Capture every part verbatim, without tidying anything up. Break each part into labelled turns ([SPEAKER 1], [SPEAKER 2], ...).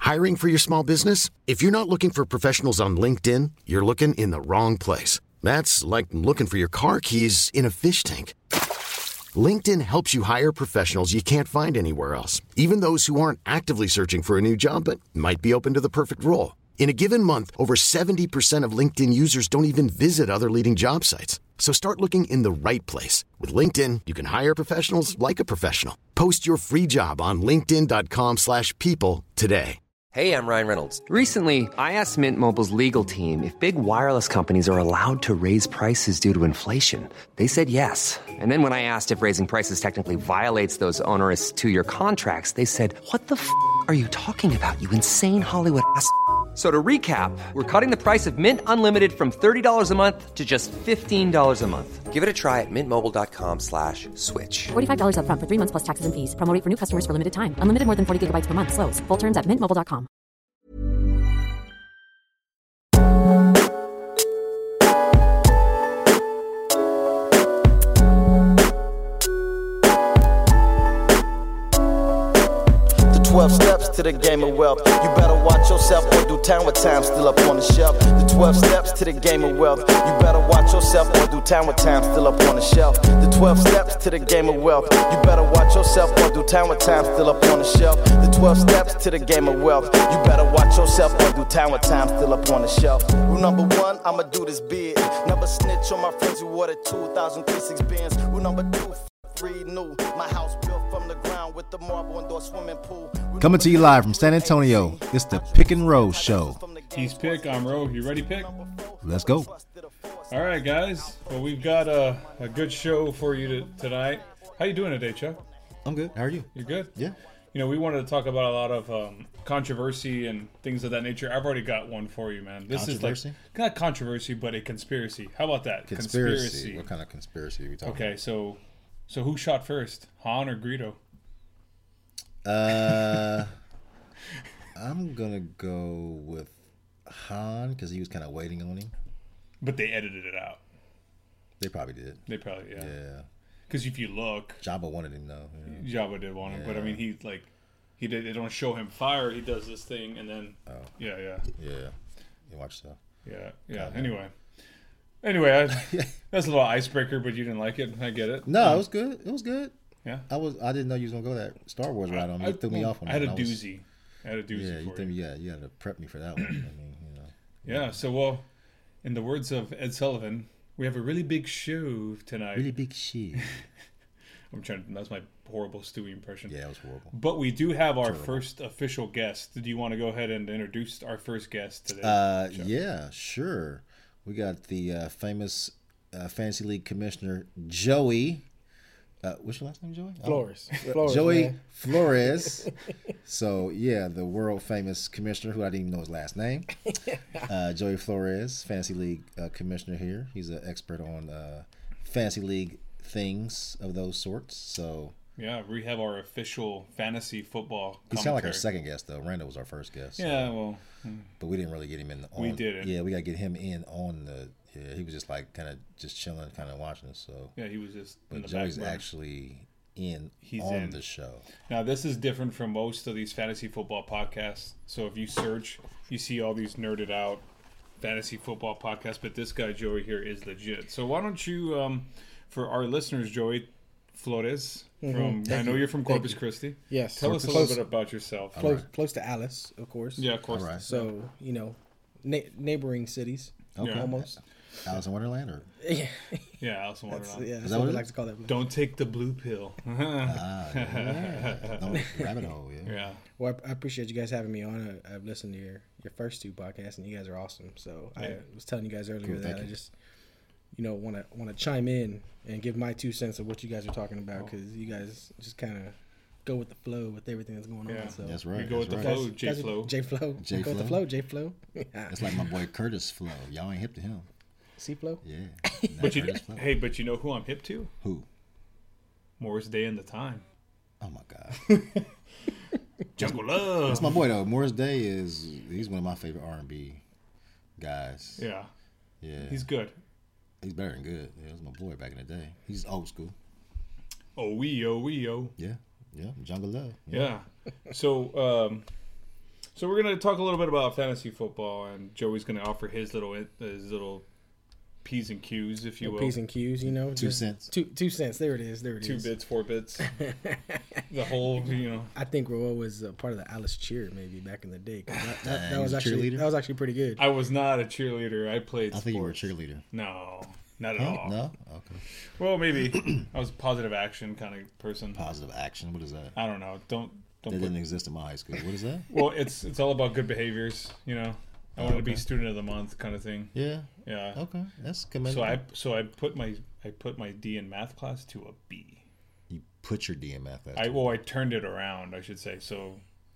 [SPEAKER 1] Hiring for your small business? If you're not looking for professionals on LinkedIn, you're looking in the wrong place. That's like looking for your car keys in a fish tank. LinkedIn helps you hire professionals you can't find anywhere else, even those who aren't actively searching for a new job but might be open to the perfect role. In a given month, over seventy percent of LinkedIn users don't even visit other leading job sites. So start looking in the right place. With LinkedIn, you can hire professionals like a professional. Post your free job on linkedin.com slash people today.
[SPEAKER 2] Hey, I'm Ryan Reynolds. Recently, I asked Mint Mobile's legal team if big wireless companies are allowed to raise prices due to inflation. They said yes. And then when I asked if raising prices technically violates those onerous two-year contracts, they said, what the f*** are you talking about, you insane Hollywood ass f- So to recap, we're cutting the price of Mint Unlimited from thirty dollars a month to just fifteen dollars a month. Give it a try at mintmobile.com slash switch.
[SPEAKER 3] forty-five dollars up front for three months plus taxes and fees. Promo rate for new customers for limited time. Unlimited more than forty gigabytes per month. Slows full terms at mint mobile dot com.
[SPEAKER 4] twelve steps to the game of wealth. You better watch yourself or do time with time still up on the shelf. The twelve steps to the game of wealth. You better watch yourself or do time with time still up on the shelf. The twelve steps to the game of wealth. You better watch yourself or do time with time still up on the shelf. The twelve steps to the game of wealth. You better watch yourself or do time with time still up on the shelf. Rule number one, I'ma do this big. Never snitch on my friends who wore the two thousand six Benz. Rule number two, free new. My house built from the ground with the marble indoor swimming pool.
[SPEAKER 5] Coming to you live from San Antonio, it's the Pick and Roll Show.
[SPEAKER 6] He's Pick, I'm Ro. You ready, Pick?
[SPEAKER 5] Let's go.
[SPEAKER 6] All right, guys. Well, we've got a, a good show for you to, tonight. How you doing today, Chuck?
[SPEAKER 5] I'm good. How are you?
[SPEAKER 6] You good?
[SPEAKER 5] Yeah.
[SPEAKER 6] You know, we wanted to talk about a lot of um, controversy and things of that nature. I've already got one for you, man. This is like not controversy, but a conspiracy. How about that?
[SPEAKER 5] Conspiracy. conspiracy. What kind of conspiracy are we talking
[SPEAKER 6] okay,
[SPEAKER 5] about?
[SPEAKER 6] Okay, so so who shot first, Han or Greedo?
[SPEAKER 5] Uh, I'm gonna go with Han because he was kind of waiting on him.
[SPEAKER 6] But they edited it out.
[SPEAKER 5] They probably did.
[SPEAKER 6] They probably yeah.
[SPEAKER 5] Yeah.
[SPEAKER 6] Because if you look,
[SPEAKER 5] Jabba wanted him though.
[SPEAKER 6] Yeah. Jabba did want him, yeah. But I mean, he like he did. They don't show him fire. He does this thing, and then oh. yeah, yeah,
[SPEAKER 5] yeah. You watch stuff.
[SPEAKER 6] Yeah, yeah. God, anyway, anyway, I, that's a little icebreaker, but you didn't like it. I get it.
[SPEAKER 5] No,
[SPEAKER 6] um,
[SPEAKER 5] it was good. It was good.
[SPEAKER 6] Yeah,
[SPEAKER 5] I was. I didn't know you was gonna go that Star Wars route on me.
[SPEAKER 6] I,
[SPEAKER 5] It threw me
[SPEAKER 6] well,
[SPEAKER 5] off on
[SPEAKER 6] I had
[SPEAKER 5] that.
[SPEAKER 6] a doozy. Was, I had a doozy.
[SPEAKER 5] Yeah, you
[SPEAKER 6] for
[SPEAKER 5] threw
[SPEAKER 6] you.
[SPEAKER 5] me. Yeah, you had to prep me for that one. I mean, you know.
[SPEAKER 6] Yeah. So well, in the words of Ed Sullivan, we have a really big show tonight.
[SPEAKER 5] Really big show.
[SPEAKER 6] I'm trying. To, that's my horrible Stewie impression.
[SPEAKER 5] Yeah, it was horrible.
[SPEAKER 6] But we do have our
[SPEAKER 5] Terrible.
[SPEAKER 6] first official guest. Do you want to go ahead and introduce our first guest today?
[SPEAKER 5] Uh, yeah, sure. We got the uh, famous uh, Fantasy League commissioner Joey. Uh, what's your last name, Joey?
[SPEAKER 7] Flores.
[SPEAKER 5] Oh.
[SPEAKER 7] Flores
[SPEAKER 5] Joey
[SPEAKER 7] man.
[SPEAKER 5] Flores. So yeah, the world famous commissioner who I didn't even know his last name. Uh, Joey Flores, Fantasy League uh, commissioner here. He's an expert on uh, Fantasy League things of those sorts. So
[SPEAKER 6] yeah, we have our official fantasy football.
[SPEAKER 5] He sounded like our second guest though. Randall was our first guest. So.
[SPEAKER 6] Yeah, well,
[SPEAKER 5] but we didn't really get him in. On,
[SPEAKER 6] we didn't.
[SPEAKER 5] Yeah, we got to get him in on the. Yeah, he was just like kind of just chilling, kind of watching us. So
[SPEAKER 6] yeah, he was just.
[SPEAKER 5] But
[SPEAKER 6] in the
[SPEAKER 5] Joey's
[SPEAKER 6] background.
[SPEAKER 5] actually in
[SPEAKER 6] He's
[SPEAKER 5] on
[SPEAKER 6] in.
[SPEAKER 5] the show.
[SPEAKER 6] Now this is different from most of these fantasy football podcasts. So if you search, you see all these nerded out fantasy football podcasts, but this guy Joey here is legit. So why don't you, um, for our listeners, Joey Flores, from
[SPEAKER 7] Mm-hmm.
[SPEAKER 6] I know
[SPEAKER 7] you.
[SPEAKER 6] you're from
[SPEAKER 7] Thank
[SPEAKER 6] Corpus
[SPEAKER 7] you.
[SPEAKER 6] Christi.
[SPEAKER 7] Yes.
[SPEAKER 6] Tell
[SPEAKER 7] Corpus.
[SPEAKER 6] us a little bit about yourself.
[SPEAKER 7] Close,
[SPEAKER 5] right.
[SPEAKER 7] close to Alice, of course.
[SPEAKER 6] Yeah, of course.
[SPEAKER 5] All right.
[SPEAKER 7] So you know, na- neighboring cities,
[SPEAKER 5] Okay.
[SPEAKER 6] Yeah.
[SPEAKER 7] almost.
[SPEAKER 5] Alice in Wonderland, or
[SPEAKER 7] Yeah,
[SPEAKER 6] Yeah, Alice in
[SPEAKER 7] that's,
[SPEAKER 6] Wonderland.
[SPEAKER 7] yeah, that's
[SPEAKER 5] that
[SPEAKER 7] what
[SPEAKER 5] what
[SPEAKER 7] we
[SPEAKER 5] it
[SPEAKER 7] like
[SPEAKER 5] is?
[SPEAKER 7] to call that.
[SPEAKER 6] Don't take the blue pill.
[SPEAKER 5] ah, yeah. No, rabbit hole. Yeah.
[SPEAKER 6] Yeah.
[SPEAKER 7] Well, I, I appreciate you guys having me on. I, I've listened to your, your first two podcasts, and you guys are awesome. So
[SPEAKER 6] Yeah.
[SPEAKER 7] I was telling you guys earlier
[SPEAKER 5] Cool,
[SPEAKER 7] that
[SPEAKER 5] thank
[SPEAKER 7] I
[SPEAKER 5] you.
[SPEAKER 7] just, you know, want to want to chime in and give my two cents of what you guys are talking about because you guys just kind of go with the flow with everything that's going
[SPEAKER 6] Yeah.
[SPEAKER 7] on. So
[SPEAKER 5] That's right.
[SPEAKER 6] We go
[SPEAKER 5] that's
[SPEAKER 6] with the
[SPEAKER 5] right.
[SPEAKER 6] flow, J
[SPEAKER 7] Guys are-
[SPEAKER 6] Flow.
[SPEAKER 7] J Flow,
[SPEAKER 5] J
[SPEAKER 7] go with the
[SPEAKER 5] Flow.
[SPEAKER 7] flow, J Flow.
[SPEAKER 5] That's like my boy Curtis Flow. Y'all ain't hip to him.
[SPEAKER 7] C Flow.
[SPEAKER 5] Yeah.
[SPEAKER 6] But you,
[SPEAKER 5] Curtis Flow.
[SPEAKER 6] hey, but you know who I'm hip to?
[SPEAKER 5] Who?
[SPEAKER 6] Morris Day and the Time.
[SPEAKER 5] Oh my God.
[SPEAKER 6] Jungle Love.
[SPEAKER 5] That's my boy though. Morris Day is he's one of my favorite R and B guys.
[SPEAKER 6] Yeah,
[SPEAKER 5] Yeah.
[SPEAKER 6] he's good.
[SPEAKER 5] He's better than good. Yeah, he was my boy back in the day. He's old school.
[SPEAKER 6] Oh wee oh wee oh.
[SPEAKER 5] Yeah. Yeah. Jungle Love.
[SPEAKER 6] Yeah. So, um, So we're gonna talk a little bit about fantasy football, and Joey's gonna offer his little his little P's and Q's, if you will.
[SPEAKER 7] P's and Q's, you know,
[SPEAKER 5] Two
[SPEAKER 7] just
[SPEAKER 5] cents.
[SPEAKER 7] Two two cents. There it is. There it
[SPEAKER 6] Two
[SPEAKER 7] is.
[SPEAKER 6] bits, four bits. The whole, you know.
[SPEAKER 7] I think Roel was a part of the Alice Cheer maybe back in the day. 'Cause That, that,
[SPEAKER 5] Dang,
[SPEAKER 7] that was
[SPEAKER 5] you a
[SPEAKER 7] actually
[SPEAKER 5] cheerleader?
[SPEAKER 7] that was actually pretty good.
[SPEAKER 6] I was not a cheerleader. I played.
[SPEAKER 5] I think you were a
[SPEAKER 6] sports.
[SPEAKER 5] cheerleader.
[SPEAKER 6] No, not at
[SPEAKER 5] Huh?
[SPEAKER 6] all.
[SPEAKER 5] No? Okay.
[SPEAKER 6] Well, maybe. I was a positive action kind of person.
[SPEAKER 5] Positive action. What is that?
[SPEAKER 6] I don't know. Don't don't.
[SPEAKER 5] That
[SPEAKER 6] Put,
[SPEAKER 5] didn't exist in my high school. What is that?
[SPEAKER 6] well, it's it's all about good behaviors. You know, I
[SPEAKER 5] Oh,
[SPEAKER 6] wanted to be
[SPEAKER 5] okay.
[SPEAKER 6] student of the month kind of thing.
[SPEAKER 5] Yeah.
[SPEAKER 6] Yeah.
[SPEAKER 5] Okay. That's
[SPEAKER 6] So
[SPEAKER 5] commendable.
[SPEAKER 6] I so I put my I put my D in math class to a B.
[SPEAKER 5] You put your D in math.
[SPEAKER 6] I well I turned it around, I should say. So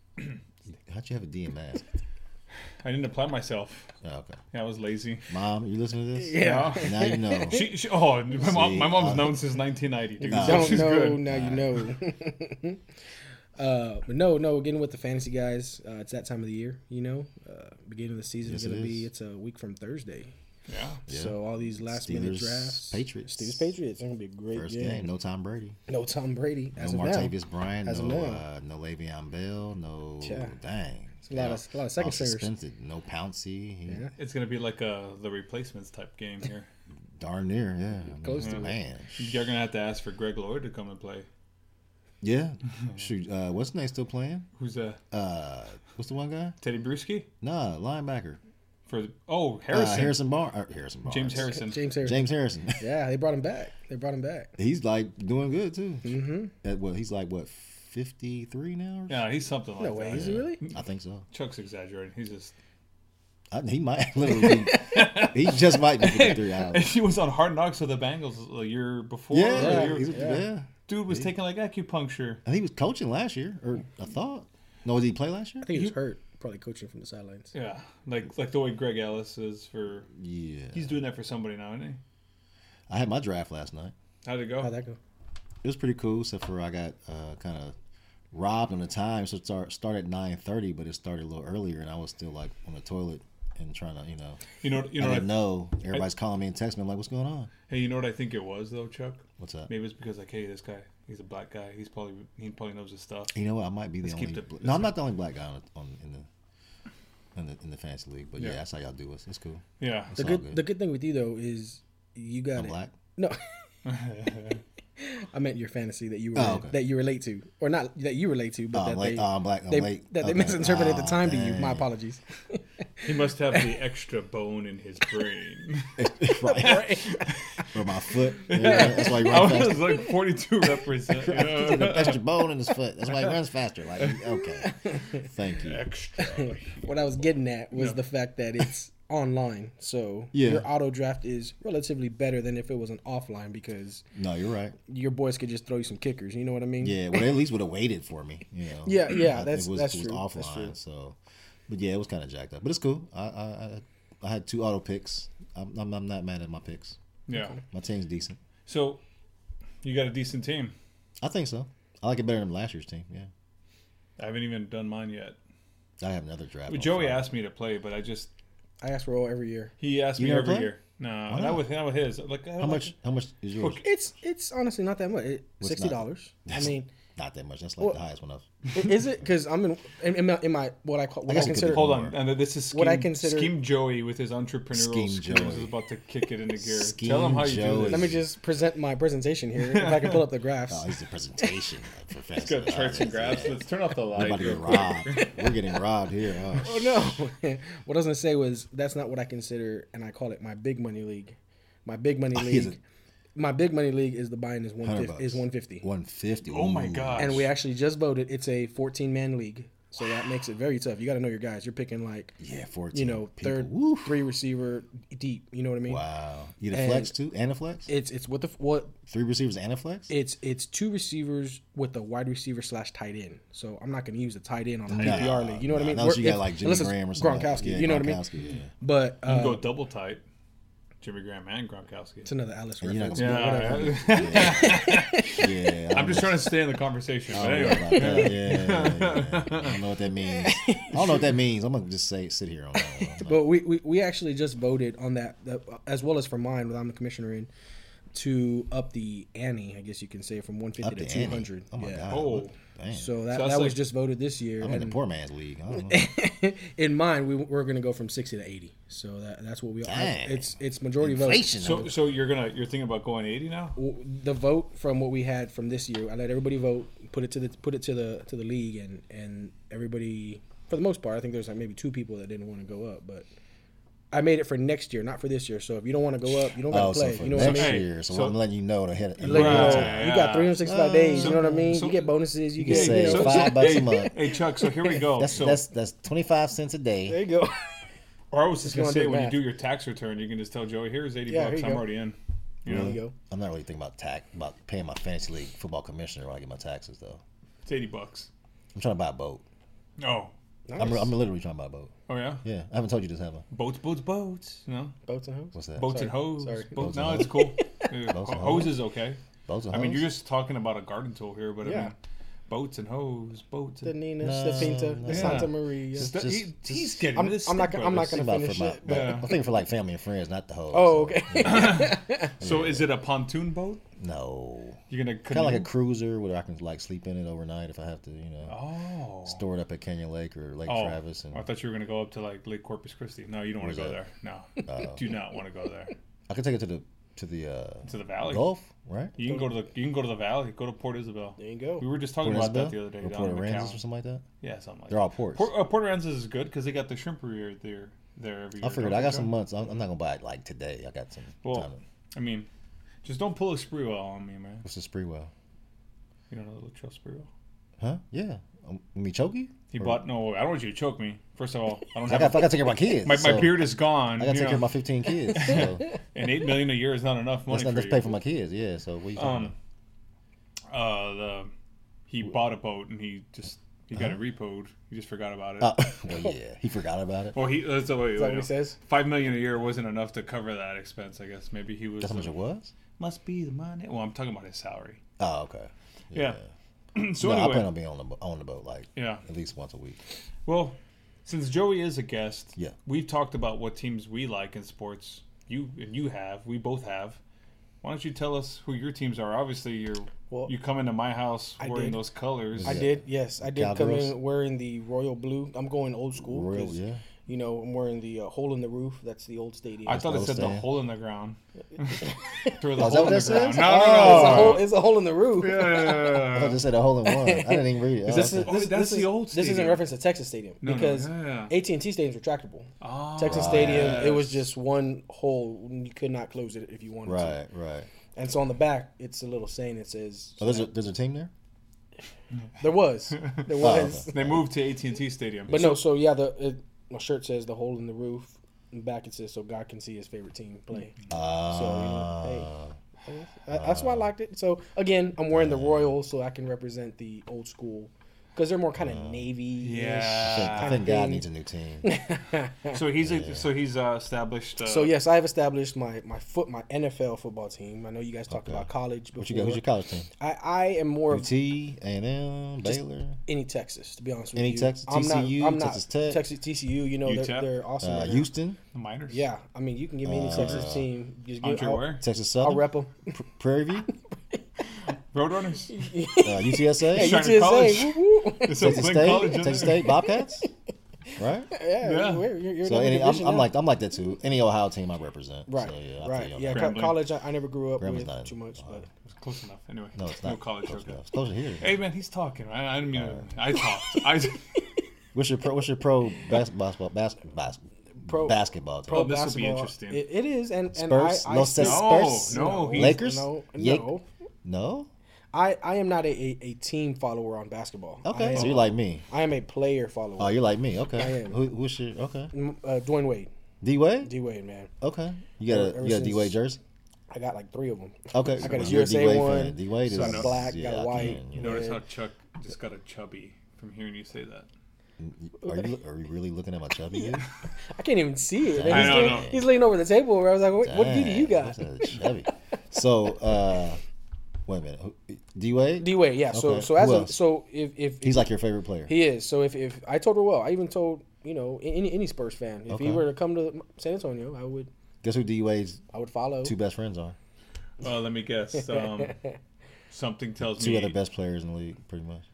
[SPEAKER 5] How'd you have a D in math?
[SPEAKER 6] I didn't apply myself.
[SPEAKER 5] Oh, okay.
[SPEAKER 6] Yeah, I was lazy.
[SPEAKER 5] Mom, you listening to this?
[SPEAKER 7] Yeah.
[SPEAKER 5] Now you know.
[SPEAKER 6] She, she oh my mom
[SPEAKER 5] See,
[SPEAKER 6] my mom's
[SPEAKER 5] uh,
[SPEAKER 6] known since nineteen ninety. Dude.
[SPEAKER 5] Nah.
[SPEAKER 6] So
[SPEAKER 7] Don't
[SPEAKER 6] she's
[SPEAKER 7] know,
[SPEAKER 6] good.
[SPEAKER 7] now you know. uh, but no, no, getting with the fantasy guys. Uh, it's that time of the year, you know. Uh, beginning of the season
[SPEAKER 5] Yes,
[SPEAKER 7] is going
[SPEAKER 5] it
[SPEAKER 7] to be.
[SPEAKER 5] is.
[SPEAKER 7] It's a week from Thursday.
[SPEAKER 6] Yeah.
[SPEAKER 5] Yeah.
[SPEAKER 7] So all these last minute
[SPEAKER 5] Steelers,
[SPEAKER 7] drafts.
[SPEAKER 5] Patriots.
[SPEAKER 7] Steelers Patriots. It's going to be a great
[SPEAKER 5] First
[SPEAKER 7] game.
[SPEAKER 5] game. No Tom Brady.
[SPEAKER 7] No Tom Brady.
[SPEAKER 5] No
[SPEAKER 7] As of
[SPEAKER 5] Martavius
[SPEAKER 7] now.
[SPEAKER 5] Bryant.
[SPEAKER 7] As of
[SPEAKER 5] No
[SPEAKER 7] now.
[SPEAKER 5] uh, no Le'Veon Bell. No.
[SPEAKER 7] Yeah.
[SPEAKER 5] Dang.
[SPEAKER 7] It's a lot of- a lot of second
[SPEAKER 5] all
[SPEAKER 7] stringers.
[SPEAKER 5] suspended. No Pouncey. He,
[SPEAKER 7] Yeah.
[SPEAKER 6] It's gonna be like a the replacements type game here.
[SPEAKER 5] Darn near. Yeah. I mean,
[SPEAKER 7] Close to it.
[SPEAKER 5] man.
[SPEAKER 6] You're gonna have to ask for Greg Lloyd to come and play.
[SPEAKER 5] Yeah. Shoot. Uh, what's the name still playing?
[SPEAKER 6] Who's that?
[SPEAKER 5] Uh, what's the one guy?
[SPEAKER 6] Teddy Bruschi
[SPEAKER 5] Nah, linebacker.
[SPEAKER 6] for the, oh
[SPEAKER 5] Uh,
[SPEAKER 6] Harrison
[SPEAKER 5] Harrison Barnes. Uh, Harrison Barnes.
[SPEAKER 6] James Harrison.
[SPEAKER 7] James Harrison.
[SPEAKER 5] James Harrison.
[SPEAKER 7] Yeah, they brought him back. They brought him back.
[SPEAKER 5] He's like doing good too. Mm-hmm. At what? He's like what? fifty-three now? Or
[SPEAKER 6] Yeah, he's something like
[SPEAKER 7] No way.
[SPEAKER 6] that.
[SPEAKER 7] Is he really?
[SPEAKER 5] I think so.
[SPEAKER 6] Chuck's exaggerating. He's just.
[SPEAKER 5] I, he might literally. Be, he just might be fifty-three
[SPEAKER 6] And
[SPEAKER 5] hours.
[SPEAKER 6] he was on Hard Knocks with the Bengals a year before.
[SPEAKER 5] Yeah,
[SPEAKER 6] or a year-
[SPEAKER 5] he's- yeah.
[SPEAKER 6] Dude was taking like acupuncture.
[SPEAKER 5] And he was coaching last year, or I thought. No, did he play last year?
[SPEAKER 7] I think he was hurt. Probably coaching from the sidelines.
[SPEAKER 6] Yeah, like like the way Greg Ellis is for.
[SPEAKER 5] Yeah.
[SPEAKER 6] He's doing that for somebody now, isn't he?
[SPEAKER 5] I had my draft last night.
[SPEAKER 6] How'd it go?
[SPEAKER 7] How'd that go?
[SPEAKER 5] It was pretty cool, except for I got uh, kind of robbed on the time. So it start, started at nine thirty, but it started a little earlier, and I was still like on the toilet and trying to, you know.
[SPEAKER 6] You know, you know.
[SPEAKER 5] I
[SPEAKER 6] What I,
[SPEAKER 5] didn't know. Everybody's calling me and texting me. I'm like, what's going on?
[SPEAKER 6] hey, you know what I think it was though, Chuck?
[SPEAKER 5] What's up?
[SPEAKER 6] Maybe it's because like, hey, this guy, he's a black guy. He's probably he probably knows his stuff.
[SPEAKER 5] You know what? I might be the
[SPEAKER 6] Let's
[SPEAKER 5] only.
[SPEAKER 6] keep the-
[SPEAKER 5] no, I'm not the only black guy on, on in the in the in the fantasy league. But yeah,
[SPEAKER 6] Yeah.
[SPEAKER 5] that's how y'all do it. It's cool.
[SPEAKER 6] Yeah.
[SPEAKER 5] It's
[SPEAKER 7] The
[SPEAKER 5] all
[SPEAKER 7] good,
[SPEAKER 5] good.
[SPEAKER 7] the good thing with you though is you got
[SPEAKER 5] I'm
[SPEAKER 7] it.
[SPEAKER 5] black.
[SPEAKER 7] No, I meant your fantasy that you were
[SPEAKER 5] Oh, okay.
[SPEAKER 7] that you relate to, or not that you relate to, but
[SPEAKER 5] Oh,
[SPEAKER 7] that
[SPEAKER 5] I'm late.
[SPEAKER 7] they
[SPEAKER 5] Oh, I'm black. I'm
[SPEAKER 7] they,
[SPEAKER 5] late.
[SPEAKER 7] that they
[SPEAKER 5] Okay.
[SPEAKER 7] misinterpreted at the
[SPEAKER 5] Oh,
[SPEAKER 7] time to you.
[SPEAKER 5] dang.
[SPEAKER 7] My apologies.
[SPEAKER 6] He must have the extra bone in his brain.
[SPEAKER 5] right. Or my foot. Yeah, that's why he
[SPEAKER 6] I
[SPEAKER 5] runs
[SPEAKER 6] was
[SPEAKER 5] faster.
[SPEAKER 6] like forty-two represent. You
[SPEAKER 5] He's got
[SPEAKER 6] know?
[SPEAKER 5] an extra bone in his foot. That's why he runs faster. Like, okay. Thank you.
[SPEAKER 6] Extra.
[SPEAKER 7] What I was getting at was
[SPEAKER 6] Yeah.
[SPEAKER 7] the fact that it's online, so
[SPEAKER 5] Yeah.
[SPEAKER 7] your auto draft is relatively better than if it was an offline because
[SPEAKER 5] No, you're right.
[SPEAKER 7] your boys could just throw you some kickers. You know what I mean?
[SPEAKER 5] Yeah, well, they at least would have waited for me. You know.
[SPEAKER 7] Yeah, yeah,
[SPEAKER 5] If
[SPEAKER 7] that's-
[SPEAKER 5] it was,
[SPEAKER 7] that's
[SPEAKER 5] it was
[SPEAKER 7] true,
[SPEAKER 5] offline.
[SPEAKER 7] that's true.
[SPEAKER 5] So, but yeah, it was kind of jacked up. But it's cool. I I, I, I had two auto picks. I'm, I'm I'm not mad at my picks.
[SPEAKER 6] Yeah.
[SPEAKER 5] My team's decent.
[SPEAKER 6] So, you got a decent team.
[SPEAKER 5] I think so. I like it better than last year's team. Yeah.
[SPEAKER 6] I haven't even done mine yet.
[SPEAKER 5] I have another draft.
[SPEAKER 6] But
[SPEAKER 5] on
[SPEAKER 6] Joey
[SPEAKER 5] Friday.
[SPEAKER 6] asked me to play, but I just
[SPEAKER 7] I ask for all every year.
[SPEAKER 6] he asked
[SPEAKER 5] You
[SPEAKER 6] me
[SPEAKER 5] never
[SPEAKER 6] every
[SPEAKER 5] play?
[SPEAKER 6] year. No,
[SPEAKER 5] Why
[SPEAKER 6] not
[SPEAKER 5] not?
[SPEAKER 6] with not with his. Like I don't
[SPEAKER 5] How
[SPEAKER 6] like-
[SPEAKER 5] much? How much is yours?
[SPEAKER 7] It's it's honestly not that much. It,
[SPEAKER 5] What's
[SPEAKER 7] Sixty dollars. I
[SPEAKER 5] That's
[SPEAKER 7] mean,
[SPEAKER 5] not that much. That's like
[SPEAKER 7] Well-
[SPEAKER 5] the highest one of.
[SPEAKER 7] i- is it? Because I'm in in, in, my, in my what I call what I,
[SPEAKER 5] guess it could be
[SPEAKER 7] consider.
[SPEAKER 6] Hold
[SPEAKER 5] more.
[SPEAKER 6] on, and this is scheme,
[SPEAKER 7] What I consider-
[SPEAKER 6] scheme Joey with his entrepreneurial
[SPEAKER 5] Scheme
[SPEAKER 6] skills
[SPEAKER 5] Joey.
[SPEAKER 6] is about to kick it into gear.
[SPEAKER 5] Scheme
[SPEAKER 6] Tell him how you do
[SPEAKER 5] Joey.
[SPEAKER 6] this.
[SPEAKER 7] Let me just present my presentation here. If I can pull up the graphs.
[SPEAKER 5] Oh, he's the presentation for
[SPEAKER 6] He's
[SPEAKER 5] fantasy.
[SPEAKER 6] got charts and graphs. Let's turn off the
[SPEAKER 5] We're
[SPEAKER 6] light.
[SPEAKER 5] about to
[SPEAKER 6] real
[SPEAKER 5] get
[SPEAKER 6] quick.
[SPEAKER 5] robbed. We're getting robbed here. Oh,
[SPEAKER 7] Oh no! What I was gonna say was that's not what I consider, and I call it my big money league. My big money
[SPEAKER 5] Oh, is
[SPEAKER 7] league.
[SPEAKER 5] it?
[SPEAKER 7] My big money league is the buy-in is one
[SPEAKER 5] one hundred
[SPEAKER 7] fifty.
[SPEAKER 5] bucks.
[SPEAKER 7] Is one fifty.
[SPEAKER 5] one fifty.
[SPEAKER 6] Oh my
[SPEAKER 5] Ooh.
[SPEAKER 6] god!
[SPEAKER 7] And we actually just voted. It's a fourteen man league, so that makes it very tough. You got to know your guys. You're picking like
[SPEAKER 5] Yeah, fourteen.
[SPEAKER 7] you know
[SPEAKER 5] people.
[SPEAKER 7] third,
[SPEAKER 5] Woo.
[SPEAKER 7] three receiver deep. You know what I mean?
[SPEAKER 5] Wow. You the
[SPEAKER 7] And-
[SPEAKER 5] flex too? And a flex?
[SPEAKER 7] It's it's what the what
[SPEAKER 5] Three receivers and a flex?
[SPEAKER 7] it's it's two receivers with a wide receiver slash tight end. So I'm not going to use the tight end on a
[SPEAKER 5] Nah,
[SPEAKER 7] P P R league. You know what I
[SPEAKER 5] nah,
[SPEAKER 7] mean?
[SPEAKER 5] Unless you
[SPEAKER 7] We're-
[SPEAKER 5] got like
[SPEAKER 7] if-
[SPEAKER 5] Jimmy
[SPEAKER 7] unless it's
[SPEAKER 5] Graham or something.
[SPEAKER 7] Gronkowski.
[SPEAKER 5] Yeah,
[SPEAKER 7] you know what I mean?
[SPEAKER 5] Gronkowski, yeah.
[SPEAKER 7] But
[SPEAKER 6] You can
[SPEAKER 7] uh,
[SPEAKER 6] go double tight. Jimmy Graham and Gronkowski.
[SPEAKER 7] it's another Alice
[SPEAKER 5] And you're
[SPEAKER 7] reference.
[SPEAKER 5] not
[SPEAKER 7] but
[SPEAKER 6] Yeah,
[SPEAKER 7] whatever.
[SPEAKER 6] yeah.
[SPEAKER 5] Yeah. I
[SPEAKER 6] I'm
[SPEAKER 5] don't
[SPEAKER 6] just
[SPEAKER 5] know.
[SPEAKER 6] trying to stay in the conversation.
[SPEAKER 5] I
[SPEAKER 6] But
[SPEAKER 5] don't know
[SPEAKER 6] anyway,
[SPEAKER 5] about that. Yeah, yeah, yeah. I don't know what that means. I don't know what that means. I'm gonna just say sit here on that one.
[SPEAKER 7] But we, we, we actually just voted on that, that, as well as for mine, without I'm the commissioner in. to up the ante, I guess you can say, from one fifty
[SPEAKER 5] Up
[SPEAKER 7] to
[SPEAKER 5] the
[SPEAKER 7] two hundred.
[SPEAKER 5] ante. Oh my
[SPEAKER 7] yeah.
[SPEAKER 5] god.
[SPEAKER 6] Oh.
[SPEAKER 5] Damn.
[SPEAKER 7] So that,
[SPEAKER 6] So that's
[SPEAKER 7] that was
[SPEAKER 6] like-
[SPEAKER 7] just voted this year.
[SPEAKER 5] I'm in the
[SPEAKER 7] and
[SPEAKER 5] poor man's league. I don't know.
[SPEAKER 7] in mine, we, we're going to go from sixty to eighty. So that, that's what we. I,
[SPEAKER 5] Dang.
[SPEAKER 7] it's it's majority
[SPEAKER 5] Inflation.
[SPEAKER 7] vote.
[SPEAKER 6] So so you're gonna you're thinking about going eighty now?
[SPEAKER 7] W- The vote from what we had from this year, I let everybody vote, put it to the put it to the to the league, and and everybody, for the most part, I think there's like maybe two people that didn't want to go up, but I made it for next year, not for this year. So if you don't want to go up, you don't got to
[SPEAKER 5] Oh, so
[SPEAKER 7] play.
[SPEAKER 5] for
[SPEAKER 7] you know what I
[SPEAKER 5] next
[SPEAKER 7] mean?
[SPEAKER 6] Hey,
[SPEAKER 5] year. So,
[SPEAKER 6] so-
[SPEAKER 5] I'm letting you know to hit it.
[SPEAKER 7] Like, you, know,
[SPEAKER 6] Right,
[SPEAKER 7] you
[SPEAKER 6] yeah.
[SPEAKER 7] got three hundred sixty-five days.
[SPEAKER 6] So-
[SPEAKER 7] You know what I mean?
[SPEAKER 6] so-
[SPEAKER 7] you get bonuses. You
[SPEAKER 5] You
[SPEAKER 7] get
[SPEAKER 5] can
[SPEAKER 7] you
[SPEAKER 5] save
[SPEAKER 7] know,
[SPEAKER 5] five bucks
[SPEAKER 6] hey,
[SPEAKER 5] a month.
[SPEAKER 6] Hey Chuck, so here we go.
[SPEAKER 5] That's
[SPEAKER 6] so,
[SPEAKER 5] that's that's twenty-five cents a day.
[SPEAKER 7] There you go.
[SPEAKER 6] or I was just
[SPEAKER 7] If you
[SPEAKER 6] gonna
[SPEAKER 7] wanna
[SPEAKER 6] say
[SPEAKER 7] do
[SPEAKER 6] when you
[SPEAKER 7] math.
[SPEAKER 6] do your tax return, you can just tell Joey, here's eighty
[SPEAKER 7] Yeah,
[SPEAKER 6] bucks.
[SPEAKER 7] here you
[SPEAKER 6] I'm
[SPEAKER 7] go.
[SPEAKER 6] already in. You
[SPEAKER 7] There
[SPEAKER 6] know,
[SPEAKER 7] you go.
[SPEAKER 5] I'm not really thinking about tax about paying my fantasy league football commissioner when I get my taxes though.
[SPEAKER 6] it's eighty bucks.
[SPEAKER 5] I'm trying to buy a boat.
[SPEAKER 6] Oh,
[SPEAKER 7] Nice.
[SPEAKER 5] I'm, I'm literally trying to buy a boat.
[SPEAKER 6] oh yeah.
[SPEAKER 5] Yeah, I haven't told you this, have I?
[SPEAKER 6] Boats, boats, boats. You know,
[SPEAKER 7] Boats and hose.
[SPEAKER 5] What's that?
[SPEAKER 6] boats
[SPEAKER 7] Sorry.
[SPEAKER 6] and hose.
[SPEAKER 7] Sorry.
[SPEAKER 6] Boat,
[SPEAKER 5] Boats and
[SPEAKER 6] no,
[SPEAKER 5] hose.
[SPEAKER 6] it's cool. Yeah,
[SPEAKER 5] Boats and
[SPEAKER 6] hose
[SPEAKER 5] hose.
[SPEAKER 6] is okay.
[SPEAKER 5] Boats and
[SPEAKER 6] I mean,
[SPEAKER 5] hoes?
[SPEAKER 6] you're just talking about a garden tool here, but I
[SPEAKER 7] Yeah.
[SPEAKER 6] mean, boats and hose, boats.
[SPEAKER 7] The
[SPEAKER 6] And,
[SPEAKER 7] Nina,
[SPEAKER 5] No,
[SPEAKER 7] the Pinta,
[SPEAKER 5] no.
[SPEAKER 7] the
[SPEAKER 6] Yeah.
[SPEAKER 7] Santa Maria.
[SPEAKER 5] Just-
[SPEAKER 6] St- he,
[SPEAKER 5] just-
[SPEAKER 6] he's getting
[SPEAKER 7] I'm-
[SPEAKER 6] this.
[SPEAKER 7] I'm not gonna- I'm not
[SPEAKER 5] Think
[SPEAKER 7] gonna
[SPEAKER 5] about
[SPEAKER 7] finish
[SPEAKER 5] for my,
[SPEAKER 7] it,
[SPEAKER 5] but
[SPEAKER 6] Yeah.
[SPEAKER 5] I'm thinking for like family and friends, not the hoes.
[SPEAKER 7] Oh,
[SPEAKER 5] so-
[SPEAKER 7] okay.
[SPEAKER 6] So is it a pontoon boat?
[SPEAKER 5] No.
[SPEAKER 6] You're gonna
[SPEAKER 5] Kind of like a
[SPEAKER 6] canoe?
[SPEAKER 5] cruiser where I can like sleep in it overnight if I have to, you know,
[SPEAKER 6] Oh.
[SPEAKER 5] store it up at Canyon Lake or Lake
[SPEAKER 6] Oh,
[SPEAKER 5] Travis. And
[SPEAKER 6] I thought you were gonna go up to like Lake Corpus Christi. No, you don't want to
[SPEAKER 5] Where's
[SPEAKER 6] go
[SPEAKER 5] that?
[SPEAKER 6] there. No, do not want to go there.
[SPEAKER 5] I can take it to the to the uh,
[SPEAKER 6] To the valley.
[SPEAKER 5] Gulf, right?
[SPEAKER 6] You can go to the you can go to the valley. Go to Port Isabel.
[SPEAKER 7] There you go.
[SPEAKER 6] We were just talking
[SPEAKER 5] Port
[SPEAKER 6] about that
[SPEAKER 5] Isabel?
[SPEAKER 6] the other day.
[SPEAKER 5] Or
[SPEAKER 6] down
[SPEAKER 5] Port
[SPEAKER 6] in
[SPEAKER 5] Aransas
[SPEAKER 6] McAllen.
[SPEAKER 5] or something like that.
[SPEAKER 6] Yeah, something like
[SPEAKER 5] They're
[SPEAKER 6] that.
[SPEAKER 5] all ports.
[SPEAKER 6] Port, uh, Port Aransas is good because they got the shrimpery there there every year.
[SPEAKER 5] I figured
[SPEAKER 6] don't
[SPEAKER 5] I
[SPEAKER 6] they,
[SPEAKER 5] got some
[SPEAKER 6] Joe?
[SPEAKER 5] months. I'm, I'm not gonna buy it like today. I got some
[SPEAKER 6] Well,
[SPEAKER 5] time. To,
[SPEAKER 6] I mean, just don't pull a Spreewell on me, man.
[SPEAKER 5] what's the Spreewell?
[SPEAKER 6] You don't know the Latrell Spreewell?
[SPEAKER 5] Huh? Yeah. Um, me choke you?
[SPEAKER 6] He
[SPEAKER 5] Or-
[SPEAKER 6] bought no. I don't want you to choke me. First of all, I don't
[SPEAKER 5] I
[SPEAKER 6] have.
[SPEAKER 5] got, I got to take care of my kids.
[SPEAKER 6] my, my
[SPEAKER 5] so
[SPEAKER 6] beard is gone.
[SPEAKER 5] I got to
[SPEAKER 6] you
[SPEAKER 5] take care of my
[SPEAKER 6] know,
[SPEAKER 5] fifteen kids. So
[SPEAKER 6] and eight million a year is not enough money
[SPEAKER 5] that's not
[SPEAKER 6] for
[SPEAKER 5] that's
[SPEAKER 6] you.
[SPEAKER 5] pay for my kids. Yeah. So what you talking
[SPEAKER 6] Um, uh, the he bought a boat and he just he got it repoed. He just forgot about it.
[SPEAKER 5] about? Uh, well, yeah. He forgot about it.
[SPEAKER 6] well, he that's the way.
[SPEAKER 7] Is that what he says?
[SPEAKER 6] Five million a year wasn't enough to cover that expense. I guess maybe he was.
[SPEAKER 5] That's how much
[SPEAKER 6] uh,
[SPEAKER 5] it was.
[SPEAKER 6] Must be the money. Well, I'm talking about his salary.
[SPEAKER 5] Oh, okay.
[SPEAKER 6] Yeah. so
[SPEAKER 5] no, I
[SPEAKER 6] anyway,
[SPEAKER 5] plan on being on the bo- on the boat like
[SPEAKER 6] yeah.
[SPEAKER 5] at least once a week.
[SPEAKER 6] Well, since Joey is a guest,
[SPEAKER 5] Yeah.
[SPEAKER 6] we've talked about what teams we like in sports. You and you have. We both have. Why don't you tell us who your teams are? Obviously, you're
[SPEAKER 7] Well,
[SPEAKER 6] you come into my house
[SPEAKER 7] I
[SPEAKER 6] wearing
[SPEAKER 7] did.
[SPEAKER 6] those colors.
[SPEAKER 7] I did, yes. I did come
[SPEAKER 5] Cowgirls?
[SPEAKER 7] in wearing the royal blue. I'm going old school.
[SPEAKER 5] Royal,
[SPEAKER 7] 'cause,
[SPEAKER 5] yeah.
[SPEAKER 7] You know, I'm wearing the uh, hole in the roof. That's the old stadium.
[SPEAKER 6] I thought it
[SPEAKER 5] Those
[SPEAKER 6] said the
[SPEAKER 5] stand.
[SPEAKER 6] hole in the ground. Through the
[SPEAKER 5] Oh, is that
[SPEAKER 6] hole
[SPEAKER 5] what
[SPEAKER 6] in the
[SPEAKER 5] that
[SPEAKER 6] ground.
[SPEAKER 5] says?
[SPEAKER 6] No, no,
[SPEAKER 7] it's, a
[SPEAKER 6] no.
[SPEAKER 7] hole, it's a hole in the roof.
[SPEAKER 5] I thought they said a hole in one. I didn't even read it. Oh,
[SPEAKER 7] This is
[SPEAKER 5] okay.
[SPEAKER 6] Oh,
[SPEAKER 7] this,
[SPEAKER 6] that's
[SPEAKER 7] this
[SPEAKER 6] the
[SPEAKER 7] is,
[SPEAKER 6] old
[SPEAKER 7] This is in
[SPEAKER 6] stadium.
[SPEAKER 7] reference to Texas Stadium
[SPEAKER 6] No, no,
[SPEAKER 7] because
[SPEAKER 6] yeah.
[SPEAKER 7] A T and T Stadium is retractable.
[SPEAKER 6] Oh,
[SPEAKER 7] Texas
[SPEAKER 5] Right.
[SPEAKER 7] Stadium, it was
[SPEAKER 6] yes.
[SPEAKER 7] just one hole. You could not close it if you wanted to.
[SPEAKER 5] Right, right.
[SPEAKER 7] And so on the back, it's a little saying that says
[SPEAKER 5] Oh, there's a there's a team there.
[SPEAKER 7] there was there was,
[SPEAKER 5] okay.
[SPEAKER 6] They moved to A T and T Stadium.
[SPEAKER 7] but no. So yeah, the it, my shirt says the hole in the roof. In the back it says so God can see his favorite team play.
[SPEAKER 5] Uh,
[SPEAKER 7] So, you know, hey. I- That's why I liked it. So again, I'm wearing the Royals so I can represent the old school because they're more kind of navy.
[SPEAKER 6] Yeah.
[SPEAKER 5] I think, I think God needs a new team.
[SPEAKER 6] So he's a, so he's uh, established. Uh,
[SPEAKER 7] So yes, I have established my my foot my N F L football team. I know you guys talked
[SPEAKER 5] Okay.
[SPEAKER 7] about college before.
[SPEAKER 5] What you got? Who's your college team?
[SPEAKER 7] I, I am more
[SPEAKER 5] U
[SPEAKER 7] of
[SPEAKER 5] T, A and M,
[SPEAKER 7] Just
[SPEAKER 5] Baylor,
[SPEAKER 7] any Texas, to be honest with
[SPEAKER 5] Any
[SPEAKER 7] you.
[SPEAKER 5] Texas?
[SPEAKER 7] I'm not,
[SPEAKER 5] T C U,
[SPEAKER 7] I'm not
[SPEAKER 5] Texas Tech?
[SPEAKER 7] Texas T C U. You know
[SPEAKER 6] U
[SPEAKER 7] they're,
[SPEAKER 6] T E P?
[SPEAKER 7] they're awesome.
[SPEAKER 5] uh,
[SPEAKER 7] right now.
[SPEAKER 5] Houston,
[SPEAKER 6] the minors.
[SPEAKER 7] Yeah, I mean you can give me any Texas team. Just give,
[SPEAKER 6] Andre
[SPEAKER 7] I'll,
[SPEAKER 6] Ware,
[SPEAKER 5] Texas
[SPEAKER 7] I'll
[SPEAKER 5] Southern,
[SPEAKER 7] rep them.
[SPEAKER 5] P- Prairie View,
[SPEAKER 6] Roadrunners.
[SPEAKER 5] uh, U T S A,
[SPEAKER 7] Hey,
[SPEAKER 6] Shining
[SPEAKER 7] U T S A.
[SPEAKER 6] College.
[SPEAKER 7] Woo, woo.
[SPEAKER 6] It's a
[SPEAKER 5] Texas
[SPEAKER 6] Flint
[SPEAKER 5] State,
[SPEAKER 6] College.
[SPEAKER 5] Texas
[SPEAKER 6] isn't it?
[SPEAKER 5] State Bobcats, right?
[SPEAKER 7] Yeah,
[SPEAKER 6] Yeah.
[SPEAKER 7] You're, you're, you're
[SPEAKER 5] So
[SPEAKER 7] in
[SPEAKER 5] any,
[SPEAKER 7] the
[SPEAKER 5] I'm,
[SPEAKER 7] division
[SPEAKER 5] I'm
[SPEAKER 7] now.
[SPEAKER 5] like I'm like that too. Any Ohio team I represent.
[SPEAKER 7] right,
[SPEAKER 5] So, yeah, I
[SPEAKER 7] right.
[SPEAKER 5] feel you on
[SPEAKER 7] Yeah,
[SPEAKER 5] that.
[SPEAKER 7] co-
[SPEAKER 6] Grambling.
[SPEAKER 7] college I, I never grew up
[SPEAKER 5] Gramble's
[SPEAKER 7] with
[SPEAKER 5] not-
[SPEAKER 7] too much, but
[SPEAKER 6] It's close enough. Anyway,
[SPEAKER 5] No, it's
[SPEAKER 6] no
[SPEAKER 5] not
[SPEAKER 6] college.
[SPEAKER 5] close
[SPEAKER 6] Okay.
[SPEAKER 5] enough. It's close to here.
[SPEAKER 6] Hey man, he's talking. I, I didn't mean. to, I talked. I.
[SPEAKER 5] What's your pro? What's your pro basketball? Bas- bas-
[SPEAKER 7] Pro-
[SPEAKER 5] basketball team?
[SPEAKER 7] pro
[SPEAKER 6] Oh, this will be
[SPEAKER 7] basketball,
[SPEAKER 6] interesting.
[SPEAKER 7] It, it is, and and
[SPEAKER 5] Spurs?
[SPEAKER 7] I, I
[SPEAKER 5] No
[SPEAKER 7] still-
[SPEAKER 5] sense.
[SPEAKER 6] No,
[SPEAKER 5] Spurs?
[SPEAKER 6] no, he's-
[SPEAKER 5] Lakers?
[SPEAKER 7] No,
[SPEAKER 5] Yank-
[SPEAKER 7] no.
[SPEAKER 5] No.
[SPEAKER 7] I, I am not a, a, a team follower on basketball. I
[SPEAKER 5] Okay,
[SPEAKER 7] am,
[SPEAKER 5] so you're like me.
[SPEAKER 7] I am a player follower.
[SPEAKER 5] Oh, you're like me. Okay.
[SPEAKER 7] I am.
[SPEAKER 5] Who, who's your okay?
[SPEAKER 7] M- uh, Dwayne Wade,
[SPEAKER 5] D Wade.
[SPEAKER 7] D Wade, man.
[SPEAKER 5] Okay. You got
[SPEAKER 7] Ever-
[SPEAKER 5] a
[SPEAKER 7] ever
[SPEAKER 5] you got a D
[SPEAKER 7] since-
[SPEAKER 5] Wade jersey.
[SPEAKER 7] I got like three of them.
[SPEAKER 5] Okay.
[SPEAKER 7] I got a
[SPEAKER 5] You're
[SPEAKER 7] U S A
[SPEAKER 5] D-Wade
[SPEAKER 7] one,
[SPEAKER 5] fan. D Wade is
[SPEAKER 7] got a black,
[SPEAKER 5] yeah,
[SPEAKER 7] got a
[SPEAKER 5] I
[SPEAKER 7] white.
[SPEAKER 5] can, you know.
[SPEAKER 6] Notice
[SPEAKER 7] Yeah.
[SPEAKER 6] how Chuck just got a chubby from hearing you say that.
[SPEAKER 5] Are you are you really looking at my chubby? Dude?
[SPEAKER 7] I can't even see it.
[SPEAKER 5] Dang.
[SPEAKER 7] He's,
[SPEAKER 6] I don't
[SPEAKER 7] leaning,
[SPEAKER 6] know.
[SPEAKER 7] he's leaning over the table where I was like, what, what D do you
[SPEAKER 5] Dang,
[SPEAKER 7] got?
[SPEAKER 5] that's a chubby. So, uh, wait a minute. Who- D Wade?
[SPEAKER 7] D Wade, yeah. So
[SPEAKER 5] Okay.
[SPEAKER 7] so as
[SPEAKER 5] Who
[SPEAKER 7] a,
[SPEAKER 5] else?
[SPEAKER 7] so if if
[SPEAKER 5] He's like your favorite player.
[SPEAKER 7] he is. So if, if I told her well, I even told you know any any Spurs fan if
[SPEAKER 5] Okay.
[SPEAKER 7] he were to come to San Antonio, I would
[SPEAKER 5] Guess who D Wade's
[SPEAKER 7] I would follow.
[SPEAKER 5] two best friends are?
[SPEAKER 6] Well, let me guess. Um, something tells
[SPEAKER 5] Two
[SPEAKER 6] me
[SPEAKER 5] other best players in the league, pretty much.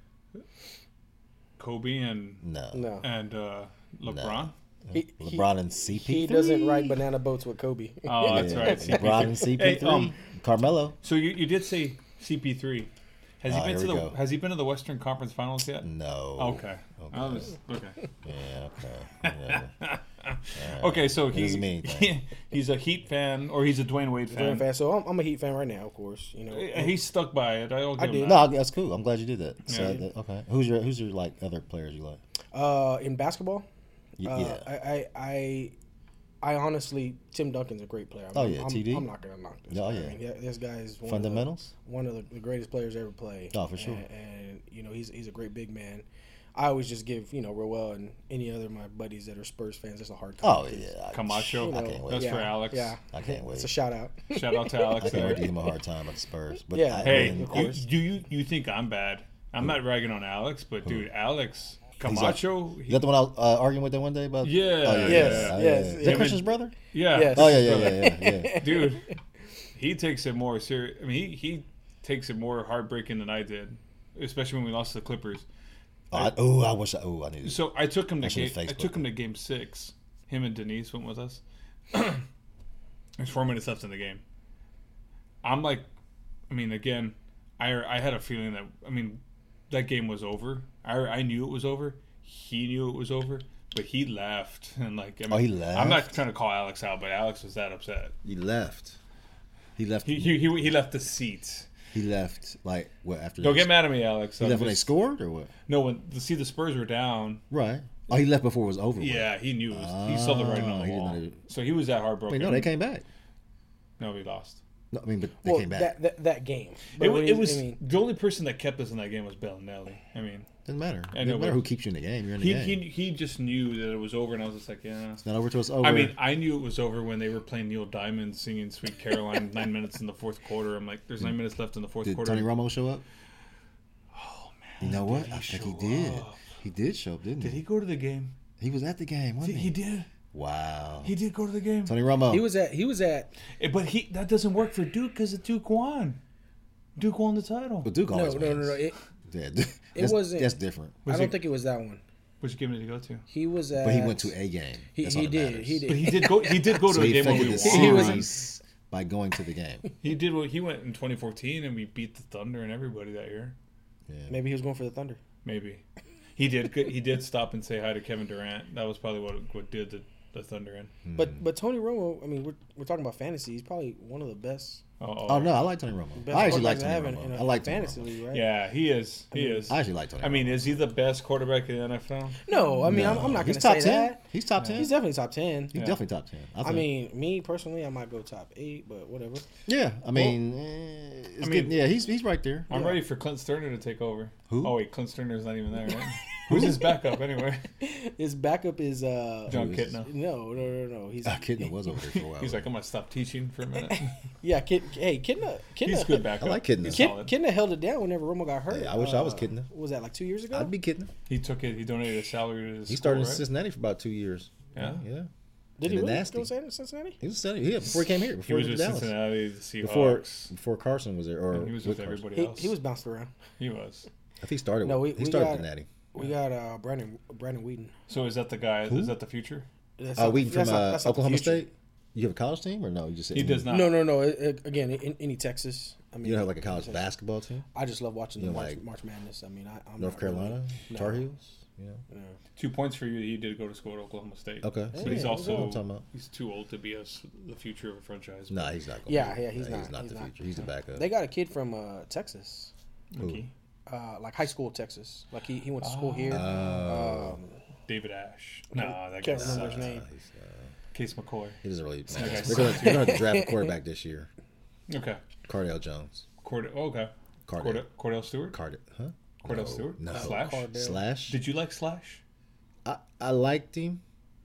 [SPEAKER 6] Kobe and
[SPEAKER 5] No.
[SPEAKER 7] No.
[SPEAKER 6] and uh, LeBron.
[SPEAKER 7] He,
[SPEAKER 5] LeBron and C P three.
[SPEAKER 7] he doesn't ride banana boats with Kobe.
[SPEAKER 6] Oh, that's
[SPEAKER 5] Yeah.
[SPEAKER 6] right.
[SPEAKER 5] LeBron and C P three.
[SPEAKER 6] Hey, um,
[SPEAKER 5] Carmelo.
[SPEAKER 6] So you, you did say C P three. Has he
[SPEAKER 5] Ah,
[SPEAKER 6] been
[SPEAKER 5] here
[SPEAKER 6] to
[SPEAKER 5] we
[SPEAKER 6] the
[SPEAKER 5] go.
[SPEAKER 6] Has he been to the Western Conference Finals yet?
[SPEAKER 5] No.
[SPEAKER 6] Okay.
[SPEAKER 5] Okay.
[SPEAKER 6] I was, okay.
[SPEAKER 5] Yeah, okay. Yeah.
[SPEAKER 6] Okay, so
[SPEAKER 5] What
[SPEAKER 6] he,
[SPEAKER 5] does it mean,
[SPEAKER 6] he he's a Heat fan, or he's a Dwayne Wade
[SPEAKER 7] Fan
[SPEAKER 6] fan.
[SPEAKER 7] fan. So I'm, I'm a Heat fan right now, of course. You know,
[SPEAKER 6] He's stuck by it. I'll give
[SPEAKER 7] I
[SPEAKER 6] him
[SPEAKER 7] did.
[SPEAKER 6] that.
[SPEAKER 5] No, that's cool. I'm glad you did that. So,
[SPEAKER 6] Yeah.
[SPEAKER 5] that- okay. Who's your Who's your like other players you like?
[SPEAKER 7] uh, in basketball,
[SPEAKER 5] Y-
[SPEAKER 7] uh,
[SPEAKER 5] yeah.
[SPEAKER 7] I, I, I, I honestly, Tim Duncan's a great player. I'm,
[SPEAKER 5] Oh, yeah,
[SPEAKER 7] I'm,
[SPEAKER 5] T D.
[SPEAKER 7] I'm not gonna knock this.
[SPEAKER 5] Oh,
[SPEAKER 7] guy.
[SPEAKER 5] yeah.
[SPEAKER 7] I mean, yeah, this guy is one
[SPEAKER 5] Fundamentals?
[SPEAKER 7] Of the, one of the, the greatest players ever play.
[SPEAKER 5] Oh, for sure.
[SPEAKER 7] And, and you know, he's he's a great big man. I always just give you know Roel and any other of my buddies that are Spurs fans just a hard time.
[SPEAKER 5] Oh
[SPEAKER 7] 'cause,
[SPEAKER 5] yeah. I-
[SPEAKER 6] Camacho.
[SPEAKER 5] I can't wait.
[SPEAKER 6] That's
[SPEAKER 7] yeah,
[SPEAKER 6] for Alex.
[SPEAKER 7] Yeah,
[SPEAKER 5] I can't wait.
[SPEAKER 7] It's a shout out.
[SPEAKER 6] Shout out to Alex
[SPEAKER 5] I can't
[SPEAKER 6] there.
[SPEAKER 5] wait to give him a hard time at the Spurs. But
[SPEAKER 7] Yeah.
[SPEAKER 5] I,
[SPEAKER 6] Hey,
[SPEAKER 5] I mean,
[SPEAKER 7] of
[SPEAKER 6] you,
[SPEAKER 7] course.
[SPEAKER 6] do you you think I'm bad? I'm not ragging on Alex, but dude, Alex Camacho.
[SPEAKER 5] is that the one I was uh, arguing with that one day about?
[SPEAKER 6] Yeah.
[SPEAKER 5] Oh, yeah,
[SPEAKER 7] Yes,
[SPEAKER 5] yeah,
[SPEAKER 7] yes,
[SPEAKER 5] yeah. Is
[SPEAKER 7] yeah.
[SPEAKER 5] that Christian's brother?
[SPEAKER 6] yeah.
[SPEAKER 7] Yes.
[SPEAKER 5] Oh yeah, yeah, yeah, yeah. yeah.
[SPEAKER 6] Dude, he takes it more serious. I mean, he he takes it more heartbreaking than I did, especially when we lost to the Clippers.
[SPEAKER 5] Oh, I, oh, I wish. I, oh, I needed.
[SPEAKER 6] So I took him to
[SPEAKER 5] I should've
[SPEAKER 6] game. I
[SPEAKER 5] Facebooked
[SPEAKER 6] took him to game six. Him and Denise went with us. There's four minutes left in the game. I'm like, I mean, again, I I had a feeling that I mean, that game was over. I I knew it was over. He knew it was over, but he left and like. I mean,
[SPEAKER 5] Oh, he left?
[SPEAKER 6] I'm not trying to call Alex out, but Alex was that upset.
[SPEAKER 5] He left. He left.
[SPEAKER 6] He
[SPEAKER 5] He,
[SPEAKER 6] he he, he left the seat.
[SPEAKER 5] left like what after?
[SPEAKER 6] Don't get mad at me, Alex.
[SPEAKER 5] He
[SPEAKER 6] I'm
[SPEAKER 5] left when they
[SPEAKER 6] just-
[SPEAKER 5] scored or what?
[SPEAKER 6] No, when the see the Spurs were down.
[SPEAKER 5] Right. Oh, he left before it was over. with.
[SPEAKER 6] Yeah, he knew. It was, he saw the writing on
[SPEAKER 5] Ah,
[SPEAKER 6] the
[SPEAKER 5] he did
[SPEAKER 6] wall.
[SPEAKER 5] not even-
[SPEAKER 6] So he was that heartbroken.
[SPEAKER 5] Wait, no, they came back.
[SPEAKER 6] No, we lost.
[SPEAKER 5] No, I mean, but they
[SPEAKER 7] Well,
[SPEAKER 5] came back.
[SPEAKER 7] that, that that game. But
[SPEAKER 6] It,
[SPEAKER 7] what
[SPEAKER 6] wa-
[SPEAKER 7] he-
[SPEAKER 6] it was
[SPEAKER 7] I mean,
[SPEAKER 6] the only person that kept us in that game was Bellinelli. I mean,
[SPEAKER 5] Doesn't matter.
[SPEAKER 6] I
[SPEAKER 5] Doesn't
[SPEAKER 6] know,
[SPEAKER 5] matter
[SPEAKER 6] but
[SPEAKER 5] who keeps you in the game. You're in the
[SPEAKER 6] he,
[SPEAKER 5] game.
[SPEAKER 6] he he just knew that it was over, and I was just like, yeah.
[SPEAKER 5] It's not over till it's over.
[SPEAKER 6] I mean, I knew it was over when they were playing Neil Diamond singing "Sweet Caroline" nine minutes in the fourth quarter. I'm like, there's nine minutes left in the fourth
[SPEAKER 5] did
[SPEAKER 6] quarter.
[SPEAKER 5] Tony Romo show up? Oh man, you know what?
[SPEAKER 6] he
[SPEAKER 5] I think he
[SPEAKER 6] show
[SPEAKER 5] did.
[SPEAKER 6] up?
[SPEAKER 5] He did show up, didn't
[SPEAKER 6] Did
[SPEAKER 5] he?
[SPEAKER 6] he go to the game?
[SPEAKER 5] He was at the game, wasn't
[SPEAKER 6] He,
[SPEAKER 5] he?
[SPEAKER 6] he did.
[SPEAKER 5] Wow.
[SPEAKER 6] He did go to the game.
[SPEAKER 5] Tony Romo.
[SPEAKER 7] he was at he was at
[SPEAKER 6] Eh, But he that doesn't work for Duke because of Duke won. Duke won the title.
[SPEAKER 5] But Duke
[SPEAKER 7] no
[SPEAKER 5] always
[SPEAKER 7] no no
[SPEAKER 5] wins.
[SPEAKER 7] no. It,
[SPEAKER 5] Yeah, that's,
[SPEAKER 7] wasn't-
[SPEAKER 5] That's different.
[SPEAKER 7] I
[SPEAKER 6] Was
[SPEAKER 7] don't
[SPEAKER 6] it-
[SPEAKER 7] think it was that one.
[SPEAKER 6] Which game did he go to?
[SPEAKER 7] He was at.
[SPEAKER 5] But he went to a game.
[SPEAKER 7] He,
[SPEAKER 5] That's
[SPEAKER 7] he
[SPEAKER 5] all that
[SPEAKER 7] did.
[SPEAKER 5] matters.
[SPEAKER 7] He did.
[SPEAKER 6] But he did go. He did go to
[SPEAKER 5] So
[SPEAKER 6] a
[SPEAKER 5] he
[SPEAKER 6] game where we
[SPEAKER 5] affected the
[SPEAKER 6] won.
[SPEAKER 7] He was-
[SPEAKER 5] series by going to the game.
[SPEAKER 6] He did. what He went in twenty fourteen, and we beat the Thunder and everybody that year.
[SPEAKER 7] Maybe he was going for the Thunder.
[SPEAKER 6] Maybe he did. He did stop and say hi to Kevin Durant. That was probably what what did the, the Thunder in.
[SPEAKER 5] Hmm.
[SPEAKER 7] But but Tony Romo, I mean, we're we're talking about fantasy. He's probably one of the best.
[SPEAKER 6] Oh,
[SPEAKER 5] Oh no, I like Tony Romo.
[SPEAKER 7] best
[SPEAKER 5] I actually like
[SPEAKER 7] quarterbacks
[SPEAKER 5] Tony
[SPEAKER 7] to have in-
[SPEAKER 5] Romo.
[SPEAKER 7] in a
[SPEAKER 5] I like Tony
[SPEAKER 7] fantasy
[SPEAKER 5] Romo.
[SPEAKER 7] league, right?
[SPEAKER 6] Yeah, he is. He is.
[SPEAKER 5] I actually like Tony.
[SPEAKER 6] I mean,
[SPEAKER 5] Romo.
[SPEAKER 6] is he the best quarterback in the N F L?
[SPEAKER 7] No, I mean, I'm, I'm not going
[SPEAKER 5] He's
[SPEAKER 7] to
[SPEAKER 5] top
[SPEAKER 7] say
[SPEAKER 5] ten.
[SPEAKER 7] that.
[SPEAKER 5] He's top ten.
[SPEAKER 7] He's definitely top ten.
[SPEAKER 5] He's definitely top ten. I,
[SPEAKER 7] I
[SPEAKER 5] think.
[SPEAKER 7] mean, me personally, I might go top eight, but whatever.
[SPEAKER 5] yeah. I mean, eh, it's
[SPEAKER 6] I mean-
[SPEAKER 5] good. Yeah, he's he's right there.
[SPEAKER 6] I'm ready for Clint Sterner to take over.
[SPEAKER 5] Who?
[SPEAKER 6] Oh wait, Clint Sterner's not even there, right? Who's his backup anyway?
[SPEAKER 7] His backup is uh.
[SPEAKER 6] John
[SPEAKER 5] is-
[SPEAKER 6] Kitna.
[SPEAKER 7] No, no, no, no. He's
[SPEAKER 5] Ah, Kidna was over there for a while.
[SPEAKER 6] He's like, I'm gonna stop teaching for a minute.
[SPEAKER 7] yeah. Kid, hey, Kidna. Kidna.
[SPEAKER 6] He's good backup.
[SPEAKER 5] I like Kidna.
[SPEAKER 6] He's
[SPEAKER 7] Kid,
[SPEAKER 6] solid.
[SPEAKER 7] Kidna held it down whenever Romo got hurt.
[SPEAKER 5] Hey, I wish I was
[SPEAKER 7] Uh,
[SPEAKER 5] Kidna.
[SPEAKER 7] what was that like two years ago?
[SPEAKER 5] I'd be kidding.
[SPEAKER 6] He took it. He donated a salary to his
[SPEAKER 5] He started in
[SPEAKER 6] school, right?
[SPEAKER 5] Cincinnati for about two years.
[SPEAKER 6] Yeah?
[SPEAKER 5] yeah.
[SPEAKER 7] Did he
[SPEAKER 5] and
[SPEAKER 7] really
[SPEAKER 5] nasty.
[SPEAKER 7] go to Cincinnati?
[SPEAKER 5] He was Cincinnati. Yeah, before he came here.
[SPEAKER 6] He
[SPEAKER 5] Before
[SPEAKER 6] was
[SPEAKER 5] he,
[SPEAKER 6] with
[SPEAKER 5] went to Dallas.
[SPEAKER 6] Cincinnati, the Seahawks.
[SPEAKER 5] Before before Carson was there, or
[SPEAKER 6] and he was with
[SPEAKER 5] Carson.
[SPEAKER 6] everybody
[SPEAKER 7] He,
[SPEAKER 6] else.
[SPEAKER 7] he was bounced around.
[SPEAKER 6] He was.
[SPEAKER 5] I think he started.
[SPEAKER 7] No,
[SPEAKER 5] with,
[SPEAKER 7] we-
[SPEAKER 5] he
[SPEAKER 7] we
[SPEAKER 5] started
[SPEAKER 7] got-
[SPEAKER 5] with Natty.
[SPEAKER 7] We got uh, Brandon Brandon Whedon.
[SPEAKER 6] So is that the guy? Is that the future?
[SPEAKER 7] That's
[SPEAKER 5] Uh,
[SPEAKER 7] not-
[SPEAKER 5] Wheaton from
[SPEAKER 7] that's not-
[SPEAKER 5] uh,
[SPEAKER 7] that's not the
[SPEAKER 5] Oklahoma
[SPEAKER 7] future.
[SPEAKER 5] State. You have a college team or no? You just
[SPEAKER 6] He does not.
[SPEAKER 7] No, no, no. It, it, again, in, any Texas. I mean,
[SPEAKER 5] You don't have like a college
[SPEAKER 7] Texas.
[SPEAKER 5] basketball team?
[SPEAKER 7] I just love watching
[SPEAKER 5] You
[SPEAKER 7] the
[SPEAKER 5] know,
[SPEAKER 7] March,
[SPEAKER 5] like
[SPEAKER 7] March Madness. I mean, I, I'm
[SPEAKER 5] North
[SPEAKER 7] not really-
[SPEAKER 5] Carolina,
[SPEAKER 7] no.
[SPEAKER 5] Tar Heels. Yeah.
[SPEAKER 7] No.
[SPEAKER 6] Two points for you. He did go to school at Oklahoma State.
[SPEAKER 5] Okay.
[SPEAKER 6] But he's
[SPEAKER 5] Yeah,
[SPEAKER 6] also
[SPEAKER 5] that's what I'm talking about.
[SPEAKER 6] he's too old to be a s the future of a franchise.
[SPEAKER 5] Nah, he's not. Going
[SPEAKER 7] Yeah,
[SPEAKER 5] be,
[SPEAKER 7] yeah, he's
[SPEAKER 5] nah,
[SPEAKER 7] not.
[SPEAKER 5] He's not
[SPEAKER 7] He's
[SPEAKER 5] the
[SPEAKER 7] not.
[SPEAKER 5] future. He's the backup.
[SPEAKER 7] They got a kid from uh, Texas,
[SPEAKER 6] Mickey.
[SPEAKER 7] uh, like high school Texas. Like he, he went to school here.
[SPEAKER 5] Oh.
[SPEAKER 7] Um,
[SPEAKER 6] David Ash. Nah, that guy
[SPEAKER 7] can't remember
[SPEAKER 6] sucks.
[SPEAKER 7] his name.
[SPEAKER 5] He's, uh,
[SPEAKER 6] Case McCoy.
[SPEAKER 5] he doesn't really.
[SPEAKER 6] guy
[SPEAKER 5] They're going to have to draft a quarterback this year.
[SPEAKER 6] Okay.
[SPEAKER 5] Cardell Jones.
[SPEAKER 6] Cord- oh, okay.
[SPEAKER 5] Cardell.
[SPEAKER 6] Cordell, Cordell Stewart.
[SPEAKER 5] Cardell. Huh?
[SPEAKER 6] Cordell
[SPEAKER 5] No,
[SPEAKER 6] Stewart.
[SPEAKER 5] No.
[SPEAKER 6] Slash.
[SPEAKER 7] Cardell.
[SPEAKER 5] Slash.
[SPEAKER 6] Did you like Slash?
[SPEAKER 5] I, I liked him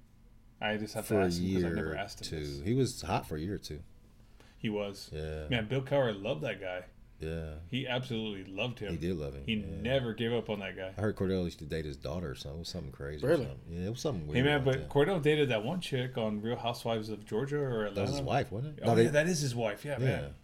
[SPEAKER 6] I just have
[SPEAKER 5] for
[SPEAKER 6] to
[SPEAKER 5] a
[SPEAKER 6] ask him because I
[SPEAKER 5] year
[SPEAKER 6] never
[SPEAKER 5] or
[SPEAKER 6] asked him.
[SPEAKER 5] two.
[SPEAKER 6] This.
[SPEAKER 5] He was hot for a year or two.
[SPEAKER 6] He was.
[SPEAKER 5] Yeah.
[SPEAKER 6] Man, Bill Cowher loved that guy.
[SPEAKER 5] Yeah.
[SPEAKER 6] He absolutely loved him.
[SPEAKER 5] He did love him.
[SPEAKER 6] He
[SPEAKER 5] yeah.
[SPEAKER 6] never gave up on that guy.
[SPEAKER 5] I heard Cordell used to date his daughter or something. It was something crazy. or
[SPEAKER 7] Really?
[SPEAKER 5] something. Yeah, it was something weird.
[SPEAKER 6] Hey man,
[SPEAKER 5] like
[SPEAKER 6] but
[SPEAKER 5] that.
[SPEAKER 6] Cordell dated that one chick on Real Housewives of Georgia or Atlanta.
[SPEAKER 5] That was his wife, wasn't it?
[SPEAKER 6] Oh
[SPEAKER 5] No, they-
[SPEAKER 6] yeah, that is his wife. Yeah,
[SPEAKER 5] Yeah.
[SPEAKER 6] man.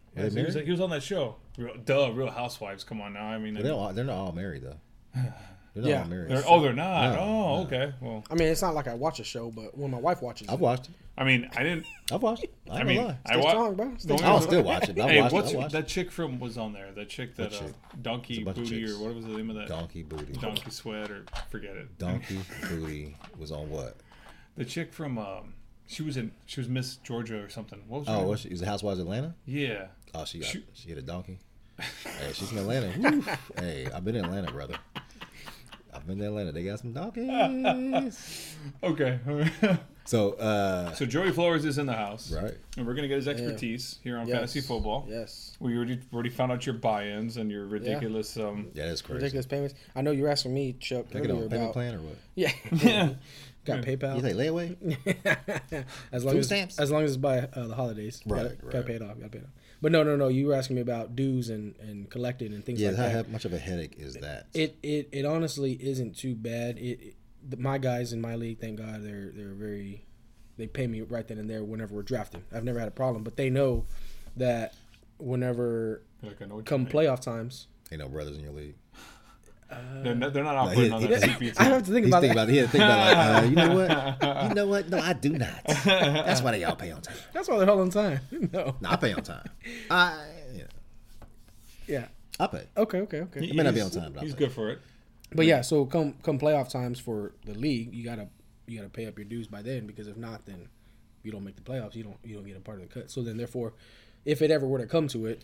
[SPEAKER 5] Are
[SPEAKER 6] Yeah,
[SPEAKER 5] they
[SPEAKER 6] he, was,
[SPEAKER 5] married?
[SPEAKER 6] he was on that show. Real, duh, Real Housewives. Come on now. I mean,
[SPEAKER 5] Well, they're, all, they're not all married though. They're not
[SPEAKER 7] Yeah.
[SPEAKER 5] all married.
[SPEAKER 6] they're, oh, they're not.
[SPEAKER 5] No,
[SPEAKER 6] oh,
[SPEAKER 5] no.
[SPEAKER 6] okay. Well,
[SPEAKER 7] I mean, it's not like I watch a show, but when my wife watches
[SPEAKER 5] I've
[SPEAKER 7] it,
[SPEAKER 5] watched it.
[SPEAKER 6] I mean, I didn't.
[SPEAKER 5] I've watched it. I,
[SPEAKER 6] I
[SPEAKER 5] ain't
[SPEAKER 6] mean,
[SPEAKER 5] gonna lie.
[SPEAKER 6] I
[SPEAKER 7] stay
[SPEAKER 6] wa-
[SPEAKER 7] strong, bro. Stay
[SPEAKER 6] Don't
[SPEAKER 7] strong.
[SPEAKER 5] I'll still watch it. I've
[SPEAKER 6] Hey,
[SPEAKER 5] watched
[SPEAKER 6] what's
[SPEAKER 5] it. I watched
[SPEAKER 6] that
[SPEAKER 5] it.
[SPEAKER 6] chick from was on there? That chick that
[SPEAKER 5] What
[SPEAKER 6] uh,
[SPEAKER 5] chick?
[SPEAKER 6] Donkey
[SPEAKER 5] It's a bunch of
[SPEAKER 6] Booty or
[SPEAKER 5] chicks.
[SPEAKER 6] what was the name of that?
[SPEAKER 5] Donkey Booty.
[SPEAKER 6] Donkey Sweat or forget it.
[SPEAKER 5] Donkey Booty was on what?
[SPEAKER 6] The chick from um, she was in she was Miss Georgia or something. What was her
[SPEAKER 5] Oh,
[SPEAKER 6] name?
[SPEAKER 5] what's she? Is it Housewives of Atlanta?
[SPEAKER 6] Yeah.
[SPEAKER 5] Oh, she got
[SPEAKER 6] Shoot.
[SPEAKER 5] she hit a donkey. Hey, she's from Atlanta. Woo. Hey, I've been in Atlanta, brother. I've been to Atlanta. They got some donkeys.
[SPEAKER 6] Okay.
[SPEAKER 5] So, uh,
[SPEAKER 6] So Joey Flores is in the house,
[SPEAKER 5] right.
[SPEAKER 6] and we're gonna get his expertise here on
[SPEAKER 7] Yes.
[SPEAKER 6] fantasy football.
[SPEAKER 7] Yes.
[SPEAKER 6] We already already found out your buy-ins and your ridiculous. Um,
[SPEAKER 5] Yeah, that's crazy.
[SPEAKER 7] Ridiculous payments. I know you were asking me, Chuck,
[SPEAKER 5] Can I get on
[SPEAKER 7] earlier
[SPEAKER 5] a payment
[SPEAKER 7] about.
[SPEAKER 5] plan or what?
[SPEAKER 7] Yeah.
[SPEAKER 6] Yeah.
[SPEAKER 7] Got PayPal.
[SPEAKER 5] You say layaway?
[SPEAKER 7] as long
[SPEAKER 5] Food
[SPEAKER 7] as
[SPEAKER 5] stamps?
[SPEAKER 7] as long as it's by uh, the holidays,
[SPEAKER 5] Right,
[SPEAKER 7] Gotta,
[SPEAKER 5] right.
[SPEAKER 7] gotta pay it off. Gotta pay it off. But no, no, no. You were asking me about dues and and collecting and things
[SPEAKER 5] Yeah,
[SPEAKER 7] like
[SPEAKER 5] how,
[SPEAKER 7] that.
[SPEAKER 5] how much of a headache is that?
[SPEAKER 7] It it it honestly isn't too bad. It, it the, my guys in my league, thank God, they're they're very. They pay me right then and there whenever we're drafting. I've never had a problem, but they know that whenever
[SPEAKER 6] like I know what you
[SPEAKER 7] come
[SPEAKER 6] mean.
[SPEAKER 7] playoff times,
[SPEAKER 5] Ain't no brothers in your league.
[SPEAKER 6] They're not, they're not
[SPEAKER 5] No,
[SPEAKER 6] operating
[SPEAKER 5] he-
[SPEAKER 6] on
[SPEAKER 5] he-
[SPEAKER 6] that
[SPEAKER 5] he-
[SPEAKER 6] C P T.
[SPEAKER 7] I have to think
[SPEAKER 5] He's
[SPEAKER 7] about
[SPEAKER 5] thinking
[SPEAKER 7] that.
[SPEAKER 5] about, he had to think about like, uh, you know what? You know what? No, I do not. That's why they all pay on time.
[SPEAKER 7] That's why they're held on time. No,
[SPEAKER 5] No, I pay on time. I, yeah,
[SPEAKER 7] yeah,
[SPEAKER 5] I pay.
[SPEAKER 7] okay, okay, okay.
[SPEAKER 5] It may not be
[SPEAKER 6] He's-
[SPEAKER 5] on time, but I
[SPEAKER 6] He's
[SPEAKER 5] pay.
[SPEAKER 6] good for it.
[SPEAKER 7] But yeah, so come come playoff times for the league, you gotta you gotta pay up your dues by then, because if not, then you don't make the playoffs. You don't you don't get a part of the cut. So then, therefore, if it ever were to come to it,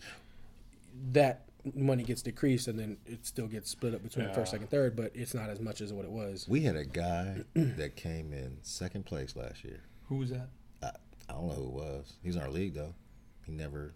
[SPEAKER 7] that money gets decreased, and then it still gets split up between
[SPEAKER 6] Yeah.
[SPEAKER 7] first, second, third. But it's not as much as what it was.
[SPEAKER 5] We had a guy that came in second place last year.
[SPEAKER 6] Who was that?
[SPEAKER 5] I, I don't know who it was. He was in our league though. He never.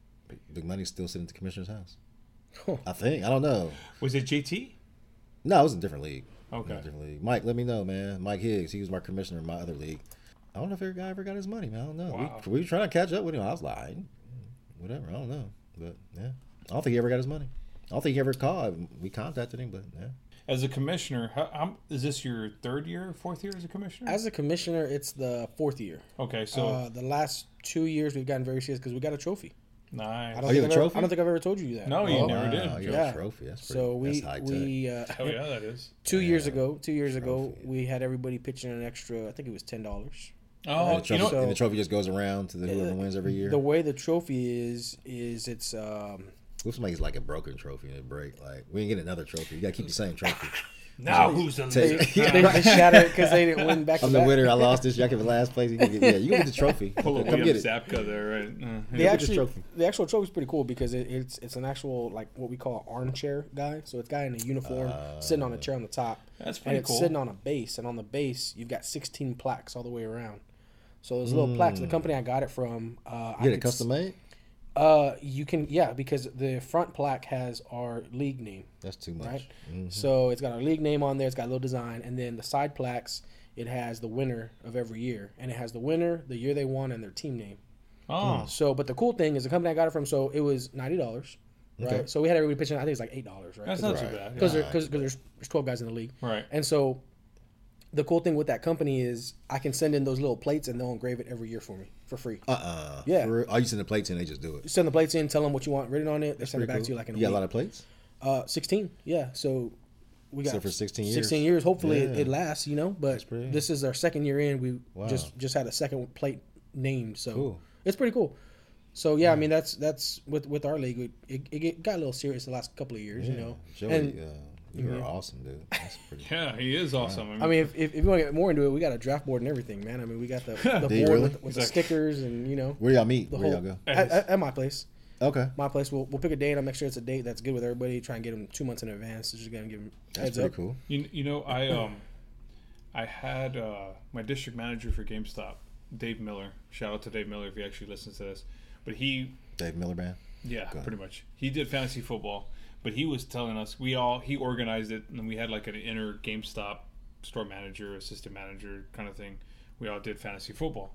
[SPEAKER 5] The money's still sitting at the commissioner's house.
[SPEAKER 7] Huh.
[SPEAKER 5] I think. I don't know.
[SPEAKER 6] Was it J T?
[SPEAKER 5] No, it was a different league.
[SPEAKER 6] Okay.
[SPEAKER 5] It was a different league. Mike, let me know, man. Mike Higgs. He was my commissioner in my other league. I don't know if every guy ever got his money, man. I don't know.
[SPEAKER 6] Wow.
[SPEAKER 5] We, we were trying to catch up with him. I was like, whatever. I don't know. But yeah, I don't think he ever got his money. I don't think he ever called. We contacted him, but yeah.
[SPEAKER 6] As a commissioner, how, how, is this your third year, fourth year as a commissioner?
[SPEAKER 7] As a commissioner, it's the fourth year.
[SPEAKER 6] okay, so
[SPEAKER 7] Uh, the last two years we've gotten very serious because we got a trophy.
[SPEAKER 6] nice.
[SPEAKER 7] I don't,
[SPEAKER 5] Oh, you
[SPEAKER 7] think
[SPEAKER 5] have
[SPEAKER 7] I've
[SPEAKER 5] a
[SPEAKER 7] ever,
[SPEAKER 5] trophy?
[SPEAKER 7] I don't think I've ever told you that.
[SPEAKER 6] No, you
[SPEAKER 5] Oh,
[SPEAKER 6] never
[SPEAKER 5] wow,
[SPEAKER 6] did.
[SPEAKER 5] you
[SPEAKER 6] Joe.
[SPEAKER 5] got
[SPEAKER 7] Yeah.
[SPEAKER 5] a trophy. That's pretty.
[SPEAKER 7] So we
[SPEAKER 5] that's high tech.
[SPEAKER 7] we uh,
[SPEAKER 6] Hell yeah, that is.
[SPEAKER 7] two years
[SPEAKER 5] Yeah.
[SPEAKER 7] ago, two years ago,
[SPEAKER 5] Trophy.
[SPEAKER 7] we had everybody pitching an extra. I think it was ten dollars.
[SPEAKER 6] Oh,
[SPEAKER 5] and, the
[SPEAKER 6] you
[SPEAKER 5] trophy,
[SPEAKER 6] know,
[SPEAKER 5] and the trophy just goes around to the whoever wins every year.
[SPEAKER 7] The way the trophy is is it's um
[SPEAKER 5] What if somebody's like a broken trophy and it break? Like we ain't getting another trophy. You gotta keep the same trophy.
[SPEAKER 6] now who's the
[SPEAKER 7] they,
[SPEAKER 5] Yeah.
[SPEAKER 7] they, they shatter it because they didn't win back.
[SPEAKER 5] I'm
[SPEAKER 7] to
[SPEAKER 5] the
[SPEAKER 7] back.
[SPEAKER 5] winner. I lost this. Y'all give it last place. You can get, yeah, you can get the trophy.
[SPEAKER 6] pull a
[SPEAKER 5] Come
[SPEAKER 6] Liam
[SPEAKER 5] get it.
[SPEAKER 6] Zapka there, right? Uh,
[SPEAKER 7] The
[SPEAKER 5] Look at
[SPEAKER 7] actual
[SPEAKER 5] the trophy.
[SPEAKER 7] the actual trophy is pretty cool because it, it's it's an actual like what we call armchair guy. So it's a guy in a uniform sitting on a chair on the top.
[SPEAKER 6] That's
[SPEAKER 7] and
[SPEAKER 6] pretty
[SPEAKER 7] it's
[SPEAKER 6] cool.
[SPEAKER 7] sitting on a base, and on the base you've got sixteen plaques all the way around. So those little plaques. The company I got it from, uh, I
[SPEAKER 5] You get it
[SPEAKER 7] could
[SPEAKER 5] custom
[SPEAKER 7] s-
[SPEAKER 5] made?
[SPEAKER 7] Uh, you can yeah because the front plaque has our league name.
[SPEAKER 5] That's too much.
[SPEAKER 7] Right.
[SPEAKER 5] Mhm.
[SPEAKER 7] So it's got our league name on there. It's got a little design, and then the side plaques. It has the winner of every year, and it has the winner, the year they won, and their team name.
[SPEAKER 6] oh,
[SPEAKER 7] So, but the cool thing is the company I got it from. So it was ninety dollars, right?
[SPEAKER 5] Okay.
[SPEAKER 7] So we had everybody pitching. I think it's like eight dollars, right?
[SPEAKER 6] that's not too bad.
[SPEAKER 7] Because
[SPEAKER 6] yeah.
[SPEAKER 7] because there's there's twelve guys in the league,
[SPEAKER 6] Right.
[SPEAKER 7] And so the cool thing with that company is I can send in those little plates, and they'll engrave it every year for me for free.
[SPEAKER 5] Uh-uh.
[SPEAKER 7] Yeah.
[SPEAKER 5] For real? Oh, you send the plates in, they just do it.
[SPEAKER 7] Send the plates in, tell them what you want written on it. They send it back
[SPEAKER 5] Pretty
[SPEAKER 7] to you
[SPEAKER 5] cool.
[SPEAKER 7] like in a
[SPEAKER 5] You got a
[SPEAKER 7] week.
[SPEAKER 5] lot of plates?
[SPEAKER 7] Uh, sixteen, yeah. So we got
[SPEAKER 5] So for sixteen years.
[SPEAKER 7] Sixteen years. Hopefully it,
[SPEAKER 5] Yeah.
[SPEAKER 7] it lasts, you know. But
[SPEAKER 5] pretty-
[SPEAKER 7] this is our second year in. We
[SPEAKER 5] Wow.
[SPEAKER 7] just just had a second plate named, so
[SPEAKER 5] Cool.
[SPEAKER 7] it's pretty cool. So yeah, I mean that's that's with with our league. It, it, it get- got a little serious the last couple of years, you
[SPEAKER 5] Yeah.
[SPEAKER 7] know.
[SPEAKER 5] Joey,
[SPEAKER 7] and
[SPEAKER 5] uh, you are awesome, dude. That's pretty.
[SPEAKER 6] Yeah, he is awesome. I mean,
[SPEAKER 7] I mean, if, if, if you want to get more into it, we got a draft board and everything, man. I mean, we got the, the
[SPEAKER 5] Do you
[SPEAKER 7] board
[SPEAKER 5] really?
[SPEAKER 7] with, with the
[SPEAKER 6] He's like-
[SPEAKER 7] stickers and you know
[SPEAKER 5] Where y'all meet?
[SPEAKER 7] the
[SPEAKER 5] Where
[SPEAKER 7] whole
[SPEAKER 5] y'all go?
[SPEAKER 7] at, at, at my place.
[SPEAKER 5] Okay.
[SPEAKER 7] My place. We'll we'll pick a date. I'll make sure it's a date that's good with everybody. Try and get them two months in advance. So just gonna give them
[SPEAKER 5] That's
[SPEAKER 7] heads
[SPEAKER 5] pretty
[SPEAKER 7] up.
[SPEAKER 5] cool.
[SPEAKER 6] you, you know, I um, I had uh, my district manager for GameStop, Dave Miller. Shout out to Dave Miller if he actually listens to this. But he,
[SPEAKER 5] Dave Miller Band.
[SPEAKER 6] yeah,
[SPEAKER 5] ahead.
[SPEAKER 6] pretty much. He did fantasy football, but he was telling us we all he organized it, and we had like an inner GameStop store manager, assistant manager kind of thing. We all did fantasy football.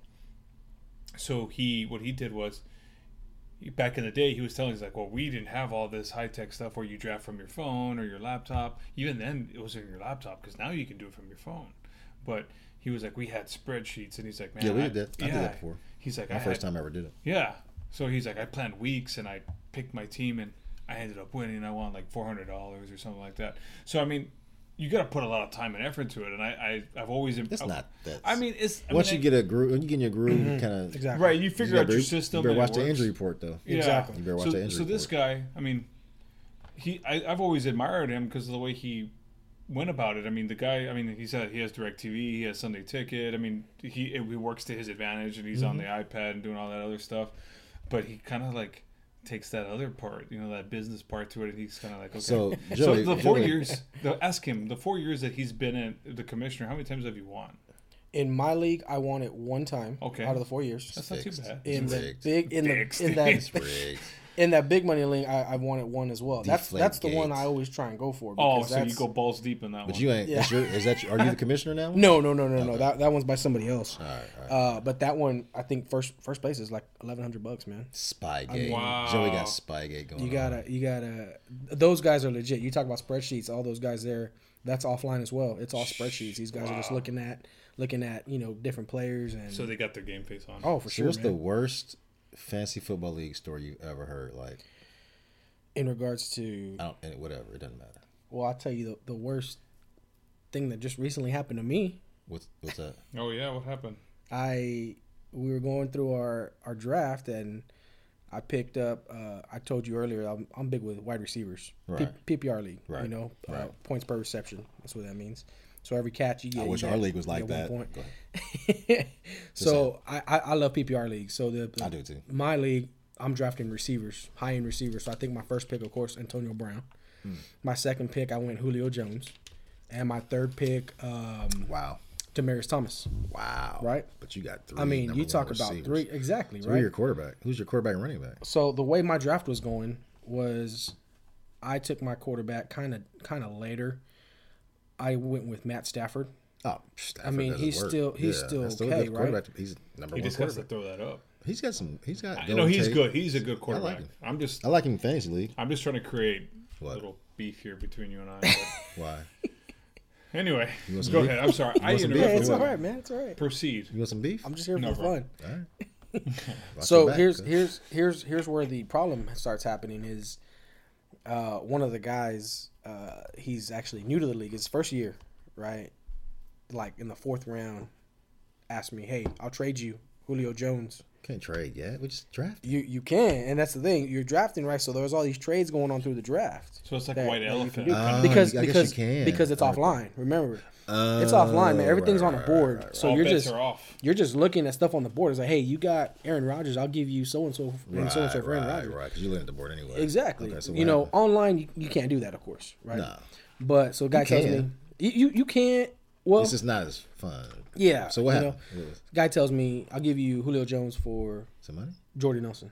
[SPEAKER 6] So he, what he did was, he- back in the day, he was telling us like, well, we didn't have all this high tech stuff where you draft from your phone or your laptop. Even then, it was in your laptop because now you can do it from your phone. But he was like, we had spreadsheets, and he's like, man,
[SPEAKER 5] Yeah, we
[SPEAKER 6] I-
[SPEAKER 5] did that. I did that before.
[SPEAKER 6] He's like,
[SPEAKER 5] My
[SPEAKER 6] I
[SPEAKER 5] first
[SPEAKER 6] had,
[SPEAKER 5] time I ever did it.
[SPEAKER 6] yeah. So he's like, I planned weeks and I picked my team and I ended up winning. I won like four hundred dollars or something like that. So, I mean, you got to put a lot of time and effort to it. And I, I, I've always...
[SPEAKER 5] It's
[SPEAKER 6] I,
[SPEAKER 5] not that.
[SPEAKER 6] I mean, it's... I
[SPEAKER 5] Once
[SPEAKER 6] mean,
[SPEAKER 5] you get a groove, when you get in your groove,
[SPEAKER 7] Mm-hmm.
[SPEAKER 5] you kind of...
[SPEAKER 7] Exactly.
[SPEAKER 6] Right, you figure
[SPEAKER 5] you
[SPEAKER 6] out your
[SPEAKER 5] better,
[SPEAKER 6] system.
[SPEAKER 5] You better
[SPEAKER 6] and
[SPEAKER 5] watch
[SPEAKER 6] it
[SPEAKER 5] the
[SPEAKER 6] works.
[SPEAKER 5] injury report, though.
[SPEAKER 6] Yeah.
[SPEAKER 7] Exactly.
[SPEAKER 5] You better watch
[SPEAKER 6] so,
[SPEAKER 5] the injury
[SPEAKER 6] so this
[SPEAKER 5] report.
[SPEAKER 6] guy, I mean, he, I, I've always admired him because of the way he went about it. I mean, the guy, I mean, he said he has DirecTV, he has Sunday Ticket. I mean, he he works to his advantage, and he's
[SPEAKER 5] Mm-hmm.
[SPEAKER 6] on the iPad and doing all that other stuff. But he kind of like takes that other part, you know, that business part to it, and he's kind of like, okay.
[SPEAKER 5] So,
[SPEAKER 6] So
[SPEAKER 5] Joey,
[SPEAKER 6] the four
[SPEAKER 5] Joey-
[SPEAKER 6] years, the, ask him, the four years that he's been in the commissioner, how many times have you won?
[SPEAKER 7] In my league, I won it one time.
[SPEAKER 6] Okay.
[SPEAKER 7] Out of the four years.
[SPEAKER 6] That's not too
[SPEAKER 5] Fixed.
[SPEAKER 6] bad.
[SPEAKER 7] in
[SPEAKER 5] It's
[SPEAKER 7] the
[SPEAKER 5] rigged.
[SPEAKER 7] big in
[SPEAKER 6] Fixed.
[SPEAKER 7] the in that
[SPEAKER 5] It's rigged.
[SPEAKER 7] in that big money league, I, I won it one as well. That's
[SPEAKER 5] Deflate
[SPEAKER 7] that's the one
[SPEAKER 5] gate.
[SPEAKER 7] I always try and go for.
[SPEAKER 6] Oh,
[SPEAKER 7] because
[SPEAKER 6] so you
[SPEAKER 7] that's-
[SPEAKER 6] go balls deep in that
[SPEAKER 5] But
[SPEAKER 6] one.
[SPEAKER 5] you ain't.
[SPEAKER 7] Yeah.
[SPEAKER 5] That's your, is that? Are you the commissioner now?
[SPEAKER 7] No, no, no, no, no. That that one's by somebody else.
[SPEAKER 5] All right, all right.
[SPEAKER 7] Uh, but that one, I think first first place is like eleven hundred bucks, man.
[SPEAKER 5] Spygate.
[SPEAKER 6] Wow.
[SPEAKER 5] Joey got Spygate going.
[SPEAKER 7] You
[SPEAKER 5] on.
[SPEAKER 7] gotta, you gotta. Those guys are legit. You talk about spreadsheets. All those guys there, that's offline as well. It's all spreadsheets. These guys are just looking at, looking at, you know, different players and.
[SPEAKER 6] So they got their game face on.
[SPEAKER 7] oh, for
[SPEAKER 5] So
[SPEAKER 7] sure.
[SPEAKER 5] what's
[SPEAKER 7] man.
[SPEAKER 5] the worst fantasy football league story you ever heard? Like,
[SPEAKER 7] In regards to,
[SPEAKER 5] I don't. and Whatever. It doesn't matter.
[SPEAKER 7] well, I'll tell you the, the worst thing that just recently happened to me.
[SPEAKER 5] What's What's that?
[SPEAKER 6] Oh, yeah, what happened?
[SPEAKER 7] I we were going through our, our draft and I picked up. Uh, I told you earlier I'm, I'm big with wide receivers, P-
[SPEAKER 5] Right.
[SPEAKER 7] P P R league.
[SPEAKER 5] Right.
[SPEAKER 7] You know, uh,
[SPEAKER 5] Right.
[SPEAKER 7] points per reception. That's what that means. So every catch you get.
[SPEAKER 5] I
[SPEAKER 7] you
[SPEAKER 5] wish
[SPEAKER 7] get-
[SPEAKER 5] our league was
[SPEAKER 7] you
[SPEAKER 5] like
[SPEAKER 7] get
[SPEAKER 5] that.
[SPEAKER 7] one
[SPEAKER 5] Go
[SPEAKER 7] point. So I, I I love P P R league. So the, the
[SPEAKER 5] I do too.
[SPEAKER 7] My league, I'm drafting receivers, high end receivers. So I think my first pick, of course, Antonio Brown.
[SPEAKER 5] Hmm.
[SPEAKER 7] My second pick, I went Julio Jones, and my third pick, um,
[SPEAKER 5] Wow.
[SPEAKER 7] Demaryius Thomas.
[SPEAKER 5] Wow.
[SPEAKER 7] Right?
[SPEAKER 5] But you got three.
[SPEAKER 7] I mean,
[SPEAKER 5] number
[SPEAKER 7] you
[SPEAKER 5] one
[SPEAKER 7] talk about
[SPEAKER 5] receivers.
[SPEAKER 7] three exactly,
[SPEAKER 5] So
[SPEAKER 7] right?
[SPEAKER 5] who's your quarterback? Who's your quarterback and running back?
[SPEAKER 7] So the way my draft was going was, I took my quarterback kind of kind of later. I went with Matt Stafford.
[SPEAKER 5] Oh, Stafford
[SPEAKER 7] I mean,
[SPEAKER 5] doesn't
[SPEAKER 7] he's
[SPEAKER 5] work.
[SPEAKER 7] still- he's
[SPEAKER 5] Yeah,
[SPEAKER 7] still
[SPEAKER 5] that's a
[SPEAKER 7] okay,
[SPEAKER 5] good
[SPEAKER 7] right?
[SPEAKER 5] quarterback. He's number
[SPEAKER 6] He
[SPEAKER 5] one
[SPEAKER 6] just has to
[SPEAKER 5] quarterback.
[SPEAKER 6] throw that up.
[SPEAKER 5] He's got some. He's got.
[SPEAKER 6] I know he's
[SPEAKER 5] tape.
[SPEAKER 6] good. He's a good
[SPEAKER 5] I
[SPEAKER 6] quarterback.
[SPEAKER 5] like him.
[SPEAKER 6] I'm just
[SPEAKER 5] I like him in fantasy league.
[SPEAKER 6] I'm just trying to create
[SPEAKER 5] What?
[SPEAKER 6] a little beef here between you and I. But
[SPEAKER 5] Why?
[SPEAKER 6] anyway,
[SPEAKER 5] want some
[SPEAKER 6] go
[SPEAKER 5] beef?
[SPEAKER 6] ahead. I'm sorry. I
[SPEAKER 5] want some beef?
[SPEAKER 7] Yeah,
[SPEAKER 6] interrupted.
[SPEAKER 7] it's
[SPEAKER 5] What?
[SPEAKER 7] all right, man. It's all right.
[SPEAKER 6] Proceed.
[SPEAKER 5] You want some beef?
[SPEAKER 7] I'm just here
[SPEAKER 6] No
[SPEAKER 7] for
[SPEAKER 6] problem.
[SPEAKER 7] fun.
[SPEAKER 5] All right. Watch
[SPEAKER 7] So
[SPEAKER 5] your back,
[SPEAKER 7] here's
[SPEAKER 5] cuz.
[SPEAKER 7] here's here's here's where the problem starts happening is uh, one of the guys uh, he's actually new to the league. It's his first year, right? Like in the fourth round, asked me, "Hey, I'll trade you Julio Jones."
[SPEAKER 5] Can't trade yet. We just drafted.
[SPEAKER 7] You you can, and that's the thing. You're drafting, right? So there's all these trades going on through the draft.
[SPEAKER 6] So it's like
[SPEAKER 7] that-
[SPEAKER 6] a white
[SPEAKER 7] that you can
[SPEAKER 6] elephant.
[SPEAKER 7] do.
[SPEAKER 5] Oh,
[SPEAKER 7] because
[SPEAKER 5] I guess
[SPEAKER 7] because
[SPEAKER 5] you can.
[SPEAKER 7] because it's
[SPEAKER 5] Oh,
[SPEAKER 7] offline. Remember,
[SPEAKER 5] Oh,
[SPEAKER 7] it's offline, man. Everything's
[SPEAKER 5] right,
[SPEAKER 7] on a
[SPEAKER 5] right,
[SPEAKER 7] board.
[SPEAKER 5] right, right.
[SPEAKER 7] So
[SPEAKER 6] All
[SPEAKER 7] you're
[SPEAKER 6] bets
[SPEAKER 7] just
[SPEAKER 6] are off.
[SPEAKER 7] you're just looking at stuff on the board. It's like, hey, you got Aaron Rodgers. I'll give you so and so and so and so for Aaron
[SPEAKER 5] right,
[SPEAKER 7] Rodgers.
[SPEAKER 5] right. Because you look at the board anyway.
[SPEAKER 7] Exactly.
[SPEAKER 5] Okay, so
[SPEAKER 7] you
[SPEAKER 5] what
[SPEAKER 7] know,
[SPEAKER 5] happened?
[SPEAKER 7] online you, you can't do that, of course, right?
[SPEAKER 5] No.
[SPEAKER 7] But so a guy
[SPEAKER 5] You
[SPEAKER 7] tells
[SPEAKER 5] can.
[SPEAKER 7] me you, you you can't. Well,
[SPEAKER 5] It's just not as fun.
[SPEAKER 7] yeah.
[SPEAKER 5] So what
[SPEAKER 7] you
[SPEAKER 5] happened?
[SPEAKER 7] know,
[SPEAKER 5] What was-
[SPEAKER 7] guy tells me I'll give you Julio Jones for
[SPEAKER 5] Some money?
[SPEAKER 7] Jordy Nelson.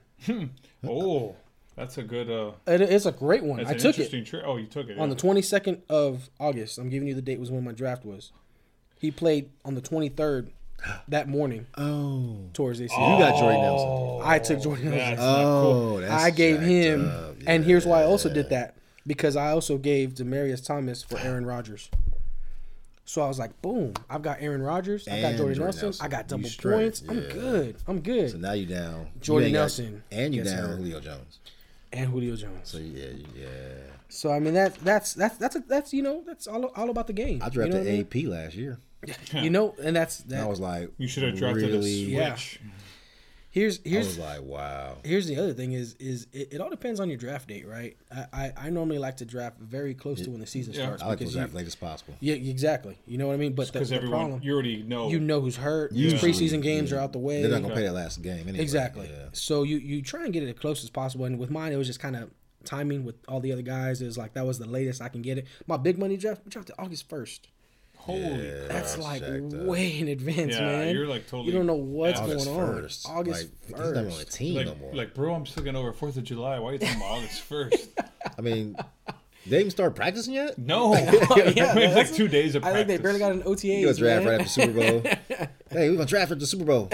[SPEAKER 6] Oh, that's a good. Uh,
[SPEAKER 7] It, it's a great one.
[SPEAKER 6] that's
[SPEAKER 7] I
[SPEAKER 6] an
[SPEAKER 7] took it
[SPEAKER 6] interesting trade. Oh, you took it
[SPEAKER 7] on
[SPEAKER 6] yeah.
[SPEAKER 7] the twenty-second of August. I'm giving you the date was when my draft was. He played on the twenty-third that morning
[SPEAKER 5] Oh.
[SPEAKER 7] towards A C L.
[SPEAKER 5] You got Jordy Nelson.
[SPEAKER 7] I took Jordy Nelson.
[SPEAKER 6] That's not cool.
[SPEAKER 5] Oh, that's
[SPEAKER 7] I gave
[SPEAKER 5] jacked
[SPEAKER 7] him,
[SPEAKER 5] up.
[SPEAKER 7] and here's why I also
[SPEAKER 5] Yeah.
[SPEAKER 7] did that because I also gave Demaryius Thomas for Aaron Rodgers. So I was like, boom! I've got Aaron Rodgers. I got
[SPEAKER 5] And
[SPEAKER 7] Jordy
[SPEAKER 5] Jordy
[SPEAKER 7] Nelson.
[SPEAKER 5] Nelson.
[SPEAKER 7] I got
[SPEAKER 5] You
[SPEAKER 7] double
[SPEAKER 5] straight,
[SPEAKER 7] points. I'm
[SPEAKER 5] yeah.
[SPEAKER 7] good. I'm good.
[SPEAKER 5] So now you down.
[SPEAKER 7] Jordy
[SPEAKER 5] You ain't got-
[SPEAKER 7] Nelson
[SPEAKER 5] and you
[SPEAKER 7] gets
[SPEAKER 5] down
[SPEAKER 7] hurt.
[SPEAKER 5] Julio Jones.
[SPEAKER 7] and Julio Jones.
[SPEAKER 5] So yeah, you- yeah.
[SPEAKER 7] So I mean that that's that's that's a, that's you know that's all all about the game.
[SPEAKER 5] I
[SPEAKER 7] you
[SPEAKER 5] drafted
[SPEAKER 7] know what I mean?
[SPEAKER 5] A P last year.
[SPEAKER 7] You know, and that's that.
[SPEAKER 5] And I was like,
[SPEAKER 6] You should have drafted
[SPEAKER 5] really,
[SPEAKER 6] a
[SPEAKER 7] Yeah.
[SPEAKER 6] switch.
[SPEAKER 7] here's
[SPEAKER 5] I
[SPEAKER 7] here's
[SPEAKER 5] was like, wow.
[SPEAKER 7] here's the other thing is is it, it all depends on your draft date, right? I, I, I normally like to draft very close to when the season
[SPEAKER 6] Yeah.
[SPEAKER 7] starts
[SPEAKER 5] I like to
[SPEAKER 7] because
[SPEAKER 5] draft
[SPEAKER 7] you,
[SPEAKER 5] late as possible.
[SPEAKER 7] yeah, exactly. You know what I mean? But the,
[SPEAKER 6] Because
[SPEAKER 7] the
[SPEAKER 6] everyone,
[SPEAKER 7] problem,
[SPEAKER 6] you already know.
[SPEAKER 7] you know who's hurt.
[SPEAKER 5] Usually,
[SPEAKER 7] Preseason games
[SPEAKER 5] yeah.
[SPEAKER 7] are out the way.
[SPEAKER 5] They're not gonna play that last game anyway.
[SPEAKER 7] Exactly.
[SPEAKER 5] Yeah.
[SPEAKER 7] So you you try and get it as close as possible. And with mine, it was just kind of timing with all the other guys. It was like that was the latest I can get it. My big money draft, we drafted August first.
[SPEAKER 6] Holy
[SPEAKER 5] Yeah.
[SPEAKER 7] That's
[SPEAKER 5] That's
[SPEAKER 7] like
[SPEAKER 5] jacked up.
[SPEAKER 7] way in advance,
[SPEAKER 6] Yeah,
[SPEAKER 7] man.
[SPEAKER 6] you're, like, totally
[SPEAKER 7] You don't know what's
[SPEAKER 6] August
[SPEAKER 7] going on.
[SPEAKER 5] first.
[SPEAKER 7] August
[SPEAKER 5] like, He's
[SPEAKER 7] first.
[SPEAKER 5] not on a team
[SPEAKER 6] like,
[SPEAKER 5] no more.
[SPEAKER 6] like, bro, I'm still getting over Fourth of July. Why are you talking about August first?
[SPEAKER 5] I mean, they even start practicing yet?
[SPEAKER 6] No,
[SPEAKER 7] yeah,
[SPEAKER 6] it's like
[SPEAKER 7] that's-
[SPEAKER 6] two days of
[SPEAKER 7] I
[SPEAKER 6] practice.
[SPEAKER 7] think they barely got an O T
[SPEAKER 5] You
[SPEAKER 7] As,
[SPEAKER 5] go draft
[SPEAKER 7] man.
[SPEAKER 5] right after Super Bowl. Hey, we're gonna draft at the Super Bowl.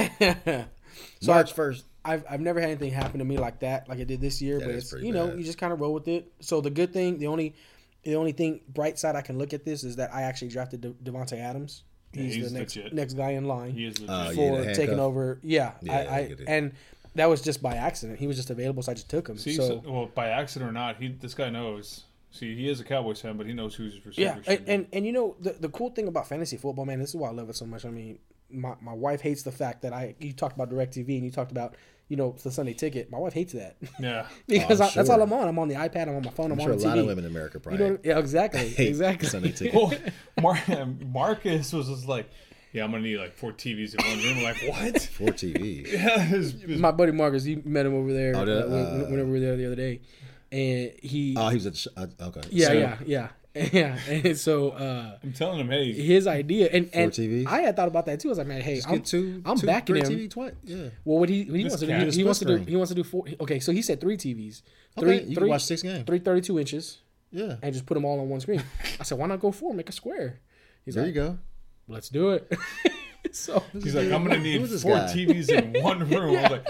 [SPEAKER 5] March first.
[SPEAKER 7] I've I've never had anything happen to me like that, like it did this year.
[SPEAKER 5] Yeah,
[SPEAKER 7] but
[SPEAKER 5] that's
[SPEAKER 7] it's
[SPEAKER 5] pretty
[SPEAKER 7] you know
[SPEAKER 5] bad.
[SPEAKER 7] you just kind of roll with it. So the good thing, the only the only thing bright side I can look at this is that I actually drafted De- Devontae Adams.
[SPEAKER 6] Yeah,
[SPEAKER 7] He's,
[SPEAKER 6] he's
[SPEAKER 7] the next
[SPEAKER 6] legit.
[SPEAKER 7] next guy in line
[SPEAKER 6] He is legit.
[SPEAKER 5] Oh, yeah,
[SPEAKER 7] for
[SPEAKER 5] the
[SPEAKER 7] taking
[SPEAKER 5] handcuff.
[SPEAKER 7] over. Yeah,
[SPEAKER 5] Yeah,
[SPEAKER 7] I,
[SPEAKER 5] I
[SPEAKER 7] I
[SPEAKER 5] get it.
[SPEAKER 7] and that was just by accident. He was just available, so I just took him.
[SPEAKER 6] See,
[SPEAKER 7] so,
[SPEAKER 6] so well, by accident or not, he this guy knows. See, he is a Cowboys fan, but he knows who's receiver.
[SPEAKER 7] yeah,
[SPEAKER 6] should
[SPEAKER 7] and,
[SPEAKER 6] be.
[SPEAKER 7] and and you know the the cool thing about fantasy football, man, this is why I love it so much. I mean, my my wife hates the fact that I you talked about DirecTV and you talked about you know the Sunday Ticket. My wife hates that.
[SPEAKER 6] Yeah,
[SPEAKER 7] because
[SPEAKER 5] Oh,
[SPEAKER 7] I, that's
[SPEAKER 5] sure.
[SPEAKER 7] all I'm on. I'm on the iPad. I'm on my phone. I'm,
[SPEAKER 5] I'm sure a
[SPEAKER 7] on the T V.
[SPEAKER 5] lot of women in America
[SPEAKER 7] You
[SPEAKER 5] probably.
[SPEAKER 7] know, what I- yeah, exactly,
[SPEAKER 5] hate
[SPEAKER 7] exactly.
[SPEAKER 5] Sunday Ticket.
[SPEAKER 6] well, Mar- Marcus was just like, "Yeah, I'm gonna need like four T Vs in one room." I'm like, what?
[SPEAKER 5] Four T Vs.
[SPEAKER 6] Yeah, his, his,
[SPEAKER 7] My buddy Marcus, you met him over there
[SPEAKER 5] Oh, did I?
[SPEAKER 7] uh, when-
[SPEAKER 5] Uh,
[SPEAKER 7] whenever we were there the other day, and he.
[SPEAKER 5] Oh, he was at the sh- uh, okay.
[SPEAKER 7] yeah,
[SPEAKER 6] so-
[SPEAKER 7] yeah, yeah, yeah. And so uh,
[SPEAKER 6] I'm telling him, hey,
[SPEAKER 7] his idea, and and
[SPEAKER 5] T Vs?
[SPEAKER 7] I had thought about that too. I was like, man, hey,
[SPEAKER 5] Just
[SPEAKER 7] I'm,
[SPEAKER 5] get two.
[SPEAKER 7] I'm
[SPEAKER 5] two
[SPEAKER 7] backing
[SPEAKER 5] great
[SPEAKER 7] him.
[SPEAKER 5] T V twice. Yeah.
[SPEAKER 7] Well, what he what he
[SPEAKER 6] This
[SPEAKER 7] wants to do,
[SPEAKER 6] cat
[SPEAKER 7] he,
[SPEAKER 6] is
[SPEAKER 7] he wants to do,
[SPEAKER 5] whispering.
[SPEAKER 7] he wants to do four. Okay, so he said three T Vs,
[SPEAKER 5] Okay,
[SPEAKER 7] three,
[SPEAKER 5] you can
[SPEAKER 7] three,
[SPEAKER 5] watch six games.
[SPEAKER 7] three thirty-two inches,
[SPEAKER 5] Yeah.
[SPEAKER 7] and just put them all on one screen. I said, why not go four, make a square? He's
[SPEAKER 5] There
[SPEAKER 7] like,
[SPEAKER 5] you go.
[SPEAKER 7] let's do it. so
[SPEAKER 6] he's like, I'm gonna need
[SPEAKER 5] Who's this
[SPEAKER 6] four
[SPEAKER 5] guy?
[SPEAKER 6] T Vs in one room. I was like,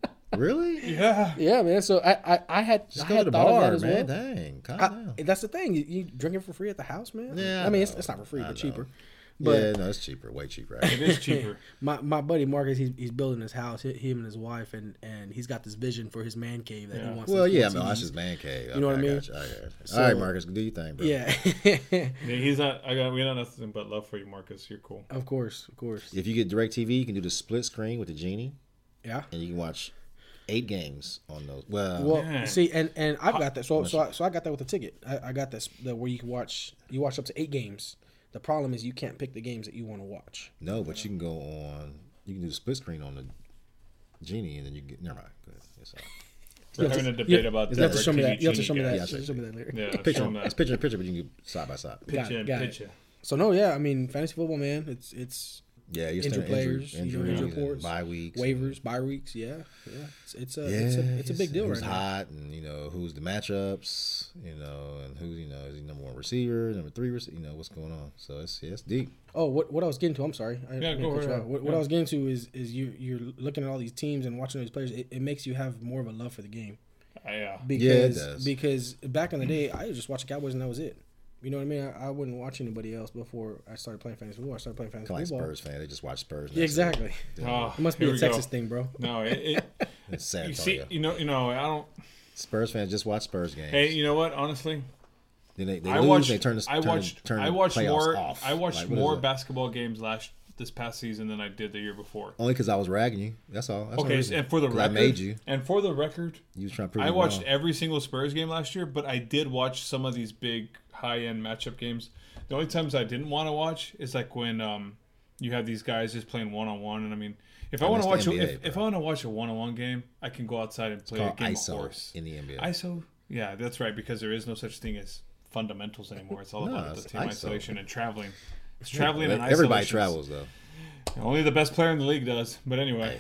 [SPEAKER 5] Really?
[SPEAKER 6] yeah.
[SPEAKER 7] yeah, man. So I I, I had
[SPEAKER 5] Just
[SPEAKER 7] I
[SPEAKER 5] go
[SPEAKER 7] had
[SPEAKER 5] to the
[SPEAKER 7] thought of
[SPEAKER 5] bar,
[SPEAKER 7] that as
[SPEAKER 5] man.
[SPEAKER 7] well.
[SPEAKER 5] Dang. Calm
[SPEAKER 7] I,
[SPEAKER 5] down.
[SPEAKER 7] that's the thing. You, you drinking for free at the house, man.
[SPEAKER 5] Yeah,
[SPEAKER 7] I
[SPEAKER 5] I
[SPEAKER 7] mean, it's,
[SPEAKER 5] know.
[SPEAKER 7] it's not for free,
[SPEAKER 5] I
[SPEAKER 7] but
[SPEAKER 5] know.
[SPEAKER 7] cheaper. But
[SPEAKER 5] yeah, no, it's cheaper. Way cheaper.
[SPEAKER 6] It
[SPEAKER 5] Actually.
[SPEAKER 6] is cheaper.
[SPEAKER 7] my, my buddy Marcus, he's, he's building his house, hi- him and his wife, and, and he's got this vision for his man cave that
[SPEAKER 6] Yeah.
[SPEAKER 7] he wants.
[SPEAKER 5] Well,
[SPEAKER 7] to,
[SPEAKER 5] yeah, I
[SPEAKER 7] wants to
[SPEAKER 5] mean, that's
[SPEAKER 7] use.
[SPEAKER 5] just man cave.
[SPEAKER 7] You know what I
[SPEAKER 5] Okay,
[SPEAKER 7] mean?
[SPEAKER 5] got you, I got you.
[SPEAKER 7] So-
[SPEAKER 5] All right, Marcus, do your thing, bro.
[SPEAKER 7] Yeah,
[SPEAKER 6] Yeah, he's not. I got. We got nothing but love for you, Marcus. You're cool.
[SPEAKER 7] of course, of course.
[SPEAKER 5] If you get DirecTV, you can do the split screen with the Genie,
[SPEAKER 7] Yeah.
[SPEAKER 5] and you can watch eight games on those. Well,
[SPEAKER 7] Well,
[SPEAKER 6] Man.
[SPEAKER 7] see, and, and I've got that. So so I, so I got that with the ticket. I, I got this the where you can watch you watch up to eight games. The problem is you can't pick the games that you want to watch.
[SPEAKER 5] no, but you can go on. You can do the split screen on the Genie, and then you get. Never mind. Go ahead. It's all right.
[SPEAKER 6] We're
[SPEAKER 7] You have
[SPEAKER 6] having
[SPEAKER 7] to-
[SPEAKER 6] a debate
[SPEAKER 7] you-
[SPEAKER 6] about
[SPEAKER 7] You have to
[SPEAKER 6] the
[SPEAKER 7] show me that.
[SPEAKER 6] DirecTV
[SPEAKER 7] You have to show me
[SPEAKER 6] Genie
[SPEAKER 7] that.
[SPEAKER 5] Yeah,
[SPEAKER 7] You have to show me that later.
[SPEAKER 6] Yeah,
[SPEAKER 5] Picture,
[SPEAKER 6] show him that.
[SPEAKER 5] it's picture in picture, but you can do side by side.
[SPEAKER 6] Pitch
[SPEAKER 7] Got it,
[SPEAKER 6] in,
[SPEAKER 7] got it.
[SPEAKER 6] pitch in.
[SPEAKER 7] So no, yeah, I mean fantasy football, man. It's it's
[SPEAKER 5] Yeah, you're
[SPEAKER 7] injured
[SPEAKER 5] still
[SPEAKER 7] players,
[SPEAKER 5] injury,
[SPEAKER 7] you know,
[SPEAKER 5] injuries,
[SPEAKER 7] injured
[SPEAKER 5] and
[SPEAKER 7] reports,
[SPEAKER 5] bye weeks,
[SPEAKER 7] waivers, bye weeks. Yeah, yeah. It's, it's a
[SPEAKER 5] Yeah,
[SPEAKER 7] it's a it's a big deal
[SPEAKER 5] who's
[SPEAKER 7] right now.
[SPEAKER 5] hot, and you know who's the matchups, you know, and who you know is he number one receiver, number three receiver, you know what's going on. So it's yeah, it's deep.
[SPEAKER 7] Oh, what what I was getting to? I'm sorry. I,
[SPEAKER 6] Yeah,
[SPEAKER 7] I
[SPEAKER 6] go
[SPEAKER 7] cut you
[SPEAKER 6] ahead.
[SPEAKER 7] off. What, what
[SPEAKER 6] Yeah.
[SPEAKER 7] I was getting to is is you you're looking at all these teams and watching all these players. It, it makes you have more of a love for the game
[SPEAKER 6] Uh, yeah.
[SPEAKER 7] because
[SPEAKER 5] does.
[SPEAKER 7] because back in the day I just watched the Cowboys and that was it. You know what I mean? I, I wouldn't watch anybody else before I started playing fantasy football. I started playing fantasy
[SPEAKER 5] Kind of like
[SPEAKER 7] football.
[SPEAKER 5] Spurs fan, they just watch Spurs.
[SPEAKER 7] Yeah, exactly.
[SPEAKER 6] Oh,
[SPEAKER 7] It must be
[SPEAKER 6] here
[SPEAKER 7] a
[SPEAKER 6] we go.
[SPEAKER 7] Texas thing, bro.
[SPEAKER 6] No, it, it
[SPEAKER 5] It's San
[SPEAKER 6] you see,
[SPEAKER 5] Antonio.
[SPEAKER 6] you know, you know, I don't.
[SPEAKER 5] Spurs fans just watch Spurs games.
[SPEAKER 6] Hey, you know what? Honestly,
[SPEAKER 5] then they, they
[SPEAKER 6] I
[SPEAKER 5] lose,
[SPEAKER 6] watched.
[SPEAKER 5] they turn the,
[SPEAKER 6] I
[SPEAKER 5] turn,
[SPEAKER 6] watched.
[SPEAKER 5] turn
[SPEAKER 6] I
[SPEAKER 5] the
[SPEAKER 6] watched
[SPEAKER 5] playoffs
[SPEAKER 6] more.
[SPEAKER 5] off.
[SPEAKER 6] I watched
[SPEAKER 5] Like, what is
[SPEAKER 6] more
[SPEAKER 5] it?
[SPEAKER 6] basketball games last this past season than I did the year before.
[SPEAKER 5] Only because I was ragging you. That's all. That's the
[SPEAKER 6] Okay,
[SPEAKER 5] reason.
[SPEAKER 6] and for the
[SPEAKER 5] 'Cause
[SPEAKER 6] record,
[SPEAKER 5] I made you.
[SPEAKER 6] And for the record,
[SPEAKER 5] You was trying to prove
[SPEAKER 6] I
[SPEAKER 5] me
[SPEAKER 6] watched
[SPEAKER 5] wrong.
[SPEAKER 6] every single Spurs game last year, but I did watch some of these big high-end matchup games. The only times I didn't want to watch is like when um, you have these guys just playing one-on-one. And I mean, if I
[SPEAKER 5] I
[SPEAKER 6] want to
[SPEAKER 5] miss
[SPEAKER 6] watch,
[SPEAKER 5] the
[SPEAKER 6] a,
[SPEAKER 5] N B A,
[SPEAKER 6] if, if I
[SPEAKER 5] bro.
[SPEAKER 6] want to watch a one-on-one game, I can go outside and play a
[SPEAKER 5] called
[SPEAKER 6] game
[SPEAKER 5] I S O
[SPEAKER 6] of horse.
[SPEAKER 5] in the N B A.
[SPEAKER 6] I S O, yeah, that's right, because there is no such thing as fundamentals anymore. It's all
[SPEAKER 5] No,
[SPEAKER 6] about the
[SPEAKER 5] it's
[SPEAKER 6] team
[SPEAKER 5] I S O.
[SPEAKER 6] isolation and traveling. It's traveling and
[SPEAKER 5] Everybody
[SPEAKER 6] isolation.
[SPEAKER 5] travels though.
[SPEAKER 6] Only the best player in the league does. But anyway.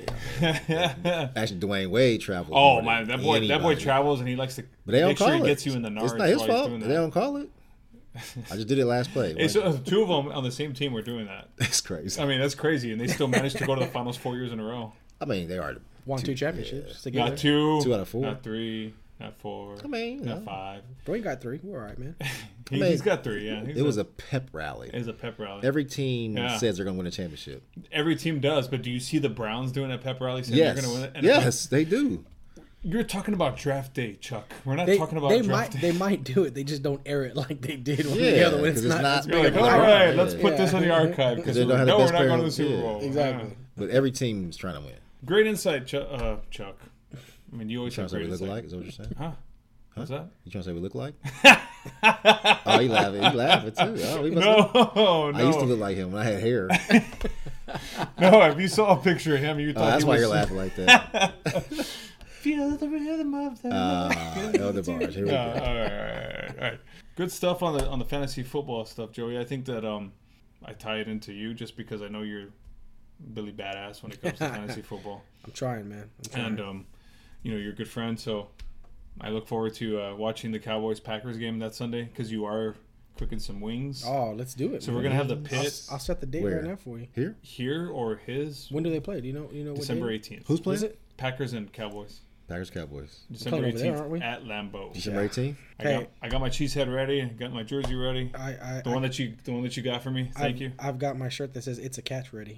[SPEAKER 5] Actually, Dwayne Wade travels.
[SPEAKER 6] Oh
[SPEAKER 5] more
[SPEAKER 6] man,
[SPEAKER 5] than
[SPEAKER 6] that boy, that boy
[SPEAKER 5] anybody.
[SPEAKER 6] travels and he likes to
[SPEAKER 5] But they don't
[SPEAKER 6] make
[SPEAKER 5] call
[SPEAKER 6] sure he
[SPEAKER 5] it.
[SPEAKER 6] gets you in the nards.
[SPEAKER 5] It's not his
[SPEAKER 6] while he's
[SPEAKER 5] fault.
[SPEAKER 6] doing
[SPEAKER 5] They
[SPEAKER 6] that.
[SPEAKER 5] don't call it. I just did it last play.
[SPEAKER 6] It's, uh, two of them on the same team were doing that.
[SPEAKER 5] That's crazy.
[SPEAKER 6] I mean, that's crazy, and they still managed to go to the finals four years in a row.
[SPEAKER 5] I mean, they are the
[SPEAKER 7] Won two championships together.
[SPEAKER 6] Not two,
[SPEAKER 5] Two out of four.
[SPEAKER 6] not three, not four.
[SPEAKER 5] I mean, you
[SPEAKER 6] not
[SPEAKER 5] know.
[SPEAKER 6] five.
[SPEAKER 7] Dwayne got three. We're all right, man.
[SPEAKER 6] He,
[SPEAKER 5] mean,
[SPEAKER 6] he's got three. Yeah, he's
[SPEAKER 5] It was a pep rally.
[SPEAKER 6] It's a pep rally.
[SPEAKER 5] Every team
[SPEAKER 6] Yeah.
[SPEAKER 5] says they're going to win a championship.
[SPEAKER 6] Every team does, but do you see the Browns doing a pep rally? Saying
[SPEAKER 5] Yes,
[SPEAKER 6] they're going to win it? And
[SPEAKER 5] yes, they do.
[SPEAKER 6] You're talking about draft day, Chuck. We're not
[SPEAKER 7] They,
[SPEAKER 6] talking about
[SPEAKER 7] they
[SPEAKER 6] draft
[SPEAKER 7] might
[SPEAKER 6] day.
[SPEAKER 7] they might do it. They just don't air it like they did when
[SPEAKER 5] Yeah,
[SPEAKER 7] the other one. It's
[SPEAKER 5] 'cause it's
[SPEAKER 7] not.
[SPEAKER 5] not-
[SPEAKER 7] it's
[SPEAKER 6] You're like,
[SPEAKER 7] big.
[SPEAKER 6] all right, let's
[SPEAKER 5] Yeah.
[SPEAKER 6] put this on the archive because
[SPEAKER 5] They
[SPEAKER 6] no,
[SPEAKER 5] don't have the
[SPEAKER 6] we're
[SPEAKER 5] best
[SPEAKER 6] not going to
[SPEAKER 5] players.
[SPEAKER 6] the Super
[SPEAKER 5] Yeah.
[SPEAKER 6] Bowl.
[SPEAKER 7] Exactly.
[SPEAKER 6] Yeah.
[SPEAKER 5] But every team's trying to win.
[SPEAKER 6] Great insight, Chuck. Uh, Chuck. I mean, you always
[SPEAKER 5] Trying
[SPEAKER 6] have
[SPEAKER 5] to say
[SPEAKER 6] great
[SPEAKER 5] we look
[SPEAKER 6] insight.
[SPEAKER 5] alike? Is that what you're saying?
[SPEAKER 6] Huh? What's that?
[SPEAKER 5] You trying to say we look alike? Oh, he laughing. He laughing too. Oh, we must
[SPEAKER 6] No,
[SPEAKER 5] look-
[SPEAKER 6] no.
[SPEAKER 5] I used to look like him when I had hair.
[SPEAKER 6] No, if you saw a picture of him, you
[SPEAKER 5] Oh,
[SPEAKER 6] thought
[SPEAKER 5] that's
[SPEAKER 6] he
[SPEAKER 5] why
[SPEAKER 6] was.
[SPEAKER 5] you're laughing like that.
[SPEAKER 6] Feel the rhythm of the
[SPEAKER 5] Uh, Elder Bars. Here we
[SPEAKER 6] Yeah,
[SPEAKER 5] go.
[SPEAKER 6] all right, all right, all right. Good stuff on the on the fantasy football stuff, Joey. I think that um, I tie it into you just because I know you're Billy Badass when it comes to fantasy football,
[SPEAKER 7] I'm trying, man. I'm trying.
[SPEAKER 6] and um, you know you're a good friend. So I look forward to uh, watching the Cowboys Packers game that Sunday because you are cooking some wings.
[SPEAKER 7] oh, let's do it.
[SPEAKER 6] So
[SPEAKER 7] man.
[SPEAKER 6] we're gonna have the
[SPEAKER 7] I'll,
[SPEAKER 6] pit
[SPEAKER 7] I'll set the date
[SPEAKER 5] Where?
[SPEAKER 7] right now for you.
[SPEAKER 5] Here?
[SPEAKER 6] here or his
[SPEAKER 7] When do they play? Do you know? You know what
[SPEAKER 6] December
[SPEAKER 7] day?
[SPEAKER 6] eighteenth.
[SPEAKER 5] Who's playing?
[SPEAKER 7] Is it?
[SPEAKER 6] Packers and Cowboys.
[SPEAKER 5] Packers Cowboys.
[SPEAKER 6] December
[SPEAKER 7] Playing over there,
[SPEAKER 6] eighteenth
[SPEAKER 7] aren't we?
[SPEAKER 6] at Lambeau.
[SPEAKER 5] December eighteenth?
[SPEAKER 6] I
[SPEAKER 7] Hey.
[SPEAKER 6] got I got my cheesehead ready. I got my jersey ready.
[SPEAKER 7] I, I,
[SPEAKER 6] The
[SPEAKER 7] I
[SPEAKER 6] one that you the one that you got for me. Thank
[SPEAKER 7] I've,
[SPEAKER 6] you.
[SPEAKER 7] I've got my shirt that says "It's a catch" ready.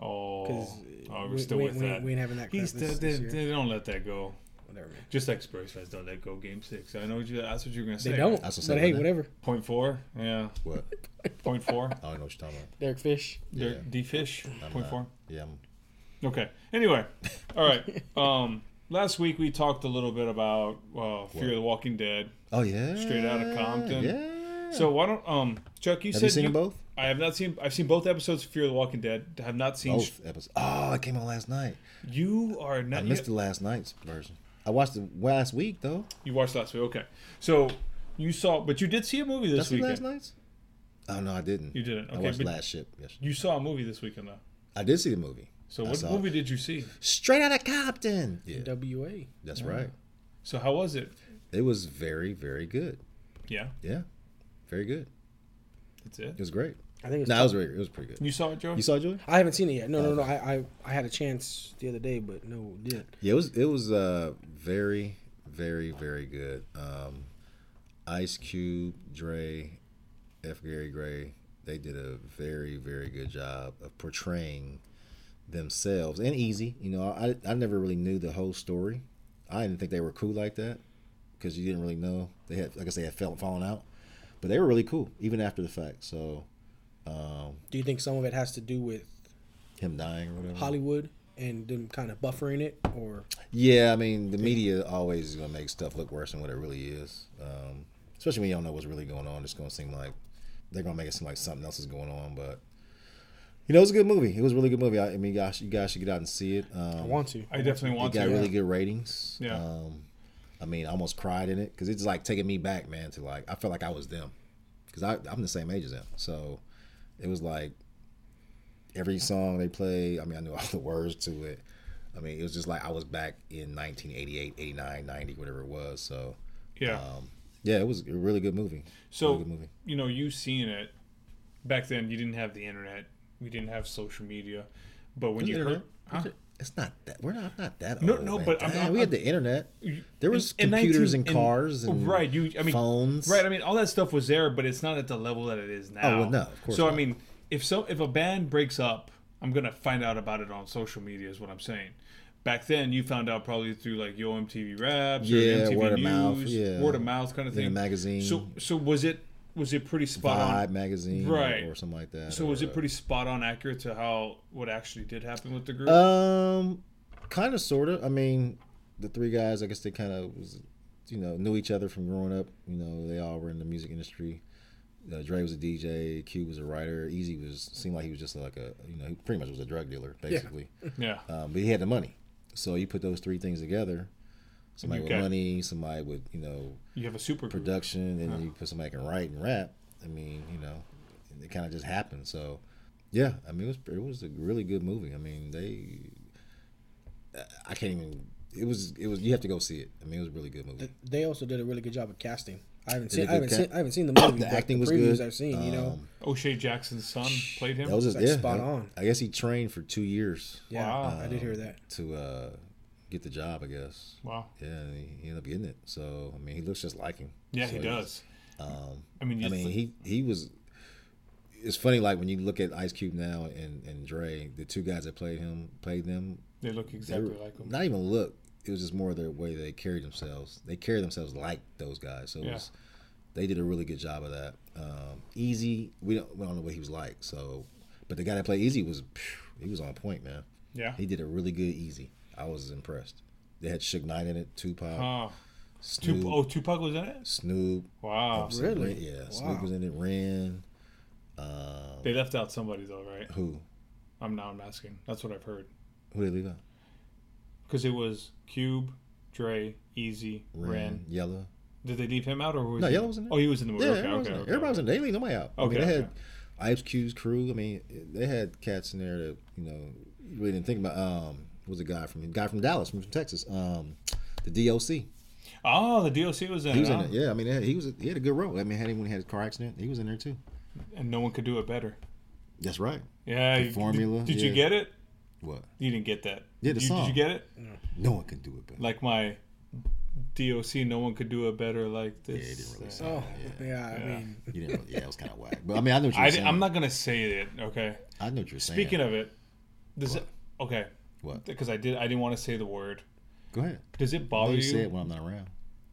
[SPEAKER 6] Oh,
[SPEAKER 7] Because
[SPEAKER 6] oh, we're
[SPEAKER 7] we,
[SPEAKER 6] still
[SPEAKER 7] we,
[SPEAKER 6] with
[SPEAKER 7] we,
[SPEAKER 6] that.
[SPEAKER 7] we ain't having that crap
[SPEAKER 6] He's
[SPEAKER 7] this,
[SPEAKER 6] they,
[SPEAKER 7] this
[SPEAKER 6] they,
[SPEAKER 7] year.
[SPEAKER 6] they don't let that go.
[SPEAKER 7] Whatever, man.
[SPEAKER 6] Just like Spurs fans don't let go Game Six. I know what you. That's what you're gonna say.
[SPEAKER 7] They don't.
[SPEAKER 5] That's
[SPEAKER 7] But
[SPEAKER 5] what I'm
[SPEAKER 7] hey,
[SPEAKER 5] saying,
[SPEAKER 7] whatever.
[SPEAKER 6] Point four. Yeah.
[SPEAKER 5] What?
[SPEAKER 6] Point four.
[SPEAKER 5] I don't know what you're talking about.
[SPEAKER 7] Derek Fish.
[SPEAKER 5] Yeah.
[SPEAKER 6] D Fish.
[SPEAKER 5] I'm
[SPEAKER 6] Point
[SPEAKER 5] not-
[SPEAKER 6] four.
[SPEAKER 5] Yeah, I'm,
[SPEAKER 6] Okay. Anyway, all right. Um, last week we talked a little bit about uh, Fear
[SPEAKER 5] What?
[SPEAKER 6] of the Walking Dead.
[SPEAKER 5] oh yeah,
[SPEAKER 6] Straight Outta Compton.
[SPEAKER 5] Yeah.
[SPEAKER 6] So why don't um Chuck? You
[SPEAKER 5] have
[SPEAKER 6] said
[SPEAKER 5] you seen them both?
[SPEAKER 6] I have not seen. I've seen both episodes of Fear of the Walking Dead. I have not seen.
[SPEAKER 5] Both episodes. Oh, it came out last night.
[SPEAKER 6] You are not.
[SPEAKER 5] I missed the last night's version. I watched it last week though.
[SPEAKER 6] You watched last week. Okay. So you saw, but you did see a movie this
[SPEAKER 5] That's the
[SPEAKER 6] weekend.
[SPEAKER 5] last night's. Oh no, I didn't.
[SPEAKER 6] You didn't.
[SPEAKER 5] I
[SPEAKER 6] Okay,
[SPEAKER 5] watched
[SPEAKER 6] but-
[SPEAKER 5] Last Ship. Yes,
[SPEAKER 6] You saw a movie this weekend though.
[SPEAKER 5] I did see the movie.
[SPEAKER 6] So
[SPEAKER 5] I
[SPEAKER 6] what
[SPEAKER 5] saw
[SPEAKER 6] movie
[SPEAKER 5] it.
[SPEAKER 6] did you see?
[SPEAKER 5] Straight Outta Compton. Yeah,
[SPEAKER 7] W A.
[SPEAKER 5] that's right.
[SPEAKER 6] So how was it?
[SPEAKER 5] It was very, very good.
[SPEAKER 6] Yeah,
[SPEAKER 5] Yeah, very good.
[SPEAKER 6] that's it.
[SPEAKER 5] It was great.
[SPEAKER 7] I think it's.
[SPEAKER 5] No, it was very. It was pretty good.
[SPEAKER 6] You saw it, Joe?
[SPEAKER 5] You saw it, Joey?
[SPEAKER 7] I haven't seen it yet. No, no, no. I, I, I had a chance the other day, but no, didn't.
[SPEAKER 5] Yeah, it was. It was uh, very, very, very good. Um, Ice Cube, Dre, F. Gary Gray, they did a very, very good job of portraying themselves and Easy. You know, I I never really knew the whole story. I didn't think they were cool like that because you didn't really know they had. I guess they had fell, fallen out, but they were really cool even after the fact. So, um,
[SPEAKER 7] Do you think some of it has to do with
[SPEAKER 5] him dying or whatever.
[SPEAKER 7] Hollywood and them kind of buffering it, or
[SPEAKER 5] Yeah, I mean, the media always is going to make stuff look worse than what it really is. Um, especially when you don't know what's really going on. It's going to seem like they're going to make it seem like something else is going on. But, you know, it was a good movie. It was a really good movie. I, I mean, you guys, you guys should get out and see it. Um,
[SPEAKER 7] I want to.
[SPEAKER 6] I definitely want
[SPEAKER 5] It got
[SPEAKER 6] to.
[SPEAKER 5] really good ratings.
[SPEAKER 6] Yeah.
[SPEAKER 5] Um, I mean, I almost cried in it because it's like taking me back, man, to like, I felt like I was them. Because I'm the same age as them. So it was like every song they play, I mean, I knew all the words to it. I mean, it was just like I was back in nineteen eighty-eight, eighty-nine, ninety, whatever it was. So,
[SPEAKER 6] Yeah.
[SPEAKER 5] um, yeah, it was a really good movie.
[SPEAKER 6] So,
[SPEAKER 5] really good movie.
[SPEAKER 6] you know, you seen it back then. You didn't have the internet. We didn't have social media. But when
[SPEAKER 5] There's
[SPEAKER 6] you heard,
[SPEAKER 5] internet.
[SPEAKER 6] huh?
[SPEAKER 5] It's not that we're not not that
[SPEAKER 6] No,
[SPEAKER 5] old.
[SPEAKER 6] no,
[SPEAKER 5] man.
[SPEAKER 6] but I'm-
[SPEAKER 5] Damn,
[SPEAKER 6] I'm-
[SPEAKER 5] we had the internet. There was
[SPEAKER 6] in- in
[SPEAKER 5] computers
[SPEAKER 6] nineteen
[SPEAKER 5] and cars and
[SPEAKER 6] right. You, I mean,
[SPEAKER 5] phones.
[SPEAKER 6] Right. I mean, all that stuff was there, but it's not at the level that it is now.
[SPEAKER 5] Oh, well, no, of course
[SPEAKER 6] So I
[SPEAKER 5] not.
[SPEAKER 6] mean, if so, if a band breaks up, I'm gonna find out about it on social media. Is what I'm saying. Back then, you found out probably through like Yo M T V Raps or
[SPEAKER 5] Yeah,
[SPEAKER 6] M T V
[SPEAKER 5] word of
[SPEAKER 6] News,
[SPEAKER 5] mouth, yeah.
[SPEAKER 6] word of mouth kind of
[SPEAKER 5] In a
[SPEAKER 6] thing.
[SPEAKER 5] magazine.
[SPEAKER 6] So, so was it was it pretty spot
[SPEAKER 5] Vibe
[SPEAKER 6] on?
[SPEAKER 5] magazine,
[SPEAKER 6] Right.
[SPEAKER 5] or, or something like that.
[SPEAKER 6] So was
[SPEAKER 5] or,
[SPEAKER 6] it pretty spot on accurate to how what actually did happen with the group?
[SPEAKER 5] Um, kind of, sort of. I mean, the three guys, I guess they kind of was, you know, knew each other from growing up. You know, they all were in the music industry. Uh, Dre was a D J. Q was a writer. Easy was seemed like he was just like a, you know, he pretty much was a drug dealer basically.
[SPEAKER 6] yeah.
[SPEAKER 5] Um, but he had the money, so you put those three things together. Somebody
[SPEAKER 6] You
[SPEAKER 5] with
[SPEAKER 6] got-
[SPEAKER 5] money, somebody with, you know,
[SPEAKER 6] You have a super group.
[SPEAKER 5] production, and you put somebody who can write and rap. I mean, you know, it kind of just happened. So, yeah, I mean, it was it was a really good movie. I mean, they, I can't even. It was it was. You have to go see it. I mean, it was a really good movie.
[SPEAKER 7] They also did a really good job of casting. I haven't
[SPEAKER 5] Did
[SPEAKER 7] seen.
[SPEAKER 5] a
[SPEAKER 7] I haven't
[SPEAKER 5] good
[SPEAKER 7] seen.
[SPEAKER 5] ca-
[SPEAKER 7] I haven't seen the movie.
[SPEAKER 5] The
[SPEAKER 7] but
[SPEAKER 5] acting
[SPEAKER 7] the
[SPEAKER 5] was
[SPEAKER 7] previews
[SPEAKER 5] good.
[SPEAKER 7] I've seen. You know,
[SPEAKER 5] Um,
[SPEAKER 6] O'Shea Jackson's son played him.
[SPEAKER 5] That was
[SPEAKER 7] That's
[SPEAKER 5] yeah,
[SPEAKER 7] spot
[SPEAKER 5] that-
[SPEAKER 7] on.
[SPEAKER 5] I guess he trained for two years
[SPEAKER 7] yeah,
[SPEAKER 6] Wow.
[SPEAKER 7] I did hear that.
[SPEAKER 5] to uh, get the job. I guess.
[SPEAKER 6] Wow.
[SPEAKER 5] Yeah, and he, he ended up getting it. So I mean, he looks just like him.
[SPEAKER 6] Yeah,
[SPEAKER 5] So
[SPEAKER 6] he
[SPEAKER 5] he's-
[SPEAKER 6] does.
[SPEAKER 5] Um,
[SPEAKER 6] I mean, you
[SPEAKER 5] I mean,
[SPEAKER 6] th-
[SPEAKER 5] he he was. It's funny, like when you look at Ice Cube now and, and Dre, the two guys that played him, played them.
[SPEAKER 6] They look
[SPEAKER 5] they
[SPEAKER 6] exactly
[SPEAKER 5] were-
[SPEAKER 6] like him.
[SPEAKER 5] Not even look. It was just more their way they carried themselves. They carried themselves like those guys. So it
[SPEAKER 6] Yeah.
[SPEAKER 5] was, they did a really good job of that. Um, Easy, we don't we don't know what he was like. So, but the guy that played Easy was, phew, he was on point, man.
[SPEAKER 6] Yeah.
[SPEAKER 5] He did a really good Easy. I was impressed. They had Suge Knight in it, Tupac,
[SPEAKER 6] Huh.
[SPEAKER 5] Snoop,
[SPEAKER 6] Tup- oh, Tupac was in it?
[SPEAKER 5] Snoop.
[SPEAKER 6] Wow.
[SPEAKER 5] um,
[SPEAKER 7] Really?
[SPEAKER 5] Ren- yeah,
[SPEAKER 7] Wow.
[SPEAKER 5] Snoop was in it. Ren. Um,
[SPEAKER 6] They left out somebody, though, right?
[SPEAKER 5] who?
[SPEAKER 6] I'm now I'm asking. That's what I've heard.
[SPEAKER 5] Who did they leave out?
[SPEAKER 6] Because it was Cube, Dre, Easy, Ren.
[SPEAKER 5] Yellow.
[SPEAKER 6] Did they leave him out, or was
[SPEAKER 5] No,
[SPEAKER 6] he?
[SPEAKER 5] Yellow was in there.
[SPEAKER 6] Oh, he was in the movie.
[SPEAKER 5] Yeah,
[SPEAKER 6] okay,
[SPEAKER 5] everybody was
[SPEAKER 6] okay,
[SPEAKER 5] in there.
[SPEAKER 6] okay,
[SPEAKER 5] Everybody was
[SPEAKER 6] okay.
[SPEAKER 5] in there. They leave nobody out. I
[SPEAKER 6] Okay,
[SPEAKER 5] mean, they had
[SPEAKER 6] okay.
[SPEAKER 5] Ice Cube's crew. I mean, they had cats in there that, you know, you really didn't think about. Um, what was the guy from the guy from Dallas, from Texas? Um, the D O C.
[SPEAKER 6] Oh, the D O C was in
[SPEAKER 5] He
[SPEAKER 6] it.
[SPEAKER 5] was in
[SPEAKER 6] huh?
[SPEAKER 5] it. Yeah, I mean, he had, he was he had a good role. I mean, had him when he had his car accident, he was in there too.
[SPEAKER 6] And no one could do it better.
[SPEAKER 5] That's right.
[SPEAKER 6] Yeah.
[SPEAKER 5] The
[SPEAKER 6] you-
[SPEAKER 5] formula,
[SPEAKER 6] Did, did
[SPEAKER 5] yeah.
[SPEAKER 6] you get it?
[SPEAKER 5] What?
[SPEAKER 6] You didn't get that.
[SPEAKER 5] Yeah, the
[SPEAKER 6] you,
[SPEAKER 5] song.
[SPEAKER 6] Did you get it?
[SPEAKER 5] No one can do it better.
[SPEAKER 6] Like my D O C, no one could do it better like this.
[SPEAKER 5] Yeah, he didn't really
[SPEAKER 6] Uh,
[SPEAKER 5] say
[SPEAKER 7] Oh,
[SPEAKER 5] that.
[SPEAKER 7] yeah. I
[SPEAKER 6] Yeah.
[SPEAKER 7] mean,
[SPEAKER 5] You didn't really, yeah, it was kind of whack. But I mean, I know what you were
[SPEAKER 6] I,
[SPEAKER 5] saying.
[SPEAKER 6] I'm not gonna say it. Okay.
[SPEAKER 5] I know what you're saying.
[SPEAKER 6] Speaking of it, Does it? Okay.
[SPEAKER 5] What?
[SPEAKER 6] Because I did. I didn't want to say the word.
[SPEAKER 5] Go ahead.
[SPEAKER 6] Does it bother
[SPEAKER 5] you?
[SPEAKER 6] you?
[SPEAKER 5] Say it when I'm not around.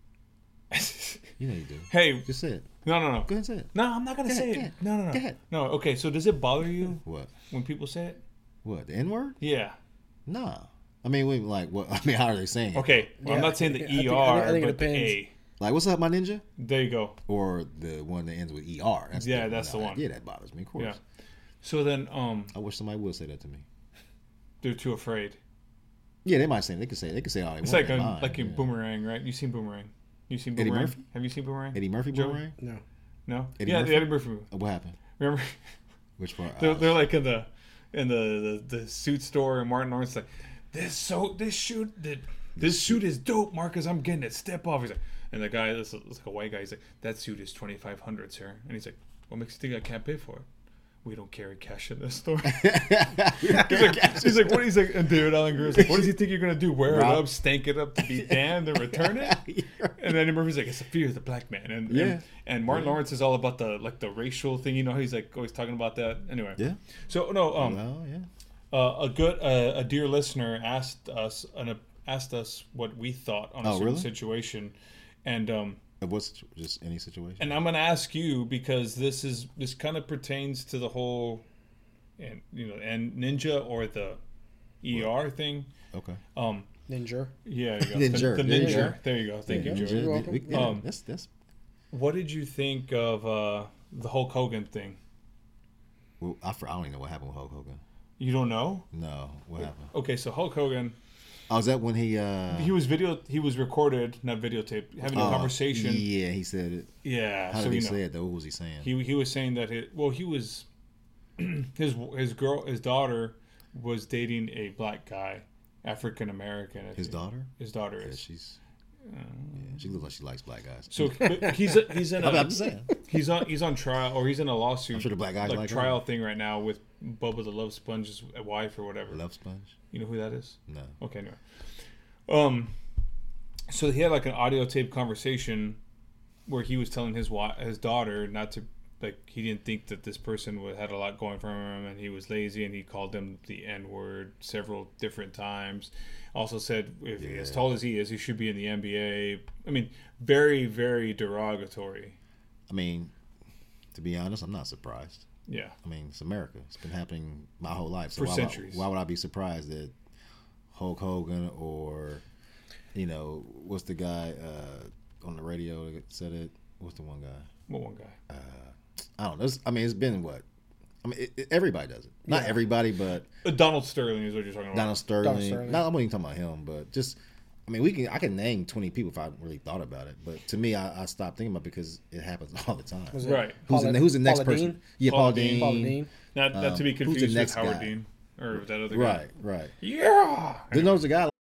[SPEAKER 5] You know you do.
[SPEAKER 6] Hey.
[SPEAKER 5] Just say it.
[SPEAKER 6] No, no, no.
[SPEAKER 5] Go ahead and say it.
[SPEAKER 6] No, I'm not gonna
[SPEAKER 5] Go
[SPEAKER 6] say
[SPEAKER 5] ahead,
[SPEAKER 6] it.
[SPEAKER 5] go ahead.
[SPEAKER 6] No, no, no.
[SPEAKER 5] Go ahead.
[SPEAKER 6] No. Okay. So does it bother you
[SPEAKER 5] What?
[SPEAKER 6] when people say it?
[SPEAKER 5] What? The N word?
[SPEAKER 6] Yeah.
[SPEAKER 5] Nah. I mean, we like what? I mean, how are they saying it?
[SPEAKER 6] Okay. Well, I'm
[SPEAKER 7] Yeah.
[SPEAKER 6] not saying the
[SPEAKER 7] I think-
[SPEAKER 6] E R,
[SPEAKER 7] I think- I think it
[SPEAKER 6] but the
[SPEAKER 7] depends.
[SPEAKER 6] A.
[SPEAKER 5] Like, what's up, my ninja?
[SPEAKER 6] There you go.
[SPEAKER 5] Or the one that ends with E R. That's
[SPEAKER 6] Yeah,
[SPEAKER 5] the,
[SPEAKER 6] that's the one.
[SPEAKER 5] Yeah, that bothers me. Of course.
[SPEAKER 6] Yeah. So then, um,
[SPEAKER 5] I wish somebody would say that to me.
[SPEAKER 6] they're too afraid.
[SPEAKER 5] Yeah, they might say it. They could say it. They could say all they
[SPEAKER 6] It's
[SPEAKER 5] want.
[SPEAKER 6] like
[SPEAKER 5] They
[SPEAKER 6] a,
[SPEAKER 5] mind,
[SPEAKER 6] like in
[SPEAKER 5] yeah.
[SPEAKER 6] Boomerang, right? You seen Boomerang? You seen
[SPEAKER 5] Eddie
[SPEAKER 6] Boomerang?
[SPEAKER 5] Murphy?
[SPEAKER 6] Have you seen Boomerang?
[SPEAKER 5] Eddie Murphy
[SPEAKER 6] Joey?
[SPEAKER 5] boomerang?
[SPEAKER 7] No.
[SPEAKER 6] No.
[SPEAKER 5] Eddie
[SPEAKER 6] yeah,
[SPEAKER 5] Murphy?
[SPEAKER 6] the Eddie Murphy movie.
[SPEAKER 5] What happened?
[SPEAKER 6] Remember?
[SPEAKER 5] Which part?
[SPEAKER 6] They're,
[SPEAKER 5] Uh,
[SPEAKER 6] they're like in the in the, the, the suit store, and Martin Lawrence is like, this so this shoot the, this suit is dope, Marcus. I'm getting it. Step off. He's like, and the guy, this is like a white guy. He's like, that suit is twenty five hundred, sir. And he's like, what makes you think I can't pay for it? We don't carry cash in this store. he's, like, he's like, what? He's like, and David Allen Green's like, what does he think you're gonna do? Wear
[SPEAKER 5] Rob?
[SPEAKER 6] it up, stank it up to be damned, and return it? And then Murphy's like, it's the fear of the black man. And
[SPEAKER 5] Yeah.
[SPEAKER 6] and, and Martin Lawrence is all about the like the racial thing. You know, he's like always talking about that. Anyway.
[SPEAKER 5] Yeah.
[SPEAKER 6] So no, um,
[SPEAKER 5] Well, yeah.
[SPEAKER 6] uh, a good uh, a dear listener asked us an, uh, asked us what we thought on a
[SPEAKER 5] Oh,
[SPEAKER 6] certain
[SPEAKER 5] really?
[SPEAKER 6] situation, and um,
[SPEAKER 5] It was just any situation.
[SPEAKER 6] and I'm gonna ask you because this is this kind of pertains to the whole, and you know, and Ninja or the E R thing.
[SPEAKER 5] Okay.
[SPEAKER 6] Um,
[SPEAKER 7] Ninja.
[SPEAKER 6] yeah, there you go.
[SPEAKER 5] Ninja.
[SPEAKER 6] The, the
[SPEAKER 5] Ninja.
[SPEAKER 6] Ninja. There you go. Thank
[SPEAKER 5] Yeah,
[SPEAKER 6] you,
[SPEAKER 5] Ninja,
[SPEAKER 6] Joey.
[SPEAKER 7] You're welcome.
[SPEAKER 5] we- yeah,
[SPEAKER 6] Um,
[SPEAKER 5] that's that's.
[SPEAKER 6] What did you think of uh, the Hulk Hogan thing?
[SPEAKER 5] Well, I, I don't even know what happened with Hulk Hogan.
[SPEAKER 6] You don't know?
[SPEAKER 5] No, what happened?
[SPEAKER 6] Okay, so Hulk Hogan.
[SPEAKER 5] Oh, is that when he? uh
[SPEAKER 6] He was video. He was recorded, not videotaped, having a
[SPEAKER 5] oh,
[SPEAKER 6] conversation.
[SPEAKER 5] Yeah, he said it.
[SPEAKER 6] Yeah.
[SPEAKER 5] How
[SPEAKER 6] so
[SPEAKER 5] did he
[SPEAKER 6] you know,
[SPEAKER 5] say it though? What was he saying?
[SPEAKER 6] he he was saying that it. Well, he was his his girl, his daughter was dating a black guy, African American. I
[SPEAKER 5] His
[SPEAKER 6] think.
[SPEAKER 5] daughter?
[SPEAKER 6] His daughter
[SPEAKER 5] Yeah,
[SPEAKER 6] is.
[SPEAKER 5] she's. Yeah, she looks like she likes black guys.
[SPEAKER 6] So but he's he's in a
[SPEAKER 5] I'm just saying.
[SPEAKER 6] he's on he's on trial or he's in a lawsuit.
[SPEAKER 5] I'm sure the black guys
[SPEAKER 6] like
[SPEAKER 5] like her.
[SPEAKER 6] trial thing right now with Bubba the Love Sponge's wife or whatever.
[SPEAKER 5] Love sponge?
[SPEAKER 6] You know who that is?
[SPEAKER 5] No.
[SPEAKER 6] Okay, anyway. Um, so he had like an audio tape conversation where he was telling his wife, his daughter not to like he didn't think that this person would, had a lot going for him and he was lazy and he called them the N word several different times. Also said if
[SPEAKER 5] Yeah.
[SPEAKER 6] as tall as he is, he should be in the N B A. I mean, very very derogatory.
[SPEAKER 5] I mean, to be honest, I'm not surprised.
[SPEAKER 6] Yeah.
[SPEAKER 5] I mean, it's America. It's been happening my whole life. So
[SPEAKER 6] For
[SPEAKER 5] why
[SPEAKER 6] centuries.
[SPEAKER 5] Would I, why would I be surprised that Hulk Hogan or, you know, what's the guy uh, on the radio that said it? What's the one guy?
[SPEAKER 6] What one guy?
[SPEAKER 5] I don't know. It's, I mean, it's been what? I mean, it, it, everybody does it. Not
[SPEAKER 7] Yeah.
[SPEAKER 5] everybody, but
[SPEAKER 6] Uh, Donald Sterling is what you're talking about.
[SPEAKER 5] Donald Sterling.
[SPEAKER 7] Donald Sterling.
[SPEAKER 5] No, I'm not even talking about him, but just, I mean, we can. I can name twenty people if I really thought about it. But to me, I, I stopped thinking about it because it happens all the time.
[SPEAKER 7] Was it
[SPEAKER 6] Right.
[SPEAKER 5] Who's,
[SPEAKER 7] Paula-
[SPEAKER 5] the, who's the next
[SPEAKER 7] Paula
[SPEAKER 5] person?
[SPEAKER 7] Dean?
[SPEAKER 5] Yeah,
[SPEAKER 6] Paula
[SPEAKER 5] Paul
[SPEAKER 6] Dean.
[SPEAKER 5] Dean.
[SPEAKER 7] Paula Dean.
[SPEAKER 6] Not, not to be
[SPEAKER 5] Um, who's the
[SPEAKER 6] confused with
[SPEAKER 5] next
[SPEAKER 6] Howard
[SPEAKER 5] guy?
[SPEAKER 6] Dean or that other guy.
[SPEAKER 5] Right, right.
[SPEAKER 6] Yeah.
[SPEAKER 5] Then there was a guy.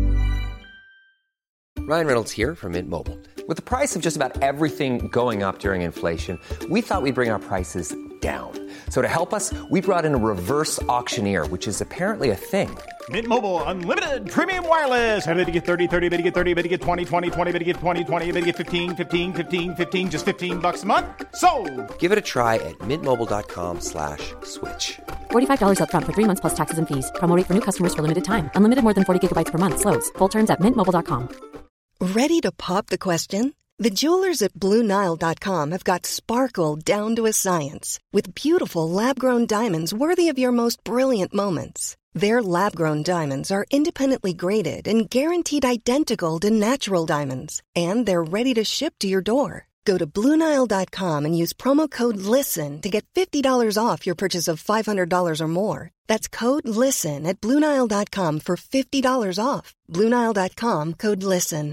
[SPEAKER 2] Ryan Reynolds here from Mint Mobile. With the price of just about everything going up during inflation, we thought we'd bring our prices down. So to help us, we brought in a reverse auctioneer, which is apparently a thing.
[SPEAKER 8] Mint Mobile Unlimited Premium Wireless. How to get thirty, thirty, bit to get thirty, bit to get twenty, twenty, twenty, bit to get twenty, twenty, bit to get fifteen, fifteen, fifteen, fifteen, just fifteen bucks a month? Sold!
[SPEAKER 2] Give it a try at mintmobile.com slash switch.
[SPEAKER 3] forty-five dollars up front for three months plus taxes and fees. Promo rate for new customers for limited time. Unlimited more than forty gigabytes per month. Slows full terms at mint mobile dot com.
[SPEAKER 9] Ready to pop the question? The jewelers at Blue Nile dot com have got sparkle down to a science with beautiful lab-grown diamonds worthy of your most brilliant moments. Their lab-grown diamonds are independently graded and guaranteed identical to natural diamonds, and they're ready to ship to your door. Go to Blue Nile dot com and use promo code LISTEN to get fifty dollars off your purchase of five hundred dollars or more. That's code LISTEN at Blue Nile dot com for fifty dollars off. Blue Nile dot com, code LISTEN.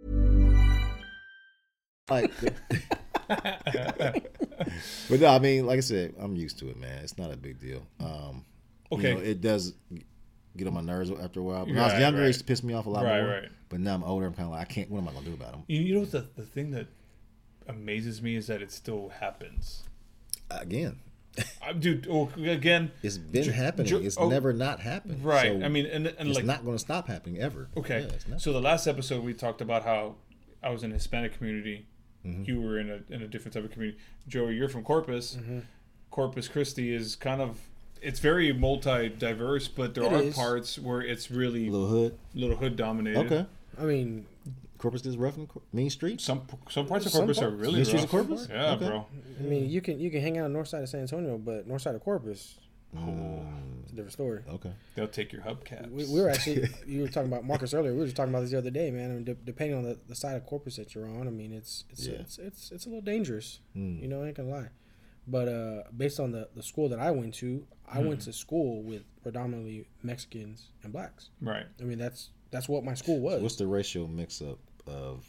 [SPEAKER 5] Like, but no, I mean, like I said, I'm used to it, man. It's not a big deal. Um,
[SPEAKER 6] Okay.
[SPEAKER 5] you know, it does get on my nerves after a while. When I was
[SPEAKER 6] Right,
[SPEAKER 5] younger,
[SPEAKER 6] right.
[SPEAKER 5] it used to piss me off a lot
[SPEAKER 6] Right,
[SPEAKER 5] more.
[SPEAKER 6] right.
[SPEAKER 5] But now I'm older. I'm kind of like, I can't. What am I gonna do about them?
[SPEAKER 6] You, you know the the thing that amazes me is that it still happens.
[SPEAKER 5] Again,
[SPEAKER 6] Uh, dude, oh, again,
[SPEAKER 5] it's been
[SPEAKER 6] Ju-
[SPEAKER 5] happening.
[SPEAKER 6] Ju-
[SPEAKER 5] it's
[SPEAKER 6] oh,
[SPEAKER 5] never not happened.
[SPEAKER 6] right.
[SPEAKER 5] So
[SPEAKER 6] I mean, and, and
[SPEAKER 5] it's
[SPEAKER 6] like,
[SPEAKER 5] not going to stop happening ever.
[SPEAKER 6] okay.
[SPEAKER 5] Yeah, it's not.
[SPEAKER 6] So the last episode we talked about how I was in a Hispanic community.
[SPEAKER 5] Mm-hmm.
[SPEAKER 6] You were in a in a different type of community. Joey, you're from Corpus. Corpus Christi is kind of it's very multi-diverse, but there
[SPEAKER 7] It
[SPEAKER 6] are
[SPEAKER 7] is.
[SPEAKER 6] parts where it's really
[SPEAKER 5] Little hood.
[SPEAKER 6] little hood dominated.
[SPEAKER 5] Okay.
[SPEAKER 7] I mean,
[SPEAKER 5] Corpus is rough in Cor- Mean Streets.
[SPEAKER 6] Some some parts of
[SPEAKER 7] Some
[SPEAKER 6] Corpus are
[SPEAKER 7] parts.
[SPEAKER 6] really
[SPEAKER 5] Mean Streets
[SPEAKER 6] rough.
[SPEAKER 5] of Corpus?
[SPEAKER 6] Yeah,
[SPEAKER 5] Okay.
[SPEAKER 6] bro.
[SPEAKER 7] I mean, you can you can hang out on north side of San Antonio, but north side of Corpus,
[SPEAKER 5] Mm,
[SPEAKER 7] it's a different story.
[SPEAKER 5] okay.
[SPEAKER 6] They'll take your hubcaps.
[SPEAKER 7] We, we were actually you were talking about Marcus earlier. We were just talking about this the other day, man. I mean, de- depending on the, the side of Corpus that you're on, I mean, it's it's
[SPEAKER 5] Yeah.
[SPEAKER 7] it's, it's it's a little dangerous.
[SPEAKER 5] Mm.
[SPEAKER 7] You know, I ain't gonna lie. But uh, based on the, the school that I went to, I went to school with predominantly Mexicans and blacks.
[SPEAKER 6] Right.
[SPEAKER 7] I mean, that's that's what my school was.
[SPEAKER 5] What's the racial mix up of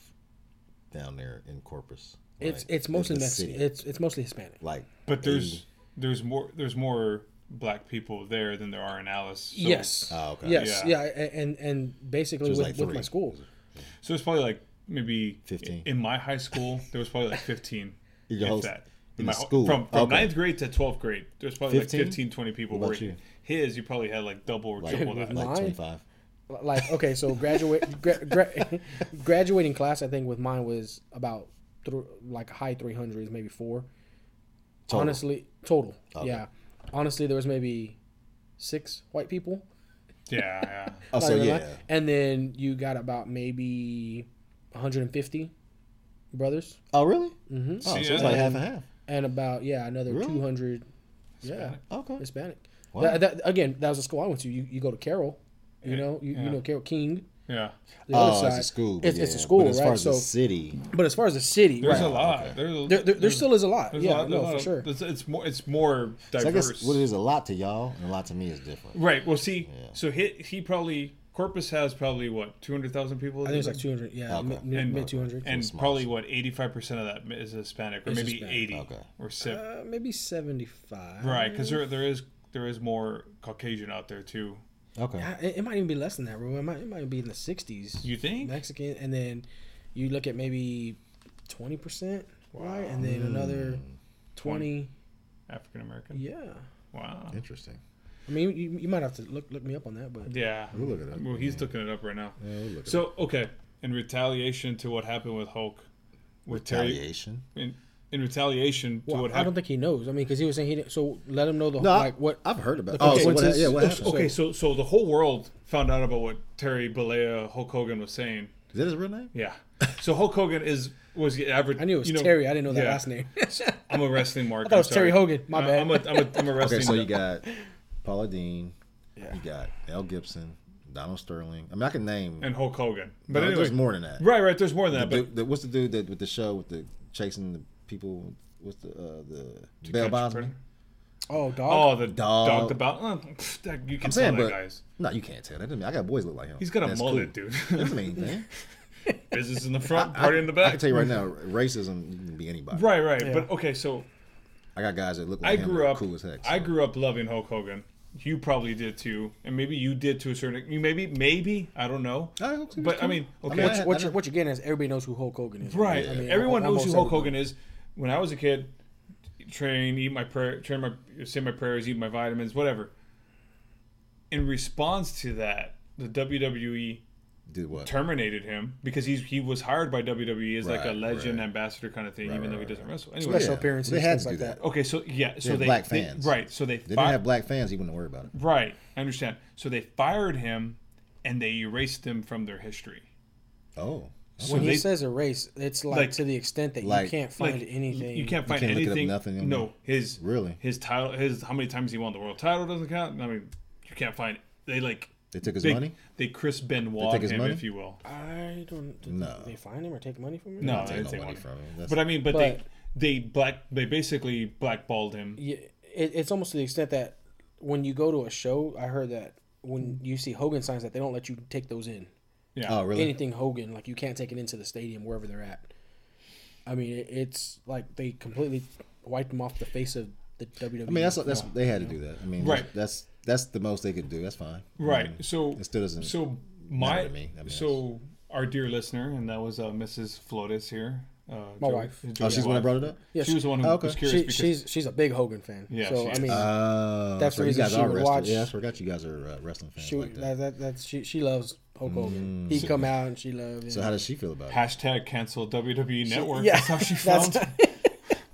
[SPEAKER 5] down there in Corpus?
[SPEAKER 7] it's
[SPEAKER 5] Like,
[SPEAKER 7] it's mostly
[SPEAKER 5] in the
[SPEAKER 7] Mexican.
[SPEAKER 5] city?
[SPEAKER 7] It's it's mostly Hispanic.
[SPEAKER 5] Like,
[SPEAKER 6] But there's
[SPEAKER 5] eighty
[SPEAKER 6] there's more there's more black people there than there are in Alice. So,
[SPEAKER 7] yes.
[SPEAKER 5] Oh, okay.
[SPEAKER 7] Yes.
[SPEAKER 6] Yeah.
[SPEAKER 7] Yeah. a- And and basically
[SPEAKER 5] So it's
[SPEAKER 7] with,
[SPEAKER 5] like
[SPEAKER 7] with
[SPEAKER 5] three.
[SPEAKER 7] my school.
[SPEAKER 6] So it's probably like maybe
[SPEAKER 5] fifteen.
[SPEAKER 6] In my high school, there was probably like fifteen.
[SPEAKER 5] In your
[SPEAKER 6] if
[SPEAKER 5] whole-
[SPEAKER 6] that.
[SPEAKER 5] in
[SPEAKER 6] my,
[SPEAKER 5] the school?
[SPEAKER 6] From, from
[SPEAKER 5] Okay.
[SPEAKER 6] ninth grade to twelfth grade, there's probably
[SPEAKER 5] fifteen?
[SPEAKER 6] like fifteen, twenty people
[SPEAKER 5] What about
[SPEAKER 6] working.
[SPEAKER 5] you?
[SPEAKER 6] His, you probably had like double or
[SPEAKER 5] like,
[SPEAKER 6] triple
[SPEAKER 7] With
[SPEAKER 6] that.
[SPEAKER 7] mine?
[SPEAKER 5] like twenty-five.
[SPEAKER 7] Like okay, so graduate gra- gra- graduating class, I think with mine was about th- like high three hundreds, maybe four.
[SPEAKER 5] Total.
[SPEAKER 7] Honestly, total.
[SPEAKER 5] Okay.
[SPEAKER 7] Yeah. Honestly, there was maybe six white people.
[SPEAKER 6] Yeah, yeah.
[SPEAKER 5] Oh, so
[SPEAKER 7] Not even
[SPEAKER 5] yeah.
[SPEAKER 7] that. And then you got about maybe one hundred fifty brothers,
[SPEAKER 5] Oh, really? Mm-hmm. Oh, so
[SPEAKER 6] See,
[SPEAKER 5] it's
[SPEAKER 6] yeah.
[SPEAKER 5] like half and half.
[SPEAKER 7] and about yeah another
[SPEAKER 5] Really?
[SPEAKER 7] two hundred. Yeah,
[SPEAKER 5] Okay.
[SPEAKER 7] Hispanic.
[SPEAKER 5] Wow.
[SPEAKER 7] That, that, again, that was the school I went to. You you go to Carroll, you know, you,
[SPEAKER 6] Yeah.
[SPEAKER 7] you know Carroll King.
[SPEAKER 6] Yeah.
[SPEAKER 7] The
[SPEAKER 5] Oh,
[SPEAKER 7] other
[SPEAKER 5] it's
[SPEAKER 7] side.
[SPEAKER 5] a school. but
[SPEAKER 7] It's, it's a
[SPEAKER 5] yeah.
[SPEAKER 7] school,
[SPEAKER 5] But as
[SPEAKER 7] right?
[SPEAKER 5] far as
[SPEAKER 7] So,
[SPEAKER 5] the city,
[SPEAKER 7] but as far as the city,
[SPEAKER 6] There's
[SPEAKER 7] right?
[SPEAKER 6] a lot.
[SPEAKER 5] okay.
[SPEAKER 6] There's,
[SPEAKER 7] There, there, there still is a lot.
[SPEAKER 6] there's a
[SPEAKER 7] Yeah,
[SPEAKER 6] lot-
[SPEAKER 7] no,
[SPEAKER 6] there's a
[SPEAKER 7] for
[SPEAKER 6] lot-
[SPEAKER 7] sure.
[SPEAKER 6] It's, it's more it's more
[SPEAKER 5] so I
[SPEAKER 6] diverse.
[SPEAKER 5] guess what it is a lot to y'all and a lot to me is different.
[SPEAKER 6] Right. Well, see,
[SPEAKER 5] Yeah.
[SPEAKER 6] so he he probably Corpus has probably what two hundred thousand people.
[SPEAKER 7] I think it's like two hundred. Yeah,
[SPEAKER 5] Okay.
[SPEAKER 7] mid,
[SPEAKER 6] And-
[SPEAKER 7] mid two hundred.
[SPEAKER 6] and
[SPEAKER 5] small.
[SPEAKER 6] probably what eighty-five percent of that is Hispanic, or
[SPEAKER 7] Is
[SPEAKER 6] maybe
[SPEAKER 7] Hispanic.
[SPEAKER 6] eighty,
[SPEAKER 5] Okay.
[SPEAKER 6] or seven.
[SPEAKER 7] Uh, maybe seventy-five.
[SPEAKER 6] Right, because there there is there is more Caucasian out there too.
[SPEAKER 5] Okay.
[SPEAKER 7] Yeah, it, it might even be less than that, bro. It might it might be in the sixties.
[SPEAKER 6] You think?
[SPEAKER 7] Mexican, and then you look at maybe twenty percent, right? And then another twenty.
[SPEAKER 6] African American.
[SPEAKER 7] Yeah,
[SPEAKER 6] Wow.
[SPEAKER 5] Interesting.
[SPEAKER 7] I mean, you, you might have to look look me up on that, but
[SPEAKER 6] Yeah.
[SPEAKER 5] We'll look it up.
[SPEAKER 6] Well, he's looking it up right now.
[SPEAKER 5] Yeah, we'll look it
[SPEAKER 6] So okay, in retaliation to what happened with Hulk, with Terry,
[SPEAKER 5] Retaliation.
[SPEAKER 6] in, in retaliation to
[SPEAKER 7] well,
[SPEAKER 6] what
[SPEAKER 7] I don't
[SPEAKER 6] happened.
[SPEAKER 7] think he knows. I mean, because he was saying he didn't. So let him know the
[SPEAKER 5] No,
[SPEAKER 7] like what.
[SPEAKER 5] I've heard about.
[SPEAKER 7] the
[SPEAKER 5] Oh, so what,
[SPEAKER 7] consequences.
[SPEAKER 5] yeah, what happened?
[SPEAKER 6] Okay, so so the whole world found out about what Terry Bollea, Hulk Hogan was saying.
[SPEAKER 5] Is that his real name?
[SPEAKER 6] Yeah. So Hulk Hogan is was the average.
[SPEAKER 7] I knew it was
[SPEAKER 6] you know,
[SPEAKER 7] Terry. I didn't know that
[SPEAKER 6] yeah.
[SPEAKER 7] last name.
[SPEAKER 6] I'm a wrestling mark.
[SPEAKER 7] I thought it was
[SPEAKER 6] I'm sorry.
[SPEAKER 7] Terry Hogan. My
[SPEAKER 6] Uh,
[SPEAKER 7] bad.
[SPEAKER 6] I'm a, I'm a, I'm a wrestling.
[SPEAKER 5] Okay, so you got Paula Dean.
[SPEAKER 7] Yeah.
[SPEAKER 5] You got L. Gibson, Donald Sterling. I mean, I can name.
[SPEAKER 6] and Hulk Hogan. But
[SPEAKER 5] no,
[SPEAKER 6] anyway,
[SPEAKER 5] there's more than that.
[SPEAKER 6] Right, right. There's more than
[SPEAKER 5] The
[SPEAKER 6] that. But
[SPEAKER 5] dude- the- what's the dude that with the show with the chasing the people? What's the uh, the Bell
[SPEAKER 6] Catch
[SPEAKER 5] Bondsman?
[SPEAKER 7] Oh, dog.
[SPEAKER 6] oh, the
[SPEAKER 5] Dog.
[SPEAKER 6] dog, the belt. Uh, pff, that- you can
[SPEAKER 5] I'm
[SPEAKER 6] tell
[SPEAKER 5] saying,
[SPEAKER 6] that
[SPEAKER 5] but
[SPEAKER 6] guys.
[SPEAKER 5] no, you can't tell. That doesn't mean, I got boys look like him.
[SPEAKER 6] He's got a
[SPEAKER 5] That's
[SPEAKER 6] mullet,
[SPEAKER 5] cool.
[SPEAKER 6] dude.
[SPEAKER 5] Doesn't mean anything.
[SPEAKER 6] Business in the front,
[SPEAKER 5] I-
[SPEAKER 6] party in the
[SPEAKER 5] I
[SPEAKER 6] back.
[SPEAKER 5] can tell you right now, racism you can be anybody.
[SPEAKER 6] Right, right.
[SPEAKER 7] Yeah.
[SPEAKER 6] But okay, so
[SPEAKER 5] I got guys that look like
[SPEAKER 6] I
[SPEAKER 5] him
[SPEAKER 6] grew
[SPEAKER 5] that are
[SPEAKER 6] up.
[SPEAKER 5] cool as heck.
[SPEAKER 6] I
[SPEAKER 5] so.
[SPEAKER 6] grew up loving Hulk Hogan. You probably did too, and maybe you did to a certain. You maybe, maybe I don't know.
[SPEAKER 5] I hope so.
[SPEAKER 6] But I
[SPEAKER 5] Cool.
[SPEAKER 6] mean,
[SPEAKER 5] I
[SPEAKER 6] okay,
[SPEAKER 5] mean,
[SPEAKER 7] what,
[SPEAKER 5] I
[SPEAKER 7] you,
[SPEAKER 5] had-
[SPEAKER 7] what,
[SPEAKER 5] I
[SPEAKER 7] you,
[SPEAKER 5] know-
[SPEAKER 7] what you're getting is everybody knows who Hulk Hogan is.
[SPEAKER 6] right.
[SPEAKER 5] Yeah.
[SPEAKER 7] I mean,
[SPEAKER 6] Everyone knows
[SPEAKER 7] almost
[SPEAKER 6] who Hulk
[SPEAKER 7] everybody.
[SPEAKER 6] Hogan is. When I was a kid, train, eat my prayer, train my, say my prayers, eat my vitamins, whatever. In response to that, the W W E
[SPEAKER 5] Did what?
[SPEAKER 6] terminated him because he's he was hired by W W E as like a
[SPEAKER 5] Right,
[SPEAKER 6] legend
[SPEAKER 5] right.
[SPEAKER 6] ambassador kind of thing,
[SPEAKER 5] Right,
[SPEAKER 6] even though
[SPEAKER 5] right,
[SPEAKER 6] he doesn't
[SPEAKER 5] right.
[SPEAKER 6] wrestle. Anyway,
[SPEAKER 7] Special
[SPEAKER 5] Yeah.
[SPEAKER 7] appearances,
[SPEAKER 5] They had
[SPEAKER 7] things
[SPEAKER 5] to
[SPEAKER 7] like
[SPEAKER 5] do
[SPEAKER 7] that.
[SPEAKER 5] that.
[SPEAKER 6] okay, so yeah, so
[SPEAKER 5] had
[SPEAKER 6] they,
[SPEAKER 5] black
[SPEAKER 6] they-
[SPEAKER 5] fans.
[SPEAKER 6] right? So they
[SPEAKER 5] They didn't
[SPEAKER 6] fi-
[SPEAKER 5] have black fans. You wouldn't worry about it.
[SPEAKER 6] right. I understand. So they fired him, and they erased him from their history.
[SPEAKER 5] Oh.
[SPEAKER 6] So
[SPEAKER 7] When he
[SPEAKER 6] they-
[SPEAKER 7] says erase, it's like,
[SPEAKER 6] Like-
[SPEAKER 7] to the extent that
[SPEAKER 5] like-
[SPEAKER 7] you can't find
[SPEAKER 6] like,
[SPEAKER 7] anything.
[SPEAKER 6] You can't find
[SPEAKER 5] can't look it up,
[SPEAKER 6] anything.
[SPEAKER 5] nothing on
[SPEAKER 6] no, his
[SPEAKER 5] Really?
[SPEAKER 6] his title, his how many times he won the world title doesn't count. I mean, you can't find. They like
[SPEAKER 5] They took his
[SPEAKER 6] big-
[SPEAKER 5] money?
[SPEAKER 6] They Chris Benoit
[SPEAKER 5] took his
[SPEAKER 6] him,
[SPEAKER 5] money?
[SPEAKER 6] if you will.
[SPEAKER 7] I don't. Did
[SPEAKER 5] No.
[SPEAKER 7] they find him or take money from him?
[SPEAKER 6] No,
[SPEAKER 5] Take
[SPEAKER 6] they
[SPEAKER 5] no
[SPEAKER 6] didn't take
[SPEAKER 5] money
[SPEAKER 6] money
[SPEAKER 5] from him. That's-
[SPEAKER 6] But I mean, but,
[SPEAKER 7] But-
[SPEAKER 6] they they black they basically blackballed him.
[SPEAKER 7] Yeah, it, it's almost to the extent that when you go to a show, I heard that when you see Hogan signs that they don't let you take those in.
[SPEAKER 6] Yeah.
[SPEAKER 5] Oh, really?
[SPEAKER 7] Anything Hogan, like you can't take it into the stadium wherever they're at. I mean, it, it's like they completely wiped them off the face of the W W E.
[SPEAKER 5] I mean, that's that's they had to do that. I mean,
[SPEAKER 6] Right.
[SPEAKER 5] That's that's the most they could do. That's fine.
[SPEAKER 6] Right.
[SPEAKER 5] I mean,
[SPEAKER 6] So
[SPEAKER 5] it still doesn't.
[SPEAKER 6] So my
[SPEAKER 5] to me. I mean,
[SPEAKER 6] so our dear listener, and that was uh, Missus Flores here. Uh,
[SPEAKER 7] My
[SPEAKER 6] Joey-
[SPEAKER 7] wife.
[SPEAKER 5] oh,
[SPEAKER 6] Joey's
[SPEAKER 5] she's the one that
[SPEAKER 6] wife.
[SPEAKER 5] brought it up.
[SPEAKER 7] Yeah,
[SPEAKER 6] She was the one who
[SPEAKER 5] Oh, okay.
[SPEAKER 6] was curious
[SPEAKER 7] She,
[SPEAKER 6] because
[SPEAKER 7] she's she's a big Hogan fan.
[SPEAKER 6] Yeah,
[SPEAKER 7] so
[SPEAKER 6] she
[SPEAKER 7] I
[SPEAKER 6] is.
[SPEAKER 7] mean,
[SPEAKER 5] Oh,
[SPEAKER 7] That's
[SPEAKER 5] so
[SPEAKER 7] the
[SPEAKER 5] you
[SPEAKER 7] reason
[SPEAKER 5] guys
[SPEAKER 7] she
[SPEAKER 5] are
[SPEAKER 7] would
[SPEAKER 5] wrestling.
[SPEAKER 7] watch-
[SPEAKER 5] Yeah, I forgot you guys are uh, wrestling fans
[SPEAKER 7] she
[SPEAKER 5] like that.
[SPEAKER 7] that, that that's she she loves Hulk Hogan. He come out and she loves.
[SPEAKER 5] So how does she feel about it?
[SPEAKER 6] hashtag cancel W W E Network.
[SPEAKER 7] yeah,
[SPEAKER 6] That's how she
[SPEAKER 7] that's-
[SPEAKER 6] found.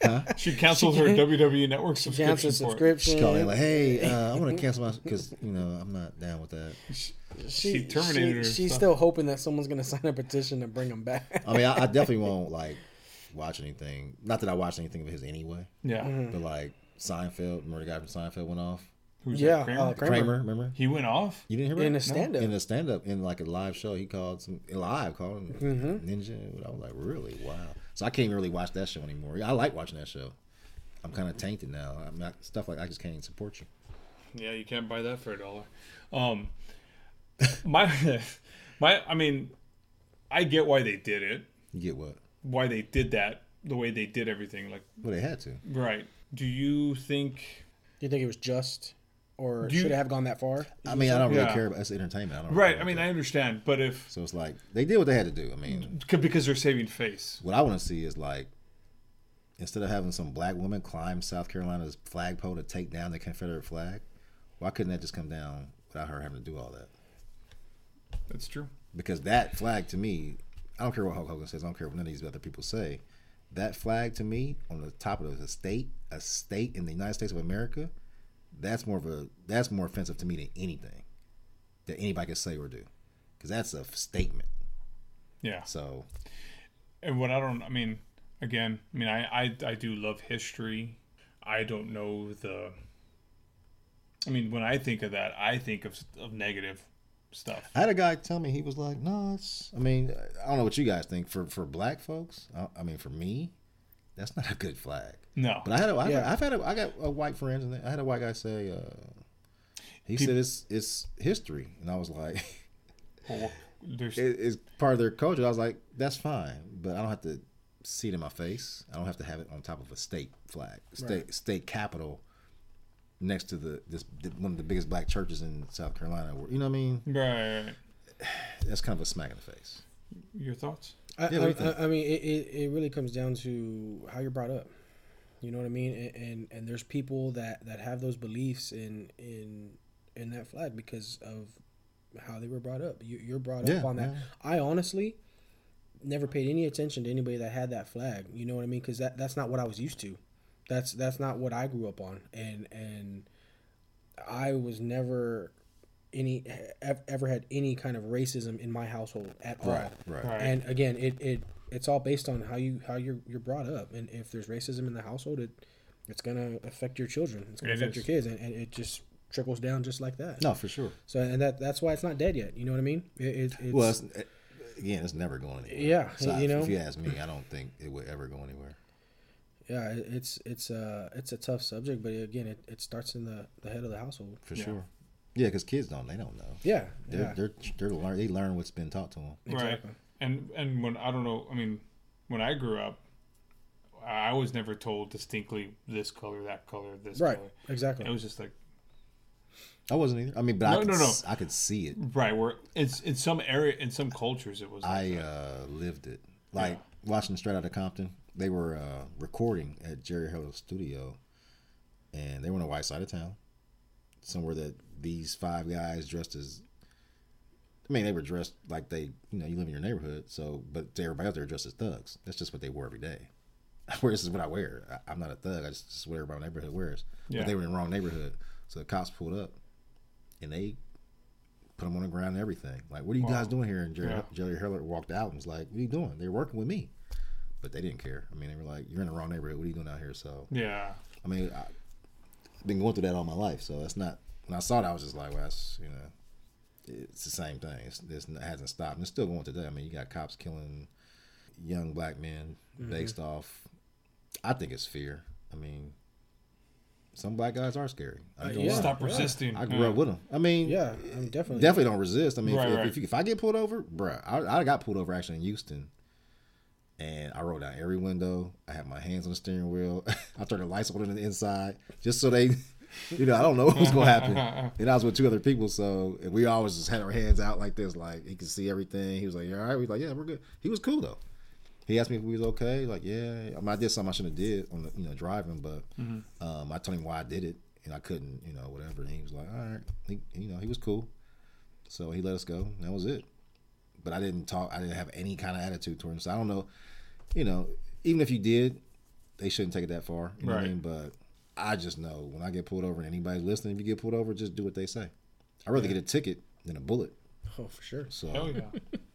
[SPEAKER 5] Huh?
[SPEAKER 6] She canceled her W W E Network subscription.
[SPEAKER 7] Canceled subscription.
[SPEAKER 5] She called me like, "Hey, uh, I want to cancel my because you know I'm not down with that."
[SPEAKER 6] She,
[SPEAKER 7] She,
[SPEAKER 6] she terminated
[SPEAKER 7] she,
[SPEAKER 6] her.
[SPEAKER 7] She's
[SPEAKER 6] stuff.
[SPEAKER 7] still hoping that someone's gonna sign a petition to bring him back.
[SPEAKER 5] I mean, I, I definitely won't like watch anything. Not that I watched anything of his anyway.
[SPEAKER 6] Yeah.
[SPEAKER 7] Mm-hmm.
[SPEAKER 5] But like Seinfeld, remember the guy from Seinfeld went off?
[SPEAKER 6] Who's
[SPEAKER 7] Yeah,
[SPEAKER 6] that? Kramer?
[SPEAKER 7] uh, Kramer.
[SPEAKER 5] Kramer, remember?
[SPEAKER 6] He went off.
[SPEAKER 5] You didn't hear about
[SPEAKER 7] In
[SPEAKER 5] it?
[SPEAKER 7] a stand-up.
[SPEAKER 5] In a stand-up, in like a live show, he called some live called him
[SPEAKER 7] Mm-hmm.
[SPEAKER 5] Ninja. I was like, really? Wow. So I can't even really watch that show anymore. I like watching that show. I'm kind of tainted now. I'm not stuff like I just can't support you.
[SPEAKER 6] Yeah, you can't buy that for a dollar. Um, my, my, I mean, I get why they did it.
[SPEAKER 5] You get what?
[SPEAKER 6] Why they did that the way they did everything. Like,
[SPEAKER 5] Well, they had to.
[SPEAKER 6] right? Do you think?
[SPEAKER 7] Do you think it was just, or
[SPEAKER 6] Do you-
[SPEAKER 7] should it have gone that far?
[SPEAKER 5] I mean, I don't really
[SPEAKER 6] Yeah.
[SPEAKER 5] care about it's entertainment. I don't
[SPEAKER 6] Right.
[SPEAKER 5] care
[SPEAKER 6] I mean,
[SPEAKER 5] about
[SPEAKER 6] I
[SPEAKER 5] that.
[SPEAKER 6] understand, but if
[SPEAKER 5] So it's like they did what they had to do. I mean,
[SPEAKER 6] because they're saving face.
[SPEAKER 5] what I want to see is like instead of having some black woman climb South Carolina's flagpole to take down the Confederate flag, why couldn't that just come down without her having to do all that?
[SPEAKER 6] That's true.
[SPEAKER 5] Because that flag to me, I don't care what Hulk Hogan says. I don't care what none of these other people say. That flag to me on the top of a state, a state in the United States of America, that's more of a that's more offensive to me than anything that anybody can say or do, because that's a statement.
[SPEAKER 6] Yeah.
[SPEAKER 5] So
[SPEAKER 6] And what I don't, I mean, again, I mean, I, I, I do love history. I don't know the. I mean, when I think of that, I think of of negative stuff.
[SPEAKER 5] I had a guy tell me, he was like, "No, it's. I mean, I don't know what you guys think. For for black folks, I, I mean, for me, that's not a good flag.
[SPEAKER 6] No.
[SPEAKER 5] But I had a, I've,
[SPEAKER 7] Yeah.
[SPEAKER 5] I've had a, I got a white friends, and I had a white guy say, uh, he
[SPEAKER 6] Peop-
[SPEAKER 5] said it's it's history, and I was like,
[SPEAKER 6] Well, there's,
[SPEAKER 5] it, it's part of their culture. I was like, that's fine, but I don't have to see it in my face. I don't have to have it on top of a state flag, state
[SPEAKER 7] Right.
[SPEAKER 5] state capital, next to the this one of the biggest black churches in South Carolina. Where, you know what I mean?
[SPEAKER 6] right, right.
[SPEAKER 5] That's kind of a smack in the face.
[SPEAKER 6] Your thoughts?
[SPEAKER 7] I,
[SPEAKER 5] Yeah, what do you
[SPEAKER 7] I,
[SPEAKER 5] think?
[SPEAKER 7] I, I mean, it, it, it really comes down to how you're brought up. You know what I mean? And, and and there's people that, that have those beliefs in in in that flag because of how they were brought up. You, you're brought
[SPEAKER 5] Yeah,
[SPEAKER 7] up on that.
[SPEAKER 5] yeah.
[SPEAKER 7] I honestly never paid any attention to anybody that had that flag. You know what I mean? Because that, that's not what I was used to. That's that's not what I grew up on. And and I was never any ev- ever had any kind of racism in my household at all.
[SPEAKER 5] Right, right.
[SPEAKER 6] Right.
[SPEAKER 7] And again, it, it it's all based on how you how you're you're brought up, and if there's racism in the household, it it's gonna affect your children. It's gonna
[SPEAKER 6] It
[SPEAKER 7] affect
[SPEAKER 6] is.
[SPEAKER 7] your kids, and, and it just trickles down just like that.
[SPEAKER 5] No, for sure.
[SPEAKER 7] So and that that's why it's not dead yet. You know what I mean? It, it, it's,
[SPEAKER 5] Well, it's, again, it's never going anywhere.
[SPEAKER 7] Yeah,
[SPEAKER 5] So
[SPEAKER 7] you know?
[SPEAKER 5] if you ask me, I don't think it would ever go anywhere.
[SPEAKER 7] yeah, it, it's it's uh it's a tough subject, but again, it, it starts in the, the head of the household.
[SPEAKER 5] For
[SPEAKER 6] Yeah.
[SPEAKER 5] sure. Yeah, because kids don't. They don't know.
[SPEAKER 7] Yeah,
[SPEAKER 5] They're,
[SPEAKER 7] yeah,
[SPEAKER 5] they're they're learn. They learn what's been taught to them.
[SPEAKER 7] exactly.
[SPEAKER 6] Right. And and when I don't know, I mean, when I grew up, I was never told distinctly this color, that color, this
[SPEAKER 7] Right,
[SPEAKER 6] color.
[SPEAKER 7] exactly.
[SPEAKER 6] It was just like
[SPEAKER 5] I wasn't either. I mean, but I
[SPEAKER 6] No,
[SPEAKER 5] could,
[SPEAKER 6] no, no.
[SPEAKER 5] s- I could see it.
[SPEAKER 6] right where it's in some area in some cultures it was. Like
[SPEAKER 5] I
[SPEAKER 6] that.
[SPEAKER 5] uh, lived it. Like watching Straight Outta Compton, they were uh, recording at Jerry Heller's studio, and they were on the white side of town, somewhere that these five guys dressed as. I mean, they were dressed like they, you know, you live in your neighborhood. So, but to everybody else, they were dressed as thugs. That's just what they wore every day. I wear this is what I wear. I, I'm not a thug. I just, just what everybody in my neighborhood wears.
[SPEAKER 6] Yeah.
[SPEAKER 5] But they were in the wrong neighborhood, so the cops pulled up, and they put them on the ground and everything. Like, what are you guys doing here? And Jerry,
[SPEAKER 6] Yeah.
[SPEAKER 5] Jerry Heller walked out and was like, what are you doing? They were working with me. But they didn't care. I mean, they were like, you're in the wrong neighborhood. What are you doing out here? So,
[SPEAKER 6] Yeah.
[SPEAKER 5] I mean, I, I've been going through that all my life. So that's not, when I saw it, I was just like, well, that's, you know, it's the same thing. It's, it's, it hasn't stopped. And it's still going today. I mean, you got cops killing young black men based off, I think it's fear. I mean, some black guys are scary. I ain't gonna
[SPEAKER 7] yeah.
[SPEAKER 5] lie.
[SPEAKER 6] Stop resisting.
[SPEAKER 5] I grew up with them. I mean,
[SPEAKER 7] Yeah, I'm definitely.
[SPEAKER 5] definitely don't resist. I mean,
[SPEAKER 6] Right,
[SPEAKER 5] if,
[SPEAKER 6] right.
[SPEAKER 5] if, you, if I get pulled over, bruh, I, I got pulled over actually in Houston, and I rolled down every window. I had my hands on the steering wheel. I turned the lights on on the inside just so they, you know, I don't know what was gonna happen. And I was with two other people, so and we always just had our hands out like this, like he could see everything. He was like, "You all right?" We was like, "Yeah, we're good." He was cool though. He asked me if we was okay. Like, yeah, I, mean, I did something I shouldn't have did on the, you know, driving, but um, I told him why I did it, and I couldn't, you know, whatever. And he was like, all right, he, you know, he was cool. So he let us go. And that was it. But I didn't talk. I didn't have any kind of attitude toward him. So I don't know, you know, even if you did, they shouldn't take it that far. You know
[SPEAKER 6] right.
[SPEAKER 5] what I mean? But I just know when I get pulled over and anybody's listening, if you get pulled over, just do what they say. I'd rather yeah. get a ticket than a bullet.
[SPEAKER 7] Oh, for sure.
[SPEAKER 5] So,
[SPEAKER 6] Hell yeah.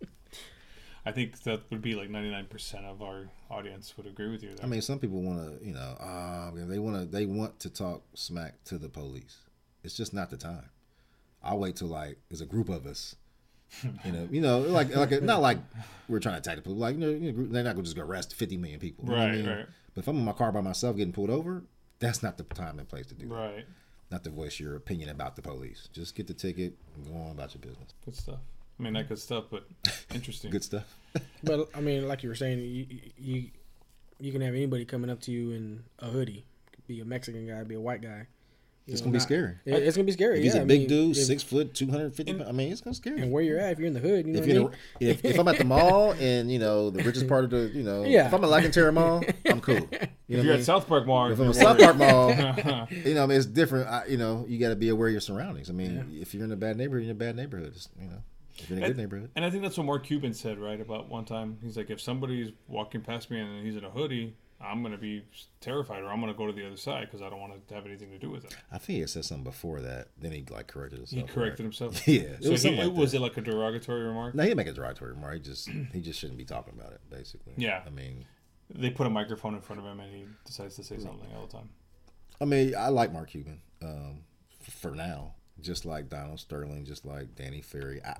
[SPEAKER 6] I think that would be like ninety-nine percent of our audience would agree with you there.
[SPEAKER 5] I mean, some people want to, you know, uh, they want to they want to talk smack to the police. It's just not the time. I'll wait till like there's a group of us, you know, you know, like like a, not like we're trying to attack the police. Like, you know, you know, they're not gonna just go arrest fifty million people. You
[SPEAKER 6] right,
[SPEAKER 5] know what I mean?
[SPEAKER 6] right.
[SPEAKER 5] But if I'm in my car by myself getting pulled over, that's not the time and place to do that.
[SPEAKER 6] Right.
[SPEAKER 5] Not to voice your opinion about the police. Just get the ticket and go on about your business.
[SPEAKER 6] Good stuff. I mean, not good stuff, but interesting.
[SPEAKER 5] Good stuff.
[SPEAKER 7] But I mean, like you were saying, you, you you can have anybody coming up to you in a hoodie. Could be a Mexican guy, be a white guy. You
[SPEAKER 5] It's
[SPEAKER 7] know,
[SPEAKER 5] gonna be
[SPEAKER 7] not,
[SPEAKER 5] scary.
[SPEAKER 7] It, it's gonna be scary.
[SPEAKER 5] If
[SPEAKER 7] yeah,
[SPEAKER 5] he's a
[SPEAKER 7] I
[SPEAKER 5] big
[SPEAKER 7] mean,
[SPEAKER 5] dude,
[SPEAKER 7] if,
[SPEAKER 5] six foot, two hundred fifty. I mean, it's gonna scare you.
[SPEAKER 7] And where you're at, if you're in the hood, you know
[SPEAKER 5] If
[SPEAKER 7] what I
[SPEAKER 5] you're
[SPEAKER 7] mean?
[SPEAKER 5] in a, if, if I'm at the mall and you know the richest part of the, you know,
[SPEAKER 7] Yeah.
[SPEAKER 5] if I'm at Lackenterra Mall, I'm cool. You know
[SPEAKER 6] If
[SPEAKER 5] what
[SPEAKER 6] you're
[SPEAKER 5] I mean?
[SPEAKER 6] at South Park Mall,
[SPEAKER 5] If I'm
[SPEAKER 6] you're
[SPEAKER 5] at South
[SPEAKER 6] worried.
[SPEAKER 5] Park Mall, you know, I mean, it's different. I, you know, you got to be aware of your surroundings. I mean, yeah. if you're in a bad neighborhood, you're in a bad neighborhood. It's, you know, if you're in a
[SPEAKER 6] and,
[SPEAKER 5] good neighborhood.
[SPEAKER 6] And I think that's what Mark Cuban said, right? About one time, he's like, if somebody's walking past me and he's in a hoodie, I'm going to be terrified, or I'm going to go to the other side because I don't want to have anything to do with it.
[SPEAKER 5] I think he had said something before that. Then he like corrected himself.
[SPEAKER 6] He corrected
[SPEAKER 5] right?
[SPEAKER 6] himself.
[SPEAKER 5] Yeah.
[SPEAKER 6] It so
[SPEAKER 5] was,
[SPEAKER 6] he,
[SPEAKER 5] like
[SPEAKER 6] it, was
[SPEAKER 5] that.
[SPEAKER 6] it like a derogatory remark?
[SPEAKER 5] No, he didn't make a derogatory remark. He just he just shouldn't be talking about it, basically.
[SPEAKER 6] Yeah.
[SPEAKER 5] I mean,
[SPEAKER 6] they put a microphone in front of him and he decides to say something all the time.
[SPEAKER 5] I mean, I like Mark Cuban um, for now, just like Donald Sterling, just like Danny Ferry. I,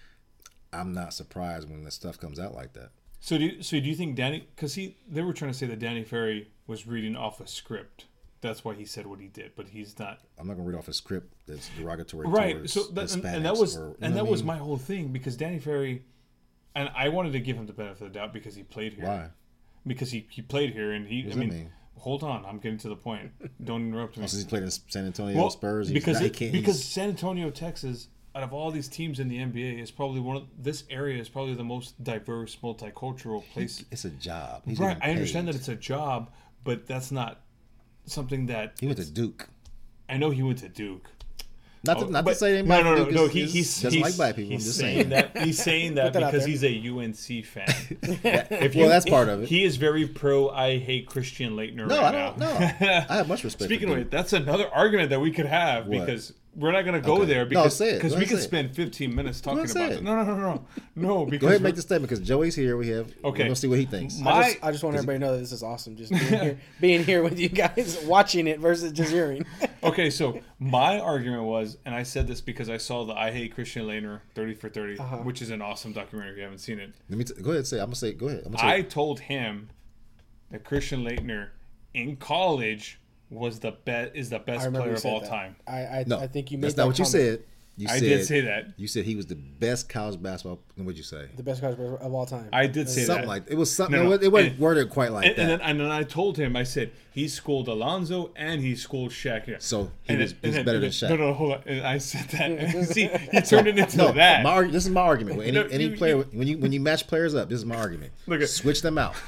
[SPEAKER 5] I'm not surprised when the stuff comes out like that.
[SPEAKER 6] So do you, so do you think Danny? Because he they were trying to say that Danny Ferry was reading off a script. That's why he said what he did, but he's not.
[SPEAKER 5] I'm not gonna read off a script that's derogatory.
[SPEAKER 6] Right.
[SPEAKER 5] Towards
[SPEAKER 6] So that, and, and that was
[SPEAKER 5] or,
[SPEAKER 6] and that
[SPEAKER 5] was
[SPEAKER 6] was my whole thing because Danny Ferry, and I wanted to give him the benefit of the doubt because he played here.
[SPEAKER 5] Why?
[SPEAKER 6] Because he, he played here and he.
[SPEAKER 5] What
[SPEAKER 6] I
[SPEAKER 5] does
[SPEAKER 6] mean,
[SPEAKER 5] that mean?
[SPEAKER 6] Hold on, I'm getting to the point. Don't interrupt me.
[SPEAKER 5] Oh, since he played in San Antonio
[SPEAKER 6] well,
[SPEAKER 5] Spurs, he's
[SPEAKER 6] because
[SPEAKER 5] not,
[SPEAKER 6] it,
[SPEAKER 5] he can't,
[SPEAKER 6] because
[SPEAKER 5] he's,
[SPEAKER 6] San Antonio, Texas, out of all these teams in the N B A, is probably one of this area is probably the most diverse, multicultural place.
[SPEAKER 5] It's a job. He's
[SPEAKER 6] right. I understand
[SPEAKER 5] paid.
[SPEAKER 6] that it's a job, but that's not something that
[SPEAKER 5] he went to Duke.
[SPEAKER 6] I know he went to Duke.
[SPEAKER 5] Not to,
[SPEAKER 6] Oh,
[SPEAKER 5] not
[SPEAKER 6] but,
[SPEAKER 5] to say anybody
[SPEAKER 6] no, no, no,
[SPEAKER 5] Duke
[SPEAKER 6] no.
[SPEAKER 5] is,
[SPEAKER 6] He,
[SPEAKER 5] is,
[SPEAKER 6] he's
[SPEAKER 5] doesn't
[SPEAKER 6] he's,
[SPEAKER 5] like black people.
[SPEAKER 6] He's
[SPEAKER 5] I'm just
[SPEAKER 6] saying
[SPEAKER 5] saying
[SPEAKER 6] that. He's saying that,
[SPEAKER 7] that
[SPEAKER 6] because he's a U N C fan.
[SPEAKER 5] If well, that's part of it.
[SPEAKER 6] He is very pro. I hate Christian Laettner.
[SPEAKER 5] No,
[SPEAKER 6] right
[SPEAKER 5] I don't.
[SPEAKER 6] now.
[SPEAKER 5] No, I have much respect.
[SPEAKER 6] Speaking
[SPEAKER 5] for
[SPEAKER 6] of
[SPEAKER 5] Duke.
[SPEAKER 6] it, that's another argument that we could have
[SPEAKER 5] What?
[SPEAKER 6] because we're not going to go
[SPEAKER 5] Okay.
[SPEAKER 6] there
[SPEAKER 5] No,
[SPEAKER 6] because
[SPEAKER 5] say it.
[SPEAKER 6] because
[SPEAKER 5] Go
[SPEAKER 6] we
[SPEAKER 5] ahead,
[SPEAKER 6] could
[SPEAKER 5] say it.
[SPEAKER 6] spend fifteen minutes talking
[SPEAKER 5] ahead, say
[SPEAKER 6] about
[SPEAKER 5] it.
[SPEAKER 6] it. No, no, no, no, no. Because
[SPEAKER 5] Go ahead and
[SPEAKER 6] we're-
[SPEAKER 5] make the statement because Joey's here. We have.
[SPEAKER 6] Okay.
[SPEAKER 5] We're gonna see what he thinks.
[SPEAKER 6] My-
[SPEAKER 7] I just, I just want everybody to know that this is awesome. Just being here, being here with you guys, watching it versus just hearing.
[SPEAKER 6] Okay, so my argument was, and I said this because I saw the I Hate Christian Laettner thirty for thirty,
[SPEAKER 7] Uh-huh.
[SPEAKER 6] which is an awesome documentary if you haven't seen it.
[SPEAKER 5] Let me t- go ahead and say. It. I'm gonna say. It. Go ahead. I'm gonna
[SPEAKER 6] I
[SPEAKER 5] say
[SPEAKER 6] told him that Christian Laettner in college was the best is the
[SPEAKER 7] I
[SPEAKER 6] best
[SPEAKER 7] remember
[SPEAKER 6] player
[SPEAKER 7] you
[SPEAKER 6] of
[SPEAKER 7] said
[SPEAKER 6] all
[SPEAKER 7] that.
[SPEAKER 6] time.
[SPEAKER 7] I I,
[SPEAKER 5] no.
[SPEAKER 7] I think you made
[SPEAKER 5] that's
[SPEAKER 7] that
[SPEAKER 5] not what you
[SPEAKER 7] comment.
[SPEAKER 5] said. You
[SPEAKER 6] I
[SPEAKER 5] said,
[SPEAKER 6] did say that.
[SPEAKER 5] You said he was the best college basketball. What'd you say?
[SPEAKER 7] The best college player of all time.
[SPEAKER 6] I did say
[SPEAKER 5] Something
[SPEAKER 6] that.
[SPEAKER 5] like it was something.
[SPEAKER 6] No, no.
[SPEAKER 5] It wasn't
[SPEAKER 6] And-
[SPEAKER 5] worded quite like
[SPEAKER 6] and,
[SPEAKER 5] that.
[SPEAKER 6] and then and then I told him, I said he schooled Alonzo and he schooled Shaq. Yeah.
[SPEAKER 5] So he
[SPEAKER 6] And
[SPEAKER 5] was,
[SPEAKER 6] then-
[SPEAKER 5] he was
[SPEAKER 6] and
[SPEAKER 5] better
[SPEAKER 6] then-
[SPEAKER 5] than Shaq.
[SPEAKER 6] No, no, hold on. And I said that. See, he turned it into
[SPEAKER 5] No,
[SPEAKER 6] that.
[SPEAKER 5] my, argu- this is my argument. With any
[SPEAKER 6] No,
[SPEAKER 5] any
[SPEAKER 6] you-
[SPEAKER 5] player,
[SPEAKER 6] you-
[SPEAKER 5] when you when you match players up, this is my argument.
[SPEAKER 6] Look at-
[SPEAKER 5] Switch them out.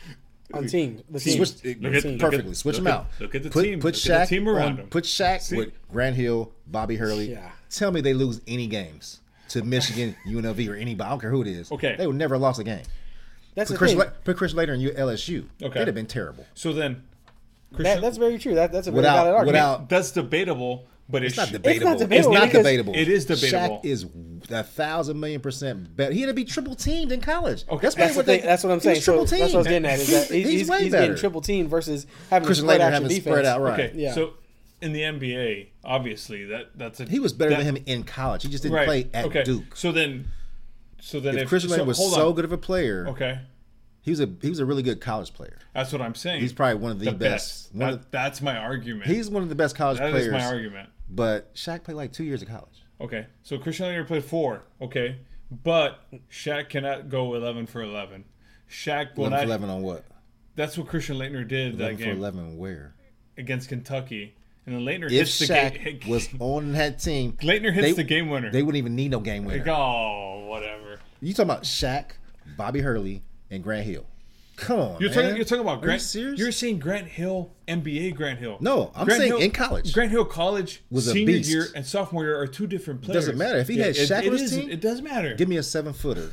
[SPEAKER 7] on team. The team.
[SPEAKER 5] Switch
[SPEAKER 6] Look at-
[SPEAKER 5] perfectly.
[SPEAKER 6] look at-
[SPEAKER 5] Switch
[SPEAKER 6] look
[SPEAKER 5] them
[SPEAKER 6] at-
[SPEAKER 5] out.
[SPEAKER 6] look at the
[SPEAKER 5] put,
[SPEAKER 6] team.
[SPEAKER 5] Put
[SPEAKER 6] Look
[SPEAKER 5] Shaq
[SPEAKER 6] at the team around
[SPEAKER 5] on-
[SPEAKER 6] him.
[SPEAKER 5] Put Shaq
[SPEAKER 6] See?
[SPEAKER 5] with Grant Hill, Bobby Hurley.
[SPEAKER 7] Yeah.
[SPEAKER 5] Tell me they lose any games to Michigan, U N L V, or anybody. I don't care who it is.
[SPEAKER 6] Okay.
[SPEAKER 5] They would never have lost a game.
[SPEAKER 7] That's
[SPEAKER 5] Put
[SPEAKER 7] the
[SPEAKER 5] Chris,
[SPEAKER 7] thing.
[SPEAKER 5] La- put Chris Laettner in L S U.
[SPEAKER 6] Okay.
[SPEAKER 5] They'd have been terrible.
[SPEAKER 6] So then,
[SPEAKER 7] That,
[SPEAKER 6] Christian,
[SPEAKER 7] that's very true. That that's a very
[SPEAKER 5] Without-
[SPEAKER 7] valid argument.
[SPEAKER 5] without-
[SPEAKER 6] that's debatable, but
[SPEAKER 5] It's
[SPEAKER 6] it
[SPEAKER 5] not
[SPEAKER 6] sh-
[SPEAKER 5] debatable.
[SPEAKER 7] It's not debatable
[SPEAKER 5] It's not
[SPEAKER 7] because-
[SPEAKER 5] debatable.
[SPEAKER 6] It is debatable.
[SPEAKER 5] Shaq is a thousand million percent better. He had to be triple teamed in college.
[SPEAKER 6] Okay.
[SPEAKER 5] That's,
[SPEAKER 7] That's,
[SPEAKER 5] what
[SPEAKER 7] the
[SPEAKER 5] they,
[SPEAKER 7] thing, that's what I'm
[SPEAKER 5] he
[SPEAKER 7] saying.
[SPEAKER 5] was
[SPEAKER 7] So
[SPEAKER 5] triple
[SPEAKER 7] that's what I was
[SPEAKER 5] teamed.
[SPEAKER 7] getting at. Is that he's,
[SPEAKER 5] He's
[SPEAKER 7] he's,
[SPEAKER 5] way
[SPEAKER 7] he's
[SPEAKER 5] better.
[SPEAKER 7] getting triple team versus having
[SPEAKER 5] Christian
[SPEAKER 7] to spread
[SPEAKER 5] Laettner
[SPEAKER 7] out your
[SPEAKER 5] having
[SPEAKER 7] defense.
[SPEAKER 5] spread out right.
[SPEAKER 6] Okay,
[SPEAKER 7] Yeah.
[SPEAKER 6] so in the N B A, obviously that that's a
[SPEAKER 5] He was better
[SPEAKER 6] that,
[SPEAKER 5] than him in college. He just didn't
[SPEAKER 6] right.
[SPEAKER 5] play at
[SPEAKER 6] okay.
[SPEAKER 5] Duke.
[SPEAKER 6] So then, so then
[SPEAKER 5] If
[SPEAKER 6] if,
[SPEAKER 5] Christian
[SPEAKER 6] so,
[SPEAKER 5] Laettner was
[SPEAKER 6] hold
[SPEAKER 5] so
[SPEAKER 6] on.
[SPEAKER 5] good of a player,
[SPEAKER 6] okay,
[SPEAKER 5] he was a he was a really good college player.
[SPEAKER 6] that's what I'm saying.
[SPEAKER 5] He's probably one of the,
[SPEAKER 6] the
[SPEAKER 5] best.
[SPEAKER 6] best.
[SPEAKER 5] One
[SPEAKER 6] That,
[SPEAKER 5] of
[SPEAKER 6] that's my argument.
[SPEAKER 5] the, he's one of the best college
[SPEAKER 6] that
[SPEAKER 5] players.
[SPEAKER 6] is my argument.
[SPEAKER 5] But Shaq played like two years of college.
[SPEAKER 6] Okay, so Christian Laettner played four. Okay, but Shaq cannot go eleven for eleven. Shaq will
[SPEAKER 5] eleven
[SPEAKER 6] not.
[SPEAKER 5] for eleven on what?
[SPEAKER 6] That's what Christian Laettner did that
[SPEAKER 5] eleven for
[SPEAKER 6] game
[SPEAKER 5] eleven where?
[SPEAKER 6] against Kentucky, and then Laettner
[SPEAKER 5] If
[SPEAKER 6] hits the
[SPEAKER 5] Shaq
[SPEAKER 6] game.
[SPEAKER 5] was on that team,
[SPEAKER 6] Laettner hits
[SPEAKER 5] they-
[SPEAKER 6] the game winner.
[SPEAKER 5] They wouldn't even need no game winner.
[SPEAKER 6] Like, oh, whatever.
[SPEAKER 5] You talking about Shaq, Bobby Hurley, and Grant Hill? Come on,
[SPEAKER 6] You're
[SPEAKER 5] man.
[SPEAKER 6] talking. You're talking about
[SPEAKER 5] Are
[SPEAKER 6] Grant.
[SPEAKER 5] you serious?
[SPEAKER 6] You're saying Grant Hill, N B A Grant Hill.
[SPEAKER 5] No, I'm
[SPEAKER 6] Grant
[SPEAKER 5] saying
[SPEAKER 6] Hill-
[SPEAKER 5] in college.
[SPEAKER 6] Grant Hill College
[SPEAKER 5] Was a
[SPEAKER 6] senior year
[SPEAKER 5] beast.
[SPEAKER 6] and sophomore year are two different players.
[SPEAKER 5] Doesn't matter. If he had
[SPEAKER 6] it,
[SPEAKER 5] Shaq
[SPEAKER 6] it
[SPEAKER 5] on his
[SPEAKER 6] is-
[SPEAKER 5] team,
[SPEAKER 6] it does matter.
[SPEAKER 5] Give me a seven footer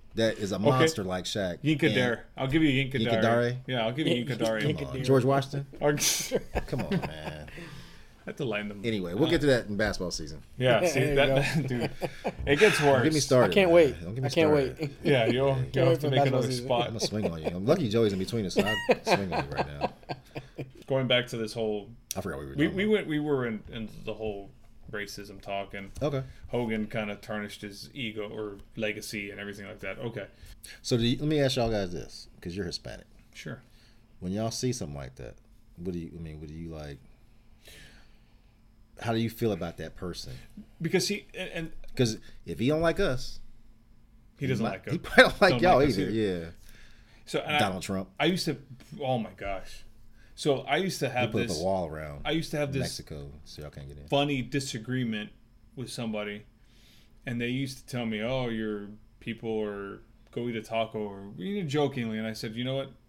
[SPEAKER 5] that is a monster like Shaq.
[SPEAKER 6] Yinka Dare. I'll give you Yinka Dare.
[SPEAKER 5] Yinka Dare?
[SPEAKER 6] Yeah, I'll give you Yinka Dare.
[SPEAKER 5] Come on. George Washington?
[SPEAKER 6] Come
[SPEAKER 5] Come on, man.
[SPEAKER 6] I have to line them.
[SPEAKER 5] Anyway, we'll get to that in basketball season.
[SPEAKER 6] Yeah, see,
[SPEAKER 7] There you
[SPEAKER 6] that, dude, it gets worse.
[SPEAKER 5] Don't get me started.
[SPEAKER 7] I can't
[SPEAKER 5] man.
[SPEAKER 7] wait.
[SPEAKER 5] Don't get me
[SPEAKER 7] I can't
[SPEAKER 5] started.
[SPEAKER 7] wait.
[SPEAKER 6] Yeah, you'll,
[SPEAKER 7] Can't
[SPEAKER 6] you'll
[SPEAKER 7] wait
[SPEAKER 6] have to
[SPEAKER 7] for
[SPEAKER 6] make
[SPEAKER 7] basketball
[SPEAKER 6] another
[SPEAKER 7] season.
[SPEAKER 6] spot.
[SPEAKER 5] I'm going to swing on you. I'm lucky Joey's in between us, so I'll swing on you right now.
[SPEAKER 6] Going back to this whole,
[SPEAKER 5] I forgot what we were
[SPEAKER 6] we,
[SPEAKER 5] talking
[SPEAKER 6] we
[SPEAKER 5] about.
[SPEAKER 6] went, we were in, in the whole racism talk, and
[SPEAKER 5] Okay.
[SPEAKER 6] Hogan kind of tarnished his ego or legacy and everything like that. Okay,
[SPEAKER 5] So do you, let me ask y'all guys this, because you're Hispanic.
[SPEAKER 6] sure.
[SPEAKER 5] When y'all see something like that, what do you, I mean, what do you like, how do you feel about that person?
[SPEAKER 6] Because he and, and
[SPEAKER 5] Because if he don't like us,
[SPEAKER 6] he doesn't
[SPEAKER 5] might-
[SPEAKER 6] like us.
[SPEAKER 5] He probably don't like
[SPEAKER 6] Don't
[SPEAKER 5] y'all
[SPEAKER 6] like us
[SPEAKER 5] either.
[SPEAKER 6] either.
[SPEAKER 5] Yeah.
[SPEAKER 6] So and
[SPEAKER 5] Donald
[SPEAKER 6] I,
[SPEAKER 5] Trump.
[SPEAKER 6] I used to. Oh my gosh. So I used to
[SPEAKER 5] He
[SPEAKER 6] have
[SPEAKER 5] put
[SPEAKER 6] this.
[SPEAKER 5] up a wall around
[SPEAKER 6] I used to have this
[SPEAKER 5] Mexico, so y'all can't get in.
[SPEAKER 6] funny disagreement with somebody, and they used to tell me, "Oh, your people are go eat a taco," or you know, jokingly, and I said, "You know what?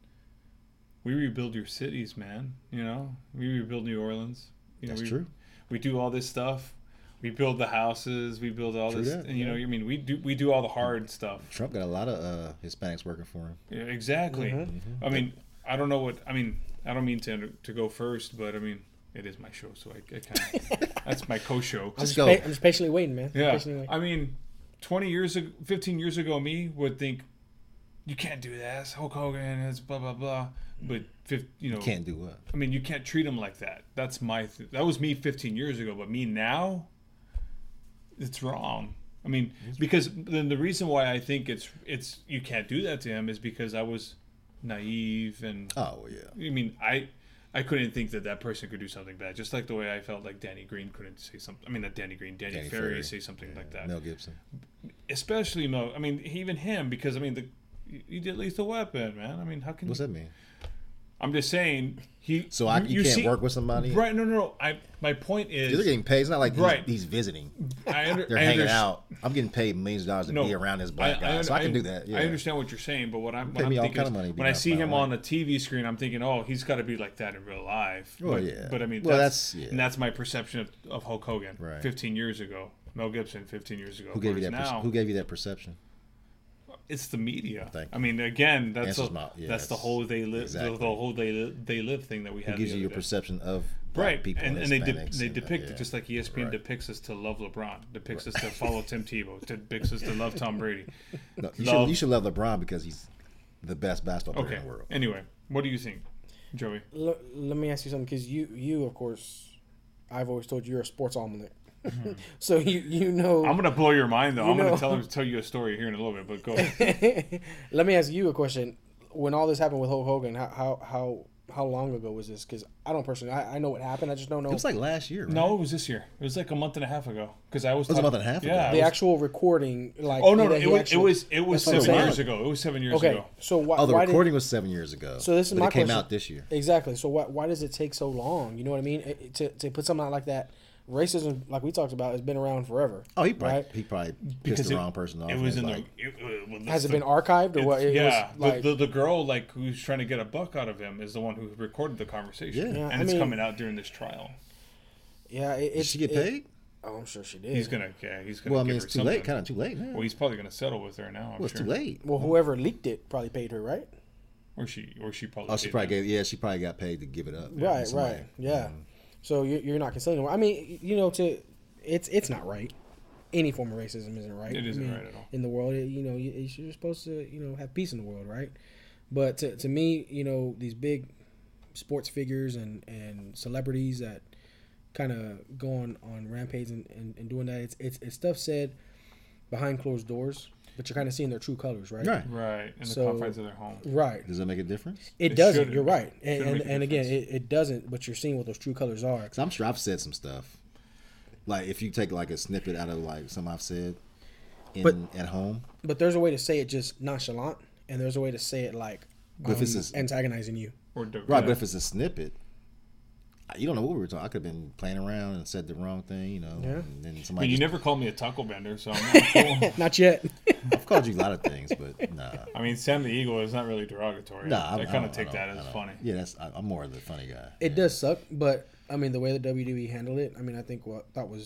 [SPEAKER 6] We rebuild your cities, man. You know, we rebuild New Orleans. You know,
[SPEAKER 5] That's
[SPEAKER 6] we,
[SPEAKER 5] true.
[SPEAKER 6] We do all this stuff. We build the houses. We build all
[SPEAKER 5] True
[SPEAKER 6] this.
[SPEAKER 5] that,
[SPEAKER 6] and, you know,
[SPEAKER 5] yeah.
[SPEAKER 6] I mean, we do we do all the hard stuff.
[SPEAKER 5] Trump got a lot of uh, Hispanics working for him.
[SPEAKER 6] Yeah, exactly.
[SPEAKER 5] Mm-hmm.
[SPEAKER 6] I mean, I don't know what. I mean, I don't mean to to go first, but I mean, it is my show, so I, I kind of that's my co-show.
[SPEAKER 7] I'm just,
[SPEAKER 5] go.
[SPEAKER 7] pa- I'm just patiently waiting, man.
[SPEAKER 6] Yeah,
[SPEAKER 7] Patiently waiting.
[SPEAKER 6] I mean, twenty years ago, fifteen years ago, me would think you can't do that. It's Hulk Hogan, it's blah blah blah. But fifty, you know,
[SPEAKER 5] Can't do what?
[SPEAKER 6] I mean, you can't treat him like that. That's my. Th- that was me fifteen years ago, but me now, it's wrong. I mean, because then the reason why I think it's it's you can't do that to him is because I was naive and.
[SPEAKER 5] Oh, yeah.
[SPEAKER 6] I mean, I I couldn't think that that person could do something bad. Just like the way I felt like Danny Green couldn't say something. I mean, not Danny Green, Danny,
[SPEAKER 5] Danny
[SPEAKER 6] Ferry,
[SPEAKER 5] Ferry.
[SPEAKER 6] say something like that.
[SPEAKER 5] Mel Gibson.
[SPEAKER 6] Especially Mel. I mean, even him because I mean the. You did Lethal Weapon, man. I mean, how can
[SPEAKER 5] What's
[SPEAKER 6] you?
[SPEAKER 5] that mean?
[SPEAKER 6] I'm just saying he.
[SPEAKER 5] So I, you, can't work with somebody?
[SPEAKER 6] Right? No, no, no. I. My point is.
[SPEAKER 5] They're getting paid. It's not like he's,
[SPEAKER 6] Right.
[SPEAKER 5] he's visiting.
[SPEAKER 6] I under,
[SPEAKER 5] They're
[SPEAKER 6] I
[SPEAKER 5] hanging
[SPEAKER 6] underst-
[SPEAKER 5] out. I'm getting paid millions of dollars to
[SPEAKER 6] No,
[SPEAKER 5] be around this black
[SPEAKER 6] I-
[SPEAKER 5] guy,
[SPEAKER 6] I,
[SPEAKER 5] so I can
[SPEAKER 6] I-
[SPEAKER 5] do that. Yeah.
[SPEAKER 6] I understand what you're saying, but what I'm,
[SPEAKER 5] Pay
[SPEAKER 6] what I'm
[SPEAKER 5] me all
[SPEAKER 6] thinking
[SPEAKER 5] kind
[SPEAKER 6] is
[SPEAKER 5] of money to be
[SPEAKER 6] when I
[SPEAKER 5] out
[SPEAKER 6] see
[SPEAKER 5] my
[SPEAKER 6] him
[SPEAKER 5] life.
[SPEAKER 6] on a T V screen, I'm thinking, oh, he's got to be like that in real life.
[SPEAKER 5] Well,
[SPEAKER 6] but,
[SPEAKER 5] yeah.
[SPEAKER 6] But I mean,
[SPEAKER 5] Well,
[SPEAKER 6] that's,
[SPEAKER 5] that's- yeah.
[SPEAKER 6] and that's my perception of, of Hulk Hogan.
[SPEAKER 5] Right.
[SPEAKER 6] fifteen years ago, Mel Gibson, fifteen years ago.
[SPEAKER 5] Who gave you
[SPEAKER 6] Whereas
[SPEAKER 5] that? Perce-
[SPEAKER 6] now,
[SPEAKER 5] who gave you that perception?
[SPEAKER 6] it's the media.
[SPEAKER 5] Thank
[SPEAKER 6] I
[SPEAKER 5] you.
[SPEAKER 6] mean, again, that's
[SPEAKER 5] Answers
[SPEAKER 6] a,
[SPEAKER 5] my- yeah,
[SPEAKER 6] that's the
[SPEAKER 5] that's-
[SPEAKER 6] whole they live,
[SPEAKER 5] exactly.
[SPEAKER 6] the, the whole they li- they live thing that we
[SPEAKER 5] Who
[SPEAKER 6] had.
[SPEAKER 5] gives
[SPEAKER 6] the
[SPEAKER 5] you your
[SPEAKER 6] other day.
[SPEAKER 5] perception of black
[SPEAKER 6] Right,
[SPEAKER 5] people
[SPEAKER 6] and,
[SPEAKER 5] and,
[SPEAKER 6] and they de-
[SPEAKER 5] Hispanics
[SPEAKER 6] they
[SPEAKER 5] and, uh,
[SPEAKER 6] depict
[SPEAKER 5] yeah.
[SPEAKER 6] it just like E S P N
[SPEAKER 5] Right.
[SPEAKER 6] depicts us to love LeBron, depicts us to follow Tim Tebow, depicts us to love Tom Brady.
[SPEAKER 5] No, you,
[SPEAKER 6] Love-
[SPEAKER 5] should, you should love LeBron because he's the best basketball player
[SPEAKER 6] Okay.
[SPEAKER 5] in the world.
[SPEAKER 6] Anyway, what do you think, Joey?
[SPEAKER 7] L- let me ask you something, because you, you, of course, I've always told you you're a sports almanac. So you, you know.
[SPEAKER 6] I'm gonna blow your mind though.
[SPEAKER 7] You
[SPEAKER 6] I'm
[SPEAKER 7] know-
[SPEAKER 6] gonna tell tell you a story here in a little bit, but go ahead.
[SPEAKER 7] Let me ask you a question. When all this happened with Hulk Hogan, how how how, how long ago was this? Because I don't personally, I, I know what happened. I just don't know
[SPEAKER 5] It was like last year, right?
[SPEAKER 6] No, it was this year. It was like a month and a half ago. Because I was.
[SPEAKER 5] It was a
[SPEAKER 6] talk-
[SPEAKER 5] month and a half ago?
[SPEAKER 6] Yeah. it
[SPEAKER 7] the
[SPEAKER 6] was-
[SPEAKER 7] actual recording. Like
[SPEAKER 6] Oh no, no,
[SPEAKER 7] that
[SPEAKER 6] it
[SPEAKER 7] he
[SPEAKER 6] was,
[SPEAKER 7] actually-
[SPEAKER 6] it was it was
[SPEAKER 7] That's what I'm
[SPEAKER 6] seven
[SPEAKER 7] saying.
[SPEAKER 6] years ago. It was seven years
[SPEAKER 7] Okay,
[SPEAKER 6] ago.
[SPEAKER 7] so why?
[SPEAKER 5] Oh, the
[SPEAKER 7] why
[SPEAKER 5] recording
[SPEAKER 7] did,
[SPEAKER 5] was seven years ago.
[SPEAKER 7] So this is
[SPEAKER 5] but
[SPEAKER 7] my
[SPEAKER 5] it came
[SPEAKER 7] question.
[SPEAKER 5] out this year.
[SPEAKER 7] Exactly. So why why does it take so long? You know what I mean? It- to to put something out like that. Racism, like we talked about, has been around forever.
[SPEAKER 5] Oh, he probably
[SPEAKER 7] right?
[SPEAKER 5] he probably pissed
[SPEAKER 6] Because
[SPEAKER 5] the
[SPEAKER 6] it-
[SPEAKER 5] wrong person off.
[SPEAKER 6] It
[SPEAKER 5] and
[SPEAKER 6] was in
[SPEAKER 5] like,
[SPEAKER 6] the. It, it, well,
[SPEAKER 7] Has it
[SPEAKER 6] the-
[SPEAKER 7] been archived or
[SPEAKER 6] it's-
[SPEAKER 7] what? It
[SPEAKER 6] yeah,
[SPEAKER 7] was like
[SPEAKER 6] the, the the girl like who's trying to get a buck out of him is the one who recorded the conversation,
[SPEAKER 5] Yeah.
[SPEAKER 7] Yeah,
[SPEAKER 6] and
[SPEAKER 7] I
[SPEAKER 6] it's
[SPEAKER 7] mean-
[SPEAKER 6] coming out during this trial.
[SPEAKER 7] yeah. It,
[SPEAKER 5] Did
[SPEAKER 7] it's,
[SPEAKER 5] she get
[SPEAKER 7] it-
[SPEAKER 5] paid?
[SPEAKER 7] Oh, I'm sure she did.
[SPEAKER 6] He's gonna, yeah, he's gonna.
[SPEAKER 5] Well, I
[SPEAKER 6] give
[SPEAKER 5] mean,
[SPEAKER 6] her
[SPEAKER 5] it's too late.
[SPEAKER 6] something.
[SPEAKER 5] Kind of too late now.
[SPEAKER 6] Well, he's probably gonna settle with her now. I'm
[SPEAKER 5] Well, it's
[SPEAKER 6] sure.
[SPEAKER 5] too late.
[SPEAKER 7] Well, whoever leaked it probably paid her, right?
[SPEAKER 6] Or she, or she probably.
[SPEAKER 5] Oh, she
[SPEAKER 6] paid
[SPEAKER 5] probably
[SPEAKER 6] him.
[SPEAKER 5] gave. Yeah, she probably got paid to give it up.
[SPEAKER 7] Right,
[SPEAKER 5] Somebody-
[SPEAKER 7] right, yeah.
[SPEAKER 5] Mm.
[SPEAKER 7] So you're, you're not concealing. I mean, you know, to it's it's not right. Any form of racism isn't right.
[SPEAKER 6] It isn't
[SPEAKER 7] I mean,
[SPEAKER 6] right at all.
[SPEAKER 7] in the world. It- you know, you, you're supposed to you know have peace in the world, right? But to to me, you know, these big sports figures and, and celebrities that kind of go on, on rampage and, and, and doing that, it's, it's it's stuff said behind closed doors, but you're kind of seeing their true colors, right?
[SPEAKER 5] Right.
[SPEAKER 6] Right in the
[SPEAKER 7] So-
[SPEAKER 6] confines of their home.
[SPEAKER 7] Right.
[SPEAKER 5] Does that make a difference?
[SPEAKER 7] It,
[SPEAKER 6] It
[SPEAKER 7] doesn't.
[SPEAKER 6] shouldn't.
[SPEAKER 7] You're right. And
[SPEAKER 6] Shouldn't
[SPEAKER 7] and,
[SPEAKER 6] make a
[SPEAKER 7] and again,
[SPEAKER 6] difference.
[SPEAKER 7] it, it doesn't. But you're seeing what those true colors are.
[SPEAKER 5] Because I'm sure I've said some stuff. Like if you take like a snippet out of like something I've said in
[SPEAKER 7] But-
[SPEAKER 5] at home.
[SPEAKER 7] But there's a way to say it just nonchalant, and there's a way to say it like
[SPEAKER 5] But if
[SPEAKER 7] um,
[SPEAKER 5] it's a-
[SPEAKER 7] antagonizing you.
[SPEAKER 6] Or di-
[SPEAKER 5] Right,
[SPEAKER 6] yeah.
[SPEAKER 5] but if it's a snippet, you don't know what we were talking. I could have been playing around and said the wrong thing, you know.
[SPEAKER 7] Yeah.
[SPEAKER 5] And then
[SPEAKER 6] I
[SPEAKER 5] somebody.
[SPEAKER 6] mean, you
[SPEAKER 5] just-
[SPEAKER 6] never called me a taco bender, so I'm not cool.
[SPEAKER 7] Not yet.
[SPEAKER 5] I've called you a lot of things, but nah.
[SPEAKER 6] I mean, Sam the Eagle is not really derogatory.
[SPEAKER 5] Nah,
[SPEAKER 6] I,
[SPEAKER 5] I'm-
[SPEAKER 6] I
[SPEAKER 5] I
[SPEAKER 6] kind
[SPEAKER 5] don't-
[SPEAKER 6] of take
[SPEAKER 5] I
[SPEAKER 6] that
[SPEAKER 5] don't-
[SPEAKER 6] as
[SPEAKER 5] I don't-
[SPEAKER 6] funny.
[SPEAKER 5] Yeah, that's. I, I'm more of the funny guy.
[SPEAKER 7] It
[SPEAKER 5] Yeah.
[SPEAKER 7] does suck, but I mean the way that W W E handled it, I mean I think what thought was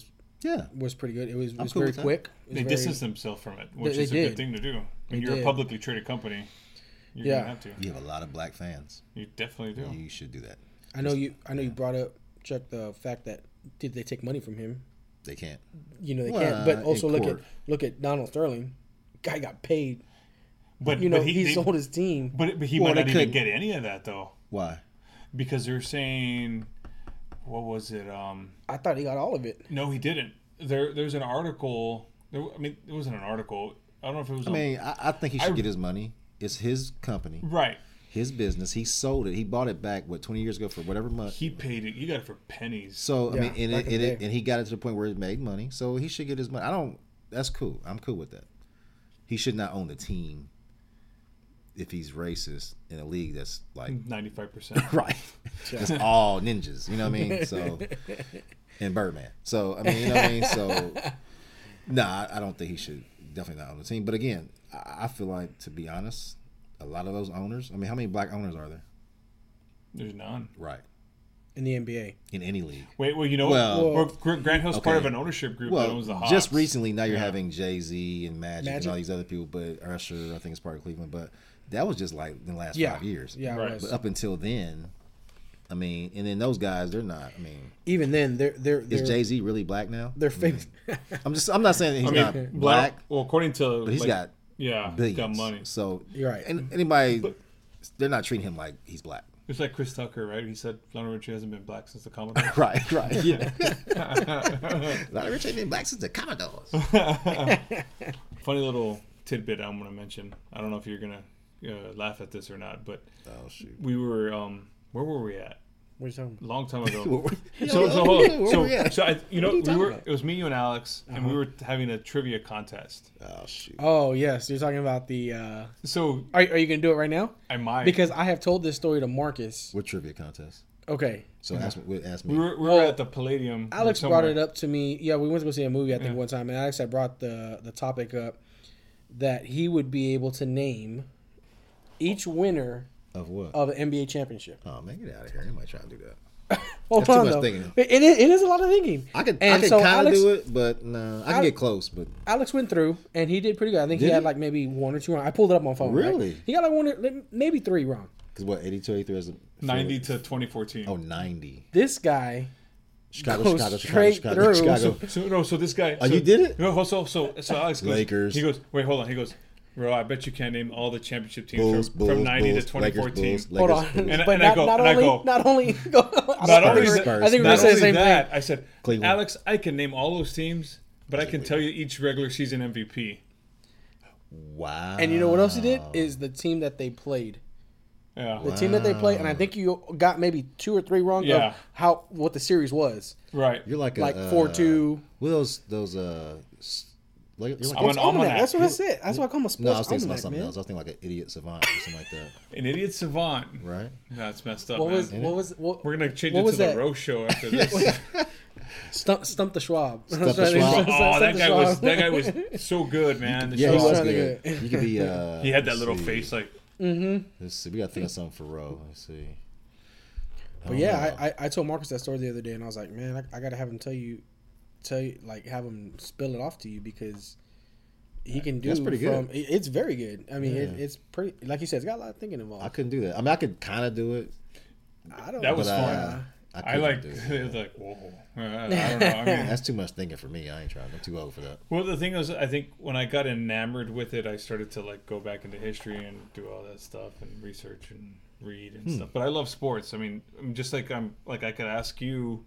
[SPEAKER 5] Yeah.
[SPEAKER 7] was pretty good. It was, it
[SPEAKER 5] I'm
[SPEAKER 7] was
[SPEAKER 5] cool
[SPEAKER 7] very
[SPEAKER 5] with that.
[SPEAKER 7] quick. It was
[SPEAKER 6] They
[SPEAKER 7] very-
[SPEAKER 6] distanced themselves from it, which
[SPEAKER 7] They-
[SPEAKER 6] is
[SPEAKER 7] they
[SPEAKER 6] a
[SPEAKER 7] did.
[SPEAKER 6] good thing to do.
[SPEAKER 7] They
[SPEAKER 6] When you're
[SPEAKER 7] did.
[SPEAKER 6] a publicly traded company, you're
[SPEAKER 7] Yeah.
[SPEAKER 6] gonna have to.
[SPEAKER 5] You have a lot of black fans.
[SPEAKER 6] You definitely do.
[SPEAKER 5] You should do that.
[SPEAKER 7] I know you. I know you brought up Chuck the fact that did they take money from him?
[SPEAKER 5] They can't.
[SPEAKER 7] You know they
[SPEAKER 5] Well,
[SPEAKER 7] can't. But
[SPEAKER 5] in
[SPEAKER 7] also look
[SPEAKER 5] court.
[SPEAKER 7] at look at Donald Sterling. Guy got paid.
[SPEAKER 6] But
[SPEAKER 7] You know
[SPEAKER 6] but
[SPEAKER 7] he,
[SPEAKER 6] they-
[SPEAKER 7] sold his team.
[SPEAKER 6] But, but he
[SPEAKER 5] Well,
[SPEAKER 6] might not
[SPEAKER 5] they
[SPEAKER 6] even
[SPEAKER 5] couldn't.
[SPEAKER 6] get any of that though,
[SPEAKER 5] Why?
[SPEAKER 6] because they're saying, what was it? Um,
[SPEAKER 7] I thought he got all of it.
[SPEAKER 6] no, he didn't. There, there's an article. There, I mean, it wasn't an article. I don't know if it was.
[SPEAKER 5] I mean, I, I think he should
[SPEAKER 6] I-
[SPEAKER 5] get his money. It's his company,
[SPEAKER 6] right.
[SPEAKER 5] his business. He sold it. He bought it back, what, twenty years ago for whatever month.
[SPEAKER 6] He paid it. You got it for pennies.
[SPEAKER 5] So, I
[SPEAKER 7] Yeah,
[SPEAKER 5] mean, and,
[SPEAKER 7] back
[SPEAKER 5] it,
[SPEAKER 7] in
[SPEAKER 5] and,
[SPEAKER 7] the
[SPEAKER 5] it,
[SPEAKER 7] day.
[SPEAKER 5] and he got it to the point where it made money. So he should get his money. I don't, that's cool. I'm cool with that. He should not own the team if he's racist in a league that's like,
[SPEAKER 6] Ninety-five percent.
[SPEAKER 5] right. It's all ninjas. You know what I mean? So, and Birdman. So, I mean, you know what I mean? So, nah, I, I don't think he should definitely not own the team. But again, I, I feel like, to be honest, a lot of those owners, I mean, how many black owners are there?
[SPEAKER 6] There's none.
[SPEAKER 5] Right.
[SPEAKER 7] In the N B A.
[SPEAKER 5] In any league.
[SPEAKER 6] Wait, well, you know
[SPEAKER 5] Well-
[SPEAKER 6] what? Well, Gr- Grant Hill's part
[SPEAKER 5] okay.
[SPEAKER 6] of an ownership group that
[SPEAKER 5] Well,
[SPEAKER 6] owns the Hawks.
[SPEAKER 5] just recently, now you're
[SPEAKER 6] Yeah.
[SPEAKER 5] having Jay-Z and Magic, and
[SPEAKER 7] Magic?
[SPEAKER 5] all these other people, but Usher, I think, is part of Cleveland. But that was just like in the last
[SPEAKER 7] Yeah.
[SPEAKER 5] five years.
[SPEAKER 7] Yeah, it
[SPEAKER 6] Right.
[SPEAKER 7] was.
[SPEAKER 5] But up until then, I mean, and then those guys, they're not. I mean,
[SPEAKER 7] Even then, they're they're
[SPEAKER 5] is
[SPEAKER 7] they're,
[SPEAKER 5] Jay-Z really black now?
[SPEAKER 7] they're famous.
[SPEAKER 5] I'm just, I'm not saying that he's
[SPEAKER 6] I mean,
[SPEAKER 5] not
[SPEAKER 6] black.
[SPEAKER 5] black,
[SPEAKER 6] Well, according to,
[SPEAKER 5] but he's
[SPEAKER 6] like,
[SPEAKER 5] got
[SPEAKER 6] yeah,
[SPEAKER 5] billions.
[SPEAKER 6] got money.
[SPEAKER 5] So
[SPEAKER 7] You're right.
[SPEAKER 5] And anybody, they're not treating him like he's black.
[SPEAKER 6] It's like Chris Tucker, right? He said Lionel Richie hasn't been black since the Commodore.
[SPEAKER 5] Right, right, yeah. A lot of rich ain't been black since the Commodores.
[SPEAKER 6] Funny little tidbit I'm going to mention. I don't know if you're going to uh, laugh at this or not, but
[SPEAKER 5] Oh shoot.
[SPEAKER 6] we were, um, where were we at?
[SPEAKER 7] What are you talking
[SPEAKER 6] A
[SPEAKER 7] about?
[SPEAKER 6] long time ago.
[SPEAKER 5] Where
[SPEAKER 6] so, so, hold on.
[SPEAKER 5] were
[SPEAKER 6] so,
[SPEAKER 5] we at?
[SPEAKER 6] so I, you know,
[SPEAKER 5] What are you
[SPEAKER 6] we
[SPEAKER 5] talking
[SPEAKER 6] were.
[SPEAKER 5] about?
[SPEAKER 6] It was me, you, and Alex, and
[SPEAKER 7] Uh-huh.
[SPEAKER 6] we were having a trivia contest.
[SPEAKER 5] Oh shoot.
[SPEAKER 7] Oh yes, you're talking about the. Uh,
[SPEAKER 6] So
[SPEAKER 7] are are you gonna do it right now?
[SPEAKER 6] I might
[SPEAKER 7] Because I have told this story to Marcus.
[SPEAKER 5] What trivia contest?
[SPEAKER 7] Okay.
[SPEAKER 5] So ask me. Ask me.
[SPEAKER 6] we were we were
[SPEAKER 7] Well,
[SPEAKER 6] at the Palladium. or
[SPEAKER 7] Alex
[SPEAKER 6] somewhere.
[SPEAKER 7] brought it up to me. Yeah, we went to go see a movie, I think,
[SPEAKER 6] Yeah.
[SPEAKER 7] one time, and Alex had brought the the topic up that he would be able to name each winner
[SPEAKER 5] Of what?
[SPEAKER 7] of an N B A championship.
[SPEAKER 5] Oh man, get out of here! Anybody trying to do that?
[SPEAKER 7] Hold
[SPEAKER 5] That's too
[SPEAKER 7] on,
[SPEAKER 5] much
[SPEAKER 7] though.
[SPEAKER 5] thinking.
[SPEAKER 7] It, it, is, it is a lot of thinking.
[SPEAKER 5] I could,
[SPEAKER 7] And
[SPEAKER 5] I could
[SPEAKER 7] so
[SPEAKER 5] kind of
[SPEAKER 7] Alex-
[SPEAKER 5] do it, but no, I can
[SPEAKER 7] Ale-
[SPEAKER 5] get close. But
[SPEAKER 7] Alex went through and he did pretty good. I think
[SPEAKER 5] Did
[SPEAKER 7] he had
[SPEAKER 5] he?
[SPEAKER 7] like maybe one or two wrong. I pulled it up on phone. right?
[SPEAKER 5] Really?
[SPEAKER 7] He got like one, or- maybe three wrong.
[SPEAKER 5] because what eighty-two, eighty-three is a
[SPEAKER 6] ninety to twenty fourteen.
[SPEAKER 5] Oh, ninety.
[SPEAKER 7] This guy
[SPEAKER 5] Chicago,
[SPEAKER 7] goes
[SPEAKER 5] Chicago, Chicago,
[SPEAKER 7] straight
[SPEAKER 5] Chicago,
[SPEAKER 7] through.
[SPEAKER 5] Chicago.
[SPEAKER 6] So no, so this guy.
[SPEAKER 5] Oh,
[SPEAKER 6] so,
[SPEAKER 5] you did it?
[SPEAKER 6] No, so so so Alex goes.
[SPEAKER 5] Lakers.
[SPEAKER 6] He goes. Wait, hold on. He goes. Bro, I bet you can't name all the championship teams
[SPEAKER 5] Bulls,
[SPEAKER 6] from,
[SPEAKER 5] Bulls,
[SPEAKER 6] from ninety
[SPEAKER 5] Bulls,
[SPEAKER 6] to twenty
[SPEAKER 5] Lakers,
[SPEAKER 6] fourteen.
[SPEAKER 5] Bulls,
[SPEAKER 7] Hold
[SPEAKER 5] Lakers,
[SPEAKER 7] on,
[SPEAKER 5] Bulls.
[SPEAKER 6] And I-
[SPEAKER 7] but
[SPEAKER 6] and I
[SPEAKER 7] not,
[SPEAKER 6] go-
[SPEAKER 7] not
[SPEAKER 6] and I
[SPEAKER 7] only,
[SPEAKER 6] go-
[SPEAKER 7] not only, go,
[SPEAKER 6] Not only
[SPEAKER 7] I
[SPEAKER 6] that-
[SPEAKER 7] think we were
[SPEAKER 6] Not
[SPEAKER 7] saying
[SPEAKER 6] only
[SPEAKER 7] the same
[SPEAKER 6] that,
[SPEAKER 7] thing.
[SPEAKER 6] I said,
[SPEAKER 5] Cleveland.
[SPEAKER 6] Alex, I can name all those teams, but I can tell you each regular season M V P.
[SPEAKER 5] Wow.
[SPEAKER 7] And you know what else he did is the team that they played.
[SPEAKER 6] Yeah.
[SPEAKER 7] The team that they played, and I think you got maybe two or three wrong
[SPEAKER 6] Yeah.
[SPEAKER 7] of how what the series was.
[SPEAKER 6] Right.
[SPEAKER 5] You're like a,
[SPEAKER 7] like
[SPEAKER 5] uh,
[SPEAKER 7] four two.
[SPEAKER 5] What are those those uh? s- Like, you're like
[SPEAKER 6] I'm
[SPEAKER 5] a-
[SPEAKER 6] an
[SPEAKER 7] Almanac.
[SPEAKER 6] almanac.
[SPEAKER 7] That's what I said. That's why I call him a
[SPEAKER 5] no, I
[SPEAKER 7] sports
[SPEAKER 5] was thinking about
[SPEAKER 7] almanac,
[SPEAKER 5] something
[SPEAKER 7] man.
[SPEAKER 5] else. I was thinking like an idiot savant or something like that.
[SPEAKER 6] An idiot savant.
[SPEAKER 5] Right?
[SPEAKER 6] That's messed up,
[SPEAKER 7] What
[SPEAKER 6] man.
[SPEAKER 7] was what was what?
[SPEAKER 6] We're gonna change
[SPEAKER 7] what
[SPEAKER 6] it
[SPEAKER 7] was
[SPEAKER 6] to
[SPEAKER 7] that?
[SPEAKER 6] the roast show after this.
[SPEAKER 7] Stump, stump the Schwab.
[SPEAKER 5] Stump the
[SPEAKER 6] Oh,
[SPEAKER 5] Schwab.
[SPEAKER 6] that guy was that guy was so good, man. The
[SPEAKER 5] Yeah,
[SPEAKER 6] show-
[SPEAKER 5] he was
[SPEAKER 7] trying to
[SPEAKER 5] good.
[SPEAKER 7] get-
[SPEAKER 5] You could be. Uh,
[SPEAKER 6] He had that
[SPEAKER 5] let's
[SPEAKER 6] little
[SPEAKER 5] see.
[SPEAKER 6] face, like
[SPEAKER 5] Let's see. We got to think of something for Roe. Let's see.
[SPEAKER 7] But yeah, I, I I told Marcus that story the other day, and I was like, man, I, I gotta have him tell you, tell you, like have him spill it off to you because he can do.
[SPEAKER 5] That's pretty
[SPEAKER 7] from,
[SPEAKER 5] good.
[SPEAKER 7] it- It's very good. I mean, it,
[SPEAKER 5] Yeah.
[SPEAKER 7] it's pretty. Like you said, it's got a lot of thinking
[SPEAKER 5] I
[SPEAKER 7] involved.
[SPEAKER 5] couldn't do that. I mean, I could kind of do it.
[SPEAKER 7] I don't.
[SPEAKER 6] that was
[SPEAKER 5] But,
[SPEAKER 6] fun.
[SPEAKER 5] uh, I,
[SPEAKER 6] I
[SPEAKER 5] couldn't
[SPEAKER 6] like
[SPEAKER 5] do
[SPEAKER 6] it was
[SPEAKER 5] it.
[SPEAKER 6] like whoa. Uh, I don't know. I mean,
[SPEAKER 5] That's too much thinking for me. I ain't trying. I'm too old for that.
[SPEAKER 6] well, the thing is, I think when I got enamored with it, I started to like go back into history and do all that stuff and research and read and stuff. But I love sports. I mean, I'm just like I'm like I could ask you,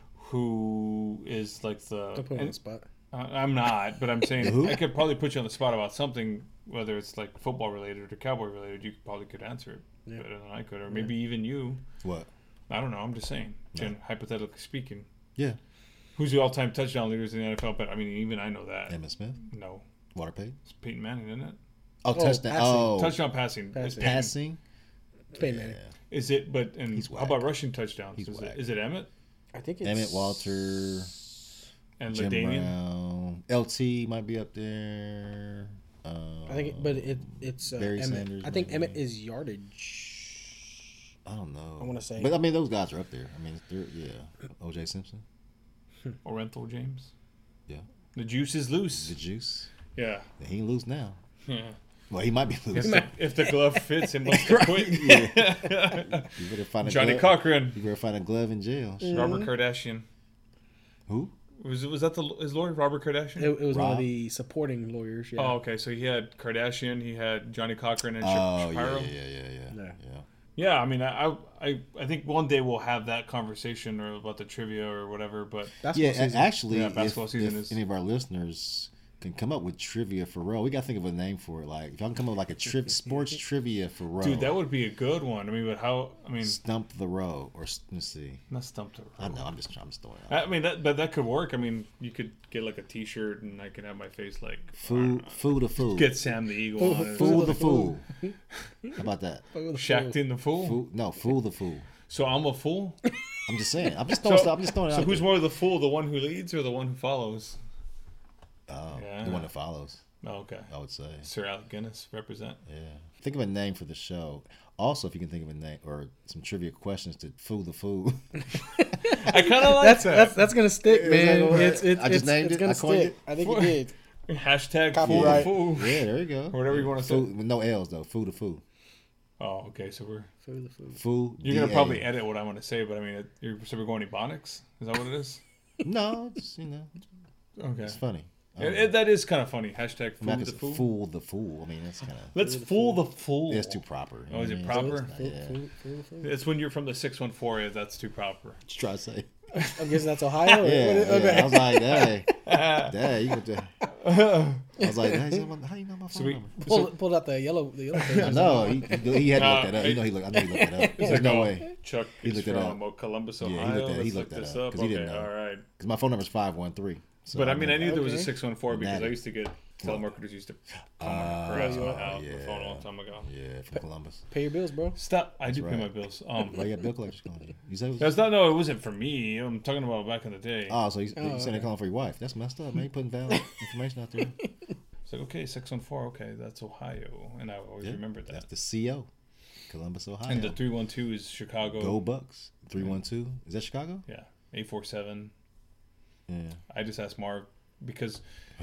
[SPEAKER 6] who is like the
[SPEAKER 7] Don't put him on
[SPEAKER 6] and-
[SPEAKER 7] the spot.
[SPEAKER 6] Uh, I'm not, but I'm saying
[SPEAKER 5] Who?
[SPEAKER 6] I could probably put you on the spot about something, whether it's like football related or cowboy related. You probably could answer it better than I could, or maybe even you.
[SPEAKER 5] What?
[SPEAKER 6] I don't know. I'm just saying, gen- hypothetically speaking.
[SPEAKER 5] Yeah.
[SPEAKER 6] Who's the all-time touchdown leaders in the N F L? But I mean, even I know that.
[SPEAKER 5] Emmitt Smith.
[SPEAKER 6] No,
[SPEAKER 5] Water Pay.
[SPEAKER 6] it's Peyton Manning, isn't it?
[SPEAKER 5] Oh, touchdown.
[SPEAKER 7] passing.
[SPEAKER 5] Oh,
[SPEAKER 6] Touchdown passing.
[SPEAKER 7] Passing.
[SPEAKER 6] It's Peyton.
[SPEAKER 5] passing.
[SPEAKER 7] It's Peyton Manning.
[SPEAKER 6] Is it? But and
[SPEAKER 5] He's
[SPEAKER 6] how
[SPEAKER 5] whack.
[SPEAKER 6] about rushing touchdowns?
[SPEAKER 5] He's
[SPEAKER 6] is,
[SPEAKER 5] whack.
[SPEAKER 6] it, is it Emmett
[SPEAKER 7] I think it's
[SPEAKER 5] Emmett Walter.
[SPEAKER 6] and
[SPEAKER 5] Jim
[SPEAKER 6] LaDainian?
[SPEAKER 5] Brown. L T might be up there. Um,
[SPEAKER 7] I think, it, but it it's uh,
[SPEAKER 5] Barry
[SPEAKER 7] Emmett.
[SPEAKER 5] Sanders,
[SPEAKER 7] I think
[SPEAKER 5] maybe.
[SPEAKER 7] Emmett is yardage.
[SPEAKER 5] I don't know.
[SPEAKER 7] I wanna say-
[SPEAKER 5] but I mean, those guys are up there. I mean, they're, yeah. O J Simpson.
[SPEAKER 6] Orenthal James.
[SPEAKER 5] Yeah.
[SPEAKER 6] The juice is loose.
[SPEAKER 5] The juice.
[SPEAKER 6] Yeah.
[SPEAKER 5] He ain't loose now.
[SPEAKER 6] Yeah.
[SPEAKER 5] Well, he might be loose.
[SPEAKER 6] If the, if the glove fits, it must have quit.
[SPEAKER 5] Yeah. You better find a
[SPEAKER 6] Johnny
[SPEAKER 5] glove.
[SPEAKER 6] Cochran.
[SPEAKER 5] You better find a glove in jail.
[SPEAKER 6] Mm-hmm. Robert Kardashian.
[SPEAKER 5] Who?
[SPEAKER 6] Was was that the his lawyer, Robert Kardashian?
[SPEAKER 7] It, it was
[SPEAKER 5] Rob?
[SPEAKER 7] one of the supporting lawyers. Yeah.
[SPEAKER 6] Oh, okay. So he had Kardashian, he had Johnny Cochran, and
[SPEAKER 5] Oh, yeah,
[SPEAKER 6] Shapiro.
[SPEAKER 5] yeah, yeah, yeah, yeah.
[SPEAKER 7] Yeah.
[SPEAKER 6] Yeah, I mean, I, I I think one day we'll have that conversation or about the trivia or whatever. But
[SPEAKER 5] Yeah,
[SPEAKER 7] Basketball season.
[SPEAKER 5] actually,
[SPEAKER 6] Yeah,
[SPEAKER 5] if,
[SPEAKER 6] basketball season
[SPEAKER 5] if
[SPEAKER 6] is-
[SPEAKER 5] any of our listeners can come up with trivia for Roe, we got to think of a name for it. Like, if y'all can come up with like a tri- sports trivia for Roe.
[SPEAKER 6] dude, that would be a good one. I mean, but how? I mean,
[SPEAKER 5] Stump the Roe, or s- let's see.
[SPEAKER 6] not stumped.
[SPEAKER 5] I know, I'm just, I'm just throwing it out.
[SPEAKER 6] I mean, that but that could work. I mean, you could get like a T-shirt, and I could have my face like
[SPEAKER 5] Fool, fool the fool.
[SPEAKER 6] get Sam the Eagle on it.
[SPEAKER 5] Fool the fool. How about that?
[SPEAKER 6] Shacked in the fool.
[SPEAKER 5] Fool, no, fool the fool.
[SPEAKER 6] So I'm a fool.
[SPEAKER 5] I'm just saying. I'm just throwing
[SPEAKER 6] So,
[SPEAKER 5] stuff. I'm just throwing it
[SPEAKER 6] so
[SPEAKER 5] out
[SPEAKER 6] who's
[SPEAKER 5] there.
[SPEAKER 6] more the fool, the one who leads or the one who follows?
[SPEAKER 5] Oh,
[SPEAKER 6] Yeah.
[SPEAKER 5] the one that follows,
[SPEAKER 6] Oh, okay.
[SPEAKER 5] I would say.
[SPEAKER 6] Sir Alec Guinness represent.
[SPEAKER 5] Yeah. Think of a name for the show. Also, if you can think of a name or some trivia questions to fool the fool.
[SPEAKER 6] I kind of like
[SPEAKER 7] That's
[SPEAKER 6] that.
[SPEAKER 7] that's that's gonna stick,
[SPEAKER 5] Is
[SPEAKER 7] man.
[SPEAKER 5] that gonna work?
[SPEAKER 7] It's it's
[SPEAKER 5] I just
[SPEAKER 7] it's,
[SPEAKER 5] named
[SPEAKER 7] it's
[SPEAKER 5] it?
[SPEAKER 7] gonna
[SPEAKER 5] I coined
[SPEAKER 7] stick.
[SPEAKER 5] it?
[SPEAKER 7] I think you did.
[SPEAKER 6] Hashtag fool the
[SPEAKER 7] Copyright.
[SPEAKER 6] fool.
[SPEAKER 5] Yeah, there you go.
[SPEAKER 6] Or whatever you want to say.
[SPEAKER 5] Fool, with no L's though. Fool the fool.
[SPEAKER 6] Oh, okay. So we're
[SPEAKER 5] Fool.
[SPEAKER 6] you're gonna
[SPEAKER 5] D A.
[SPEAKER 6] probably edit what I'm gonna say, but I mean, it, you're, so we're going Ebonics. Is that what it is?
[SPEAKER 5] No, it's, you know,
[SPEAKER 6] Okay.
[SPEAKER 5] it's funny.
[SPEAKER 6] It, it, that is kind of funny. Hashtag
[SPEAKER 5] I'm not
[SPEAKER 6] fool
[SPEAKER 5] gonna
[SPEAKER 6] the
[SPEAKER 5] say
[SPEAKER 6] fool.
[SPEAKER 5] fool the fool. I mean, that's kind of.
[SPEAKER 6] Let's fool the fool.
[SPEAKER 5] It's too proper.
[SPEAKER 6] Oh, is
[SPEAKER 5] you
[SPEAKER 6] it
[SPEAKER 5] know what I mean?
[SPEAKER 6] proper?
[SPEAKER 5] Yeah.
[SPEAKER 6] It's when you're from the six one four. That's too proper.
[SPEAKER 5] Just try to say.
[SPEAKER 7] I'm guessing that's Ohio. or
[SPEAKER 5] Yeah,
[SPEAKER 7] what- okay.
[SPEAKER 5] yeah. I was like, dang, dang, you went to. I was like, dang, how you know my phone
[SPEAKER 6] So we,
[SPEAKER 5] number?
[SPEAKER 7] Pull, pulled out the yellow. The yellow page.
[SPEAKER 5] I know he, he, he had to
[SPEAKER 6] Nah,
[SPEAKER 5] look that up. You know he looked. I know he looked that up.
[SPEAKER 6] It's
[SPEAKER 5] There's
[SPEAKER 6] like,
[SPEAKER 5] no
[SPEAKER 6] oh,
[SPEAKER 5] way.
[SPEAKER 6] Chuck
[SPEAKER 5] He
[SPEAKER 6] is
[SPEAKER 5] looked it
[SPEAKER 6] from
[SPEAKER 5] up.
[SPEAKER 6] Columbus,
[SPEAKER 5] Yeah, he
[SPEAKER 6] Ohio.
[SPEAKER 5] looked that- he
[SPEAKER 6] Let's
[SPEAKER 5] looked
[SPEAKER 6] look
[SPEAKER 5] that
[SPEAKER 6] this
[SPEAKER 5] up,
[SPEAKER 6] up.
[SPEAKER 5] 'cause he
[SPEAKER 6] Okay,
[SPEAKER 5] didn't know.
[SPEAKER 6] all right.
[SPEAKER 5] Because my phone number's five one three. So
[SPEAKER 6] But I mean, I knew there was a
[SPEAKER 7] Okay.
[SPEAKER 6] six one four because I
[SPEAKER 5] Natty.
[SPEAKER 6] used to get telemarketers used to call my harass my house the phone a long time ago.
[SPEAKER 5] Yeah, from Columbus.
[SPEAKER 7] Pay your bills, bro.
[SPEAKER 6] Stop! I do pay
[SPEAKER 5] right.
[SPEAKER 6] my bills. Um,
[SPEAKER 5] Why you got bill collectors calling you? You said it was.
[SPEAKER 6] that's not no. It wasn't for me. I'm talking about back in the day.
[SPEAKER 5] Oh, so you, you
[SPEAKER 7] Oh,
[SPEAKER 5] saying they calling for your wife? That's messed up, man. You putting valid information out there.
[SPEAKER 6] It's like okay, six one four. Okay, that's Ohio, and I always
[SPEAKER 5] Yeah,
[SPEAKER 6] remembered
[SPEAKER 5] That's
[SPEAKER 6] that.
[SPEAKER 5] the C O, Columbus, Ohio.
[SPEAKER 6] And the three one two is Chicago.
[SPEAKER 5] Go Bucks. Three one two. Is that Chicago?
[SPEAKER 6] Yeah, eight four seven.
[SPEAKER 5] Yeah.
[SPEAKER 6] I just asked Marv because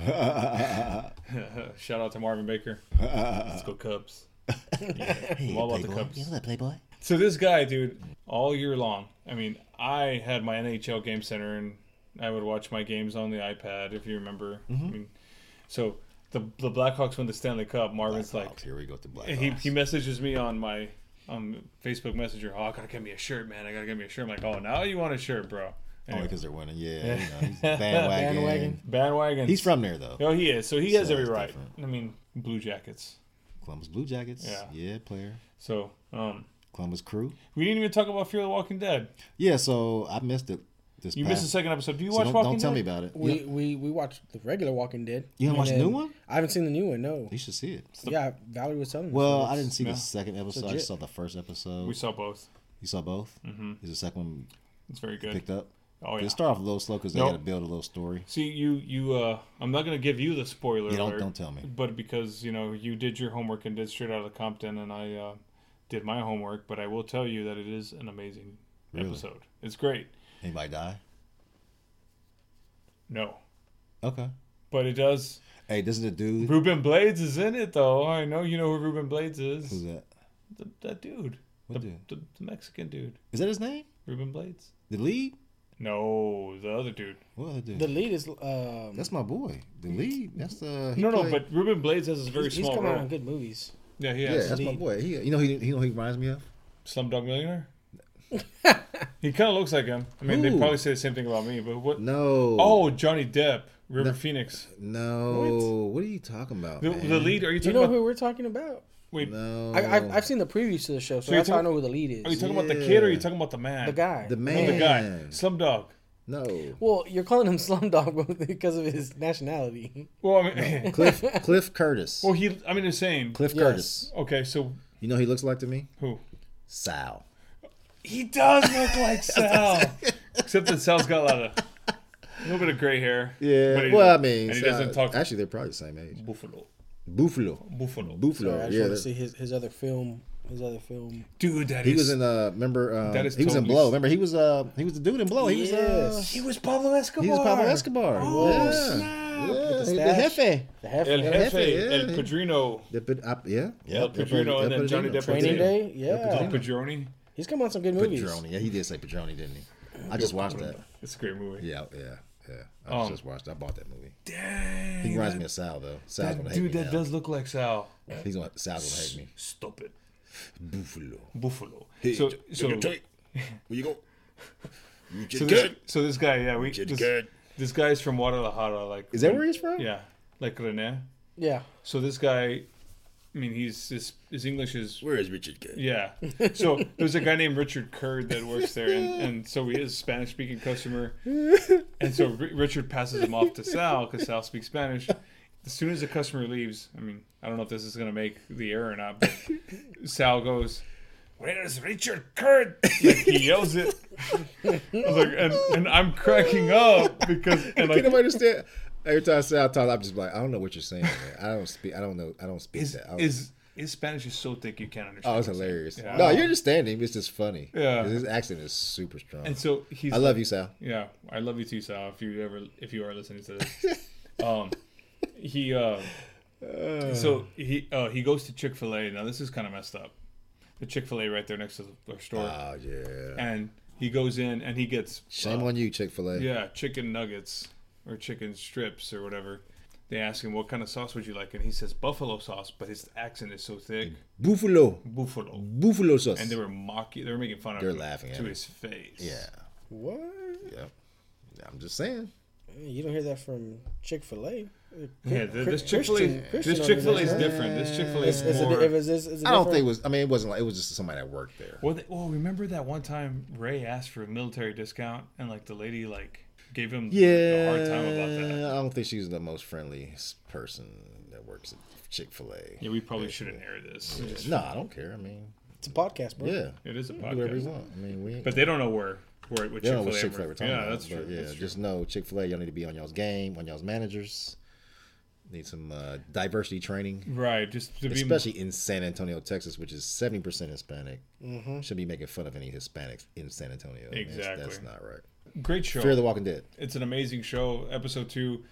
[SPEAKER 6] shout out to Marvin Baker. Let's go Cubs. Yeah, I'm all about the Cubs.
[SPEAKER 5] You know that Playboy?
[SPEAKER 6] So this guy, dude, all year long. I mean, I had my N H L Game Center, and I would watch my games on the iPad, if you remember.
[SPEAKER 5] Mm-hmm.
[SPEAKER 6] I mean, so the the Blackhawks win the Stanley Cup. Marvin's
[SPEAKER 5] Blackhawks.
[SPEAKER 6] like,
[SPEAKER 5] Here we go with the Blackhawks.
[SPEAKER 6] he he messages me on my um Facebook Messenger. Oh, I gotta get me a shirt, man. I gotta get me a shirt. I'm like, oh, now you want a shirt, bro?
[SPEAKER 5] Only
[SPEAKER 6] Anyway,
[SPEAKER 5] because they're winning. Yeah, you know, he's bandwagon.
[SPEAKER 7] Bandwagon.
[SPEAKER 6] bandwagon.
[SPEAKER 5] He's from there though.
[SPEAKER 6] Oh, he is. So he has
[SPEAKER 5] So
[SPEAKER 6] every
[SPEAKER 5] it's
[SPEAKER 6] right.
[SPEAKER 5] different.
[SPEAKER 6] I mean, Blue Jackets.
[SPEAKER 5] Columbus Blue Jackets.
[SPEAKER 6] Yeah.
[SPEAKER 5] Yeah, player.
[SPEAKER 6] So um,
[SPEAKER 5] Columbus Crew.
[SPEAKER 6] we didn't even talk about Fear the Walking Dead.
[SPEAKER 5] Yeah, so I missed it. This
[SPEAKER 6] You
[SPEAKER 5] past,
[SPEAKER 6] missed the second episode. Do you
[SPEAKER 5] so
[SPEAKER 6] watch
[SPEAKER 5] don't,
[SPEAKER 6] Walking
[SPEAKER 5] don't tell
[SPEAKER 6] Dead?
[SPEAKER 5] me about it.
[SPEAKER 7] We
[SPEAKER 5] You,
[SPEAKER 7] we we watched the regular Walking Dead.
[SPEAKER 5] you haven't
[SPEAKER 7] And
[SPEAKER 5] watched the new
[SPEAKER 7] then-
[SPEAKER 5] one?
[SPEAKER 7] I haven't seen the new one. No.
[SPEAKER 5] You should see it.
[SPEAKER 7] Yeah, Valerie was telling me.
[SPEAKER 5] Well,
[SPEAKER 7] so
[SPEAKER 5] I
[SPEAKER 7] it's-
[SPEAKER 5] didn't see
[SPEAKER 6] yeah.
[SPEAKER 5] the second episode. I
[SPEAKER 7] legit.
[SPEAKER 5] just saw the first episode.
[SPEAKER 6] We saw both.
[SPEAKER 5] You saw both? Mm-hmm. Is the second one
[SPEAKER 6] It's very good.
[SPEAKER 5] picked up?
[SPEAKER 6] Oh yeah.
[SPEAKER 5] It started off a little slow because they
[SPEAKER 6] Nope.
[SPEAKER 5] got to build a little story.
[SPEAKER 6] See, you, you, uh, I'm not gonna give you the spoiler
[SPEAKER 5] Yeah, don't-
[SPEAKER 6] alert,
[SPEAKER 5] don't tell me.
[SPEAKER 6] But because you know you did your homework and did Straight Outta Compton, and I uh, did my homework, but I will tell you that it is an amazing
[SPEAKER 5] Really?
[SPEAKER 6] episode. It's great.
[SPEAKER 5] Anybody die?
[SPEAKER 6] No,
[SPEAKER 5] Okay.
[SPEAKER 6] but it does.
[SPEAKER 5] Hey, this is the dude.
[SPEAKER 6] Ruben Blades is in it, though. I know you know who Ruben Blades is.
[SPEAKER 5] Who's that?
[SPEAKER 6] The, that dude.
[SPEAKER 5] What
[SPEAKER 6] the,
[SPEAKER 5] dude?
[SPEAKER 6] The, the Mexican dude.
[SPEAKER 5] Is that his name?
[SPEAKER 6] Ruben Blades.
[SPEAKER 5] The lead?
[SPEAKER 6] No, the other dude.
[SPEAKER 5] What other dude?
[SPEAKER 7] The lead is um.
[SPEAKER 5] That's my boy. The lead. That's the. he
[SPEAKER 6] No, no,
[SPEAKER 5] played-
[SPEAKER 6] but Ruben Blades has a very
[SPEAKER 7] he's, he's
[SPEAKER 6] small
[SPEAKER 7] coming
[SPEAKER 6] role.
[SPEAKER 7] out in good movies.
[SPEAKER 6] Yeah, he
[SPEAKER 5] Yeah,
[SPEAKER 6] has.
[SPEAKER 5] that's my boy. He, you know, he, you know, who he reminds me of.
[SPEAKER 6] Slumdog Millionaire. He kind of looks like him. I mean, they
[SPEAKER 5] Who?
[SPEAKER 6] probably say the same thing about me, but what?
[SPEAKER 5] No.
[SPEAKER 6] Oh, Johnny Depp, River
[SPEAKER 5] No.
[SPEAKER 6] Phoenix.
[SPEAKER 5] No. What? are you talking about?
[SPEAKER 6] The,
[SPEAKER 5] man?
[SPEAKER 6] the lead? Are you
[SPEAKER 7] Do you
[SPEAKER 6] talking
[SPEAKER 7] know
[SPEAKER 6] about?
[SPEAKER 7] who we're talking about?
[SPEAKER 6] Wait,
[SPEAKER 5] No.
[SPEAKER 7] I, I've, I've seen the previews to the show, so,
[SPEAKER 6] So you're
[SPEAKER 7] that's how I
[SPEAKER 6] talking-
[SPEAKER 7] know who the lead is.
[SPEAKER 6] are you talking about the
[SPEAKER 5] Yeah.
[SPEAKER 6] kid or are you talking about the man?
[SPEAKER 7] the guy.
[SPEAKER 5] The
[SPEAKER 6] Oh,
[SPEAKER 5] man.
[SPEAKER 6] the guy. Slumdog.
[SPEAKER 5] No.
[SPEAKER 7] Well, you're calling him Slumdog because of his nationality.
[SPEAKER 6] Well, I mean,
[SPEAKER 5] Cliff Cliff Curtis.
[SPEAKER 6] well, he. I mean, it's saying.
[SPEAKER 5] Cliff
[SPEAKER 7] Yes.
[SPEAKER 5] Curtis.
[SPEAKER 6] Okay, so
[SPEAKER 5] You know who he looks like to me?
[SPEAKER 6] who?
[SPEAKER 5] Sal.
[SPEAKER 6] He does look like Sal, except that Sal's got a lot of, a little bit of gray hair.
[SPEAKER 5] Yeah.
[SPEAKER 6] but he-
[SPEAKER 5] Well, I mean,
[SPEAKER 6] and he
[SPEAKER 5] Sal-
[SPEAKER 6] doesn't talk.
[SPEAKER 5] Actually, they're probably the same age.
[SPEAKER 6] Buffalo.
[SPEAKER 5] Buffalo.
[SPEAKER 6] Buffalo.
[SPEAKER 5] Buffalo.
[SPEAKER 7] Sorry, I just
[SPEAKER 5] yeah.
[SPEAKER 7] want to
[SPEAKER 5] that-
[SPEAKER 7] see his, his other film his other film.
[SPEAKER 6] Dude, that
[SPEAKER 5] He
[SPEAKER 6] is,
[SPEAKER 5] was in uh remember um,
[SPEAKER 6] That is
[SPEAKER 5] he was in
[SPEAKER 6] totally
[SPEAKER 5] Blow.
[SPEAKER 6] s-
[SPEAKER 5] Remember he was uh he was the dude in Blow. He was uh
[SPEAKER 7] Yes.
[SPEAKER 6] he was Pablo Escobar.
[SPEAKER 5] he was Pablo Escobar.
[SPEAKER 6] Oh,
[SPEAKER 5] yeah.
[SPEAKER 6] snap.
[SPEAKER 5] Yeah.
[SPEAKER 7] the
[SPEAKER 5] The,
[SPEAKER 7] stash.
[SPEAKER 5] Jefe.
[SPEAKER 7] The Hef-
[SPEAKER 6] El
[SPEAKER 7] El
[SPEAKER 6] Jefe,
[SPEAKER 5] Jefe, yeah.
[SPEAKER 6] El Padrino,
[SPEAKER 5] The, Pad- uh, yeah.
[SPEAKER 6] El Padrino, and then Johnny Depp.
[SPEAKER 7] Training
[SPEAKER 6] Padrino.
[SPEAKER 7] Day. Yeah,
[SPEAKER 6] El Padroni.
[SPEAKER 7] he's come on some good movies.
[SPEAKER 5] Padroni. Yeah, he did say Padroni, didn't he? I just watched that.
[SPEAKER 6] It's a great movie.
[SPEAKER 5] Yeah, yeah, yeah. I
[SPEAKER 6] Um,
[SPEAKER 5] just watched. I bought that movie.
[SPEAKER 6] Dang.
[SPEAKER 5] He reminds me of Sal though. Sal's
[SPEAKER 6] that,
[SPEAKER 5] gonna hate
[SPEAKER 6] dude,
[SPEAKER 5] me
[SPEAKER 6] that
[SPEAKER 5] now.
[SPEAKER 6] does look like Sal.
[SPEAKER 5] He's gonna Sal's gonna hate me.
[SPEAKER 6] Stop it.
[SPEAKER 5] Buffalo.
[SPEAKER 6] Buffalo.
[SPEAKER 5] Hey,
[SPEAKER 6] so,
[SPEAKER 5] J-
[SPEAKER 6] so,
[SPEAKER 5] J- J- where you go? You
[SPEAKER 6] so,
[SPEAKER 5] just
[SPEAKER 6] this,
[SPEAKER 5] good.
[SPEAKER 6] so this guy, yeah, we
[SPEAKER 5] Just
[SPEAKER 6] this,
[SPEAKER 5] good.
[SPEAKER 6] this guy's from Guadalajara. Like,
[SPEAKER 5] Is that where he's from?
[SPEAKER 6] Yeah, like Rene.
[SPEAKER 7] Yeah,
[SPEAKER 6] So this guy, I mean, he's his his English is
[SPEAKER 5] Where is Richard Good?
[SPEAKER 6] yeah. So there's a guy named Richard Kurd that works there, and, and so he is a Spanish speaking customer, and so R- Richard passes him off to Sal because Sal speaks Spanish. As soon as the customer leaves, I mean, I don't know if this is gonna make the air or not, but Sal goes, "Where's Richard Kurd?" Like he yells it. I was like, and, and I'm cracking up because and
[SPEAKER 5] I
[SPEAKER 6] like
[SPEAKER 5] can't understand. Every time Sal talks, I'm just like, I don't know what you're saying, man. I don't speak. I don't know. I don't speak
[SPEAKER 6] his,
[SPEAKER 5] that. I don't-
[SPEAKER 6] his his Spanish is so thick you can't understand.
[SPEAKER 5] oh, it's
[SPEAKER 6] what he's saying.
[SPEAKER 5] hilarious.
[SPEAKER 6] Yeah.
[SPEAKER 5] No, you understand him. It's just funny.
[SPEAKER 6] Yeah.
[SPEAKER 5] His accent is super strong.
[SPEAKER 6] And so he's
[SPEAKER 5] I love you, Sal.
[SPEAKER 6] Yeah, I love you too, Sal. If you ever, if you are listening to this, um, he, uh, so he, uh, he goes to Chick-fil-A. Now this is kind of messed up. The Chick-fil-A right there next to the our store,
[SPEAKER 5] Oh yeah.
[SPEAKER 6] and he goes in and he gets
[SPEAKER 5] Shame
[SPEAKER 6] uh,
[SPEAKER 5] on you, Chick-fil-A.
[SPEAKER 6] yeah, chicken nuggets or chicken strips or whatever. They ask him what kind of sauce would you like, and he says buffalo sauce, but his accent is so thick,
[SPEAKER 5] Buffalo.
[SPEAKER 6] buffalo.
[SPEAKER 5] Buffalo sauce.
[SPEAKER 6] And they were mocking, they were making fun of
[SPEAKER 5] They're
[SPEAKER 6] him
[SPEAKER 5] laughing at
[SPEAKER 6] to
[SPEAKER 5] him.
[SPEAKER 6] his face.
[SPEAKER 5] yeah.
[SPEAKER 7] what?
[SPEAKER 5] Yeah. I'm just saying.
[SPEAKER 7] You don't hear that from Chick Fil A.
[SPEAKER 6] Yeah, th- this
[SPEAKER 7] Christian-
[SPEAKER 6] Chick-fil-A,
[SPEAKER 7] Christian
[SPEAKER 6] this Chick-fil-A is
[SPEAKER 7] organization.
[SPEAKER 6] different. This Chick-fil-A
[SPEAKER 7] Is,
[SPEAKER 6] is
[SPEAKER 7] is
[SPEAKER 6] more.
[SPEAKER 7] it, is, is, is it
[SPEAKER 5] I don't
[SPEAKER 7] different?
[SPEAKER 5] think it was. I mean, it wasn't like it was just somebody that worked there.
[SPEAKER 6] Well, they, well, remember that one time Ray asked for a military discount, and like the lady like gave him
[SPEAKER 5] Yeah.
[SPEAKER 6] a hard time about that.
[SPEAKER 5] I don't think she's the most friendly person that works at Chick-fil-A.
[SPEAKER 6] Yeah, we probably shouldn't air this. Just-
[SPEAKER 5] No, I don't care. I mean,
[SPEAKER 7] It's a podcast, bro.
[SPEAKER 5] yeah.
[SPEAKER 6] It is a
[SPEAKER 5] Do whatever you
[SPEAKER 6] podcast,
[SPEAKER 5] want. I mean, we.
[SPEAKER 6] but they don't know where where with
[SPEAKER 5] They don't know
[SPEAKER 6] Chick-fil-A.
[SPEAKER 5] what Chick-fil-A we're talking
[SPEAKER 6] yeah,
[SPEAKER 5] about.
[SPEAKER 6] that's
[SPEAKER 5] but
[SPEAKER 6] true.
[SPEAKER 5] Yeah,
[SPEAKER 6] that's true.
[SPEAKER 5] just know Chick-fil-A, y'all need to be on y'all's game, on y'all's managers. Need some uh, diversity training,
[SPEAKER 6] Right, just to be
[SPEAKER 5] especially in San Antonio, Texas, which is seventy percent Hispanic. Mm-hmm. Should be making fun of any Hispanics in San Antonio. I mean, that's-
[SPEAKER 6] Exactly.
[SPEAKER 5] that's not right.
[SPEAKER 6] great show.
[SPEAKER 5] Fear the Walking Dead.
[SPEAKER 6] It's an amazing show. Episode two.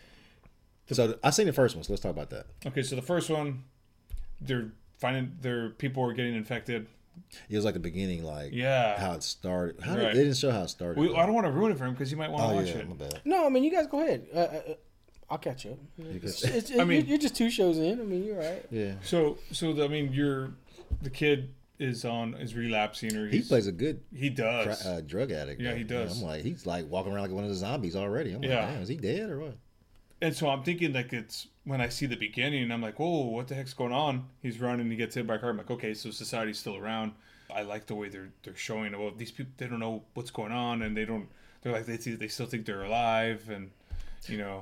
[SPEAKER 5] So I seen the first one, so let's talk about that.
[SPEAKER 6] Okay, so the first one, they're finding their people are getting infected.
[SPEAKER 5] It was like the beginning, like
[SPEAKER 6] Yeah.
[SPEAKER 5] how it started. How
[SPEAKER 6] Right.
[SPEAKER 5] did, they didn't show how it started.
[SPEAKER 6] We,
[SPEAKER 5] though.
[SPEAKER 6] I don't want to ruin it for him because you might want to
[SPEAKER 5] Oh
[SPEAKER 6] watch
[SPEAKER 5] yeah,
[SPEAKER 6] it.
[SPEAKER 5] my bad.
[SPEAKER 7] No, I mean, you guys go ahead. Uh, uh, I'll catch up. It's, it's,
[SPEAKER 6] I mean-
[SPEAKER 7] you're, you're just two shows in. I mean, you're right.
[SPEAKER 5] Yeah,
[SPEAKER 6] So, so the, I mean, you're the kid is on is relapsing or
[SPEAKER 5] he
[SPEAKER 6] he's,
[SPEAKER 5] plays a good
[SPEAKER 6] he does.
[SPEAKER 5] tra- uh, drug addict.
[SPEAKER 6] Yeah,
[SPEAKER 5] though.
[SPEAKER 6] he does.
[SPEAKER 5] I'm like, he's like walking around like one of the zombies already. I'm like,
[SPEAKER 6] Yeah.
[SPEAKER 5] damn, is he dead or what?
[SPEAKER 6] And so I'm thinking like it's when I see the beginning, I'm like, whoa, what the heck's going on? He's running, he gets hit by a car. I'm like, okay, so society's still around. I like the way they're they're showing. Well, these people they don't know what's going on, and they don't. They're like they see, they still think they're alive, and you know,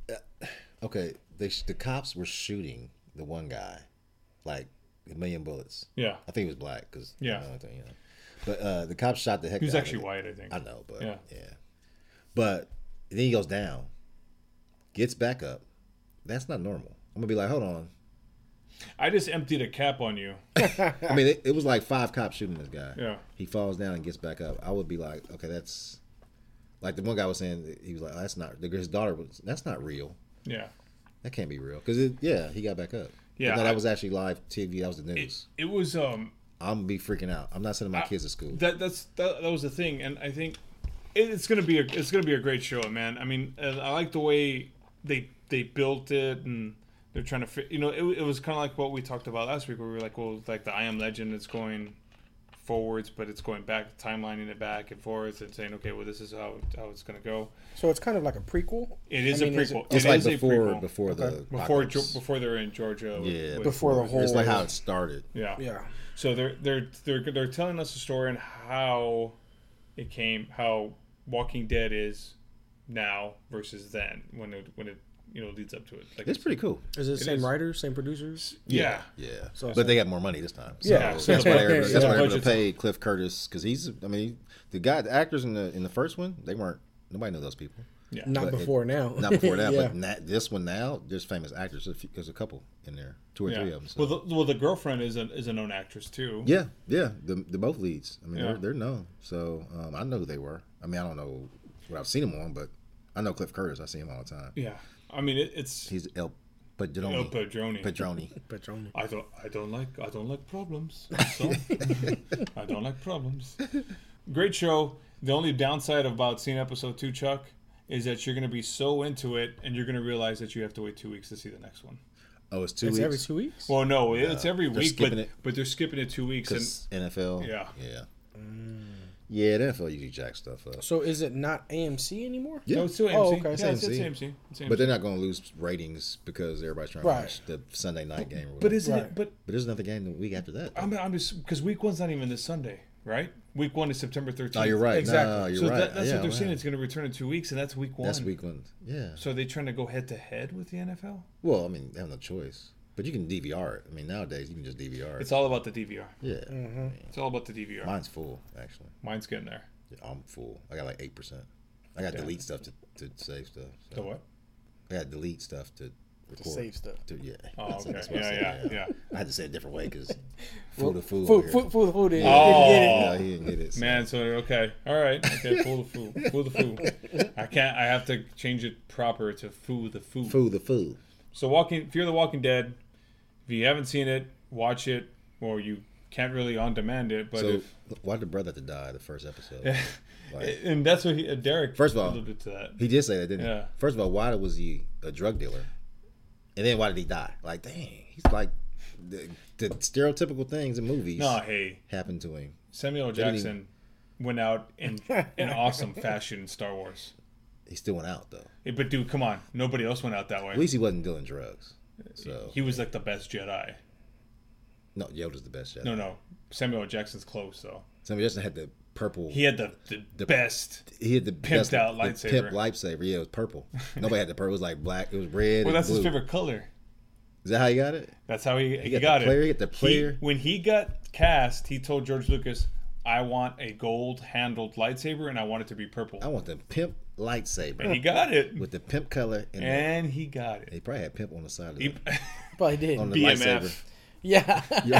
[SPEAKER 5] Okay, they sh- the cops were shooting the one guy, like a million bullets.
[SPEAKER 6] yeah.
[SPEAKER 5] I think he was black because
[SPEAKER 6] Yeah.
[SPEAKER 5] you know, I think, you know. But uh, the cops shot the heck.
[SPEAKER 6] He was
[SPEAKER 5] out
[SPEAKER 6] actually
[SPEAKER 5] of it.
[SPEAKER 6] white, I think.
[SPEAKER 5] I know, but
[SPEAKER 6] Yeah.
[SPEAKER 5] yeah. But then he goes down, gets back up. That's not normal. I'm gonna be like, hold on.
[SPEAKER 6] I just emptied a cap on you.
[SPEAKER 5] I mean, it, it was like five cops shooting this guy.
[SPEAKER 6] Yeah.
[SPEAKER 5] He falls down and gets back up. I would be like, okay, that's like the one guy was saying. He was like, oh, that's not. His daughter was. That's not real.
[SPEAKER 6] Yeah.
[SPEAKER 5] That can't be real. Because yeah, he got back up.
[SPEAKER 6] Yeah,
[SPEAKER 5] But no, that
[SPEAKER 6] I-
[SPEAKER 5] was actually live T V. That was the
[SPEAKER 6] It,
[SPEAKER 5] news.
[SPEAKER 6] it was um
[SPEAKER 5] I'm gonna be freaking out. I'm not sending my kids to school.
[SPEAKER 6] that that's that, that was the thing, and I think it, it's gonna be a it's gonna be a great show, man. I mean, uh, I like the way they they built it, and they're trying to fit. You know, it, it was kind of like what we talked about last week, where we were like, well, like the I Am Legend, it's going forwards, but it's going back, timelining it back and forth, and saying, okay, well, this is how how it's gonna go.
[SPEAKER 7] So it's kind of like a prequel.
[SPEAKER 6] It is
[SPEAKER 7] I mean,
[SPEAKER 6] a
[SPEAKER 7] is it-
[SPEAKER 6] prequel.
[SPEAKER 5] It's
[SPEAKER 6] It
[SPEAKER 5] like
[SPEAKER 6] is a
[SPEAKER 5] before
[SPEAKER 6] prequel.
[SPEAKER 5] before the
[SPEAKER 6] before
[SPEAKER 5] apocalypse.
[SPEAKER 6] Ge- before they're in Georgia. with-
[SPEAKER 5] Yeah,
[SPEAKER 6] with-
[SPEAKER 7] Before the whole.
[SPEAKER 5] It's like how it started.
[SPEAKER 6] yeah.
[SPEAKER 7] Yeah.
[SPEAKER 6] So they're they're they're they're telling us a story and how it came, how Walking Dead is now versus then when it when it you know leads up to it. Like
[SPEAKER 5] It's pretty cool.
[SPEAKER 7] Is it the same
[SPEAKER 6] is.
[SPEAKER 7] writers, same producers?
[SPEAKER 6] yeah.
[SPEAKER 5] Yeah,
[SPEAKER 7] So-
[SPEAKER 5] but they got more money this time. So
[SPEAKER 7] Yeah.
[SPEAKER 5] that's why they're able, that's
[SPEAKER 7] Yeah.
[SPEAKER 5] why they're able to
[SPEAKER 6] Budget's
[SPEAKER 5] pay Cliff Curtis because he's. I mean, the guy, the actors in the in the first one, they weren't. Nobody knew those people.
[SPEAKER 6] Yeah.
[SPEAKER 7] Not
[SPEAKER 5] But
[SPEAKER 7] before
[SPEAKER 5] it-
[SPEAKER 7] now.
[SPEAKER 5] Not before that,
[SPEAKER 7] Yeah.
[SPEAKER 5] but na- this one now, there's famous actors. There's a few- There's a couple in there, two or
[SPEAKER 6] Yeah.
[SPEAKER 5] three of them. So.
[SPEAKER 6] Well, the, well, the girlfriend is a is a known actress too.
[SPEAKER 5] yeah, yeah, the the both leads. I mean,
[SPEAKER 6] Yeah.
[SPEAKER 5] they're they're known. So um, I know who they were. I mean, I don't know what I've seen them on, but I know Cliff Curtis. I see him all the time.
[SPEAKER 6] Yeah. I mean, it, it's
[SPEAKER 5] He's El Padroni.
[SPEAKER 6] El Padroni.
[SPEAKER 5] Padroni.
[SPEAKER 7] Patron.
[SPEAKER 6] I don't. I don't like. I don't like problems. So I don't like problems. Great show. The only downside about seeing episode two, Chuck, is that you're going to be so into it, and you're going to realize that you have to wait two weeks to see the next one.
[SPEAKER 5] Oh, it's two
[SPEAKER 7] It's
[SPEAKER 5] weeks.
[SPEAKER 7] every two weeks.
[SPEAKER 6] Well, no, it's every
[SPEAKER 5] they're
[SPEAKER 6] week, but
[SPEAKER 5] skipping it.
[SPEAKER 6] but they're skipping it two weeks, and
[SPEAKER 5] 'Cause N F L.
[SPEAKER 6] Yeah.
[SPEAKER 5] Yeah. Yeah, the N F L usually jack stuff up.
[SPEAKER 7] So is it not A M C anymore?
[SPEAKER 5] Yeah.
[SPEAKER 6] no, it's still A M C.
[SPEAKER 7] Oh, okay.
[SPEAKER 6] Yeah, it's,
[SPEAKER 5] A M
[SPEAKER 6] it's
[SPEAKER 5] C.
[SPEAKER 6] A M C. It's A M C.
[SPEAKER 5] But they're not going to lose ratings because everybody's trying to
[SPEAKER 7] Right.
[SPEAKER 5] watch the Sunday night game. Or whatever.
[SPEAKER 6] But isn't
[SPEAKER 7] Right.
[SPEAKER 6] it? But
[SPEAKER 5] But there's another game the week after that.
[SPEAKER 6] I'm, I'm just because week one's not even this Sunday, right? Week one is September thirteenth.
[SPEAKER 5] Oh, you're right.
[SPEAKER 7] Exactly.
[SPEAKER 5] No, you're
[SPEAKER 6] so
[SPEAKER 5] right.
[SPEAKER 6] that, that's
[SPEAKER 5] yeah,
[SPEAKER 6] what they're
[SPEAKER 5] wow.
[SPEAKER 6] saying. It's going to return in two weeks, and that's week one.
[SPEAKER 5] That's week one. Yeah.
[SPEAKER 6] So are they trying to go head to head with the N F L?
[SPEAKER 5] Well, I mean, they have no choice. But you can D V R it. I mean, nowadays you can just D V R it.
[SPEAKER 6] It's all about the D V R.
[SPEAKER 5] Yeah.
[SPEAKER 6] It's all about the D V R.
[SPEAKER 5] Mine's full, actually.
[SPEAKER 6] Mine's getting there.
[SPEAKER 5] Yeah, I'm full. I got like eight percent. I got to delete stuff to, to save stuff. So.
[SPEAKER 6] The what?
[SPEAKER 5] I got to delete stuff to record.
[SPEAKER 7] save stuff.
[SPEAKER 5] To, yeah.
[SPEAKER 6] Oh,
[SPEAKER 5] That's-
[SPEAKER 6] okay.
[SPEAKER 5] that's what I
[SPEAKER 6] Yeah,
[SPEAKER 5] said,
[SPEAKER 6] yeah, yeah.
[SPEAKER 5] I had to say it a different way because food to food.
[SPEAKER 7] Food,
[SPEAKER 5] over here.
[SPEAKER 7] food, food, food. Didn't,
[SPEAKER 6] Oh.
[SPEAKER 7] didn't get it.
[SPEAKER 5] Yeah, he didn't get it. so-
[SPEAKER 6] Man, so okay, all right, okay, fool the fool, fool the fool. I can't. I have to change it proper to fool the fool.
[SPEAKER 5] Food the food.
[SPEAKER 6] So, Walking, Fear the Walking Dead. If you haven't seen it, watch it, or you can't really on demand it. But
[SPEAKER 5] So
[SPEAKER 6] if,
[SPEAKER 5] why did the brother have to die the first episode? Like,
[SPEAKER 6] and that's what he, uh, Derek.
[SPEAKER 5] First of all,
[SPEAKER 6] alluded to that.
[SPEAKER 5] he did say that, didn't
[SPEAKER 6] Yeah.
[SPEAKER 5] he? First of all, why was he a drug dealer? And then why did he die? Like, dang, he's like the, the stereotypical things in movies
[SPEAKER 6] No, hey,
[SPEAKER 5] happened to him.
[SPEAKER 6] Samuel L.
[SPEAKER 5] Didn't
[SPEAKER 6] Jackson went out in in awesome fashion in Star Wars.
[SPEAKER 5] He still went out though.
[SPEAKER 6] Hey, but dude, come on, nobody else went out that way.
[SPEAKER 5] At least he wasn't dealing drugs. So
[SPEAKER 6] He was like the best Jedi.
[SPEAKER 5] no, Yoda's the best. Jedi.
[SPEAKER 6] No, no, Samuel L. Jackson's close though.
[SPEAKER 5] Samuel Jackson had the purple.
[SPEAKER 6] He had the the,
[SPEAKER 5] The-
[SPEAKER 6] best.
[SPEAKER 5] He had the
[SPEAKER 6] pimped
[SPEAKER 5] best,
[SPEAKER 6] out
[SPEAKER 5] the
[SPEAKER 6] lightsaber.
[SPEAKER 5] Pimp lightsaber. Yeah, it was purple. Nobody had the purple. It was like black. It was red.
[SPEAKER 6] Well,
[SPEAKER 5] and
[SPEAKER 6] that's his
[SPEAKER 5] blue.
[SPEAKER 6] favorite color.
[SPEAKER 5] Is that how you got it?
[SPEAKER 6] That's how he, he,
[SPEAKER 5] got
[SPEAKER 6] got,
[SPEAKER 5] the player,
[SPEAKER 6] it.
[SPEAKER 5] he got the
[SPEAKER 6] He-
[SPEAKER 5] player.
[SPEAKER 6] when he got cast, he told George Lucas, "I want a gold-handled lightsaber, and I want it to be purple."
[SPEAKER 5] I want the pimp lightsaber
[SPEAKER 6] And he got it.
[SPEAKER 5] with the pimp color. And,
[SPEAKER 6] And he got
[SPEAKER 5] the,
[SPEAKER 6] it.
[SPEAKER 5] he probably had pimp on the side of
[SPEAKER 6] He,
[SPEAKER 5] it.
[SPEAKER 7] Probably did.
[SPEAKER 5] On the
[SPEAKER 6] B M
[SPEAKER 5] lightsaber.
[SPEAKER 6] F.
[SPEAKER 7] Yeah.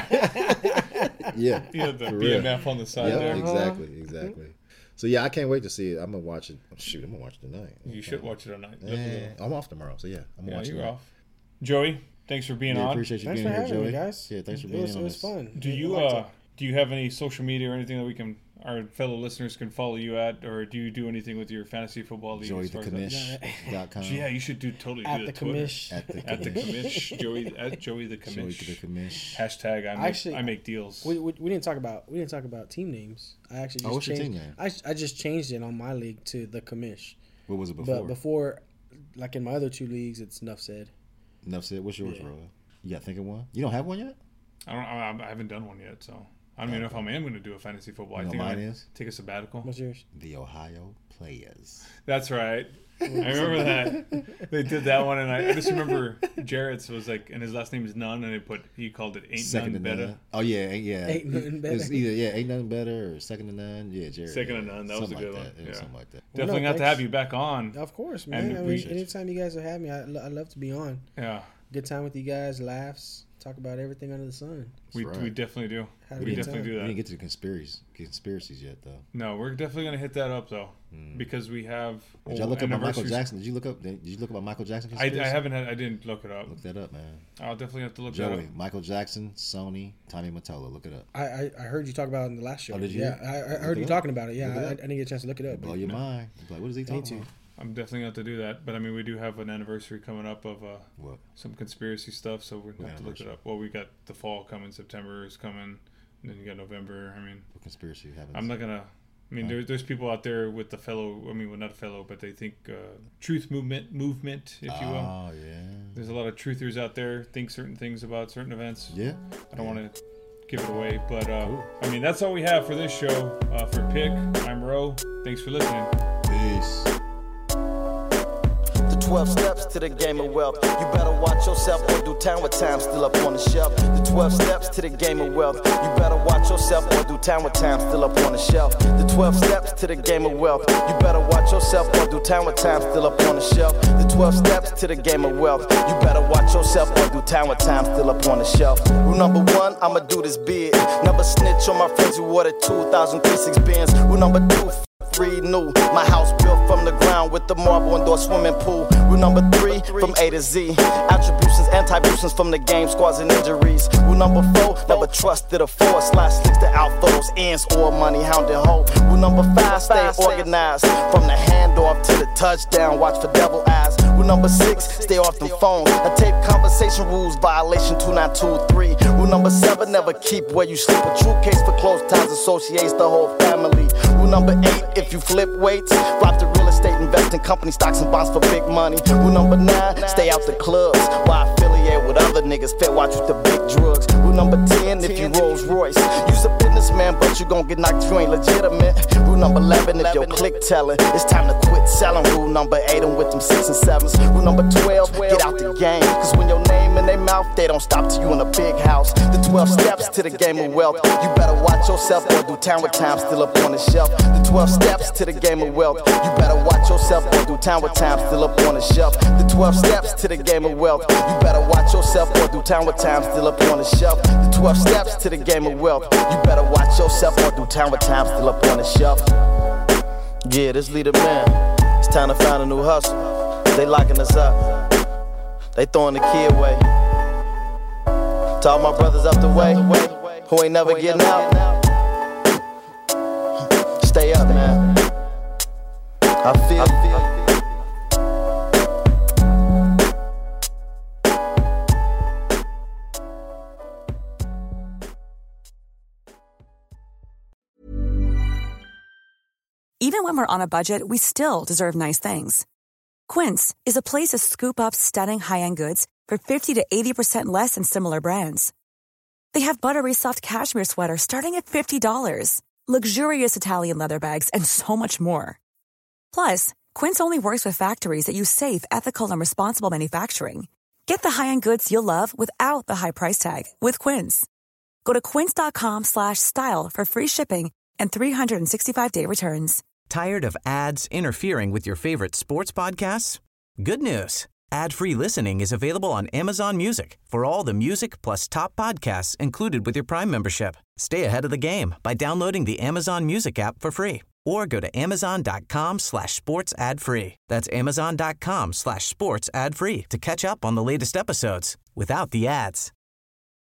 [SPEAKER 5] Yeah.
[SPEAKER 6] He had the
[SPEAKER 5] For
[SPEAKER 6] B
[SPEAKER 5] real.
[SPEAKER 6] M F on the side
[SPEAKER 5] Yeah,
[SPEAKER 6] there.
[SPEAKER 5] exactly, exactly. So yeah, I can't wait to see it. I'm gonna watch it. Oh, shoot, I'm gonna watch it tonight.
[SPEAKER 6] You should watch it tonight.
[SPEAKER 5] Yeah, I'm off tomorrow, so yeah, I'm gonna
[SPEAKER 6] Yeah,
[SPEAKER 5] watch it.
[SPEAKER 6] you're off. Joey, thanks for being
[SPEAKER 5] Yeah,
[SPEAKER 6] on.
[SPEAKER 5] appreciate you
[SPEAKER 7] Thanks
[SPEAKER 5] being
[SPEAKER 7] for
[SPEAKER 5] here,
[SPEAKER 7] having
[SPEAKER 5] Joey.
[SPEAKER 7] me, guys.
[SPEAKER 5] Yeah, thanks for
[SPEAKER 7] It
[SPEAKER 5] being
[SPEAKER 7] was,
[SPEAKER 5] on
[SPEAKER 7] it was
[SPEAKER 5] this.
[SPEAKER 7] fun.
[SPEAKER 6] Do you uh do you have any social media or anything that we can our fellow listeners can follow you at, or do you do anything with your fantasy football league?
[SPEAKER 5] Joey
[SPEAKER 6] as
[SPEAKER 5] the
[SPEAKER 6] far as that-
[SPEAKER 5] Commish dot com.
[SPEAKER 6] Yeah, you should do totally
[SPEAKER 7] At
[SPEAKER 6] do
[SPEAKER 7] the
[SPEAKER 6] the Twitter.
[SPEAKER 7] commish.
[SPEAKER 5] At the
[SPEAKER 6] At the
[SPEAKER 5] Commish.
[SPEAKER 6] commish, Joey at Joey the
[SPEAKER 5] Joey
[SPEAKER 6] commish.
[SPEAKER 5] the Commish.
[SPEAKER 6] Hashtag I make,
[SPEAKER 7] Actually,
[SPEAKER 6] I make deals.
[SPEAKER 7] We, we, we didn't talk about we didn't talk about team names. I actually just
[SPEAKER 5] Oh, what's your
[SPEAKER 7] changed.
[SPEAKER 5] team name?
[SPEAKER 7] I, I just changed it on my league to the commish.
[SPEAKER 5] What was it before?
[SPEAKER 7] But before, like in my other two leagues, it's enough said.
[SPEAKER 5] Enough said. What's yours,
[SPEAKER 7] Yeah.
[SPEAKER 5] Roy? You got think of one? You don't have one yet?
[SPEAKER 6] I don't. I, I haven't done one yet, so I don't even know if I'm going to do a fantasy football.
[SPEAKER 5] You
[SPEAKER 6] I
[SPEAKER 5] know
[SPEAKER 6] think I
[SPEAKER 5] mine
[SPEAKER 6] might
[SPEAKER 5] is?
[SPEAKER 6] take a sabbatical.
[SPEAKER 7] What's yours?
[SPEAKER 5] The Ohio Players.
[SPEAKER 6] That's right. I remember that they did that one, and I, I just remember Jarrett's was like, and his last name is None, and they put he called it Ain't
[SPEAKER 5] Second
[SPEAKER 6] None
[SPEAKER 5] to
[SPEAKER 6] Better.
[SPEAKER 5] none. Oh yeah, ain't, yeah.
[SPEAKER 7] Ain't nothing better.
[SPEAKER 5] It's either yeah, ain't nothing better or second to none. Yeah, Jared.
[SPEAKER 6] Second
[SPEAKER 5] yeah.
[SPEAKER 6] to none, that was a
[SPEAKER 5] Something
[SPEAKER 6] good
[SPEAKER 5] like
[SPEAKER 6] one.
[SPEAKER 5] That. It was
[SPEAKER 6] Yeah.
[SPEAKER 5] something like that.
[SPEAKER 6] Definitely
[SPEAKER 7] Well, no,
[SPEAKER 6] got to
[SPEAKER 7] thanks.
[SPEAKER 6] have you back on.
[SPEAKER 7] Of course,
[SPEAKER 6] And
[SPEAKER 7] man. I mean,
[SPEAKER 6] appreciate you.
[SPEAKER 7] anytime you guys will have me, I, lo- I love to be on.
[SPEAKER 6] Yeah,
[SPEAKER 7] Good time with you guys, laughs, talk about everything under the sun.
[SPEAKER 6] we
[SPEAKER 5] right.
[SPEAKER 6] we definitely do.
[SPEAKER 7] Had a
[SPEAKER 6] We
[SPEAKER 7] good
[SPEAKER 6] definitely
[SPEAKER 7] time.
[SPEAKER 6] do
[SPEAKER 5] We
[SPEAKER 6] that.
[SPEAKER 5] didn't get to the conspiracies conspiracies yet though.
[SPEAKER 6] No, we're definitely gonna hit that up though, because we have.
[SPEAKER 5] Did y'all look up about Michael
[SPEAKER 6] anniversaries.
[SPEAKER 5] Jackson? Did you look up? Did you look up Michael Jackson?
[SPEAKER 6] I, I
[SPEAKER 5] conspiracy?
[SPEAKER 6] haven't had. I didn't look it up.
[SPEAKER 5] Look that up, man.
[SPEAKER 6] I'll definitely have to look that
[SPEAKER 5] Joey,
[SPEAKER 6] up.
[SPEAKER 5] Michael Jackson, Sony, Tommy Mottola. Look it up.
[SPEAKER 7] I, I, I heard you talk about it in the last show.
[SPEAKER 5] Oh, did you?
[SPEAKER 7] Yeah, I, I
[SPEAKER 5] Look
[SPEAKER 7] heard
[SPEAKER 5] it
[SPEAKER 7] you
[SPEAKER 5] up.
[SPEAKER 7] talking about it. Yeah,
[SPEAKER 5] Look it
[SPEAKER 7] I, I
[SPEAKER 5] up.
[SPEAKER 7] didn't get a chance to look it up.
[SPEAKER 5] Blow
[SPEAKER 7] but-
[SPEAKER 5] your mind. You're like, what is he talking
[SPEAKER 7] to.
[SPEAKER 5] about?
[SPEAKER 6] I'm definitely going to have to do that. But I mean, we do have an anniversary coming up of uh,
[SPEAKER 5] What?
[SPEAKER 6] some conspiracy stuff, so we're going to have to look it
[SPEAKER 5] anniversary?
[SPEAKER 6] up. Well, we got the fall coming, September is coming, and then you got November. I mean,
[SPEAKER 5] What conspiracy happens?
[SPEAKER 6] I'm not going to. I mean,
[SPEAKER 5] Huh?
[SPEAKER 6] there, there's people out there with the fellow. I mean, well, not a fellow, but they think uh, truth movement, movement, if you will.
[SPEAKER 5] Oh yeah.
[SPEAKER 6] There's a lot of truthers out there think certain things about certain events.
[SPEAKER 5] Yeah.
[SPEAKER 6] I don't want to give it away, but uh, I mean, that's all we have for this show. Uh, for Pick, I'm Ro. Thanks for listening.
[SPEAKER 5] Peace.
[SPEAKER 4] The twelve steps to the game of wealth. You better watch yourself or do time with time still up on the shelf. The twelve steps to the game of wealth. You better watch yourself or do time with time still up on the shelf. The twelve steps to the game of wealth. You better watch yourself or do time with time still up on the shelf. The twelve steps to the game of wealth. You better watch yourself or do time with time still up on the shelf. Rule number one, I'ma do this big. Never snitch on my friends who wore the two thousand six Benz. Rule number two, free new. My house built from the ground with the marble indoor swimming pool. Rule number three, from A to Z. Attributions, anti-butions from the game, scores and injuries. Rule number four, never trusted a four. Slide slicks to out for those ends or money hounding hoe. Rule number five, stay organized. From the handoff to the touchdown, watch for devil eyes. Rule number six, stay off them phones. I tape conversation rules, violation two nine two three. Rule number seven, never keep where you sleep. A true case for close ties associates the whole family. Rule number eight, if you flip weights, flop to real estate, invest in company stocks and bonds for big money. Rule number nine, stay out the clubs. Why affiliate with other niggas? Fair watch with the big drugs. Rule number ten, if you Rolls Royce, use a businessman, but you gon' get knocked if you ain't legitimate. Rule number eleven, if your click telling, it's time to quit selling. Rule number eight, I'm with them six and sevens. Rule number twelve, get out the game. Cause when your name in their mouth, they don't stop till you in a big house. The twelve steps to the game of wealth. You better watch yourself or do time with time still up on the shelf. The twelve steps to the game of wealth. You better watch yourself or do time with time still up on the shelf. The twelve steps to the game of wealth. You better watch yourself or do time with time still up on the shelf. The twelve steps to the game of wealth. You better watch yourself or do time with time still up on the shelf. Yeah, this leader man, it's time to find a new hustle. They locking us up. They throwing the key away. To all my brothers up the way, who ain't never getting out. Stay up, man. I feel, I feel.
[SPEAKER 10] Even when we're on a budget, we still deserve nice things. Quince is a place to scoop up stunning high-end goods for fifty to eighty percent less than similar brands. They have buttery soft cashmere sweaters starting at fifty dollars, luxurious Italian leather bags, and so much more. Plus, Quince only works with factories that use safe, ethical, and responsible manufacturing. Get the high-end goods you'll love without the high price tag with Quince. Go to quince.com slash style for free shipping and three sixty-five day returns.
[SPEAKER 11] Tired of ads interfering with your favorite sports podcasts? Good news. Ad-free listening is available on Amazon Music for all the music plus top podcasts included with your Prime membership. Stay ahead of the game by downloading the Amazon Music app for free or go to amazon.com slash sports ad free. That's amazon.com slash sports ad free to catch up on the latest episodes without the ads.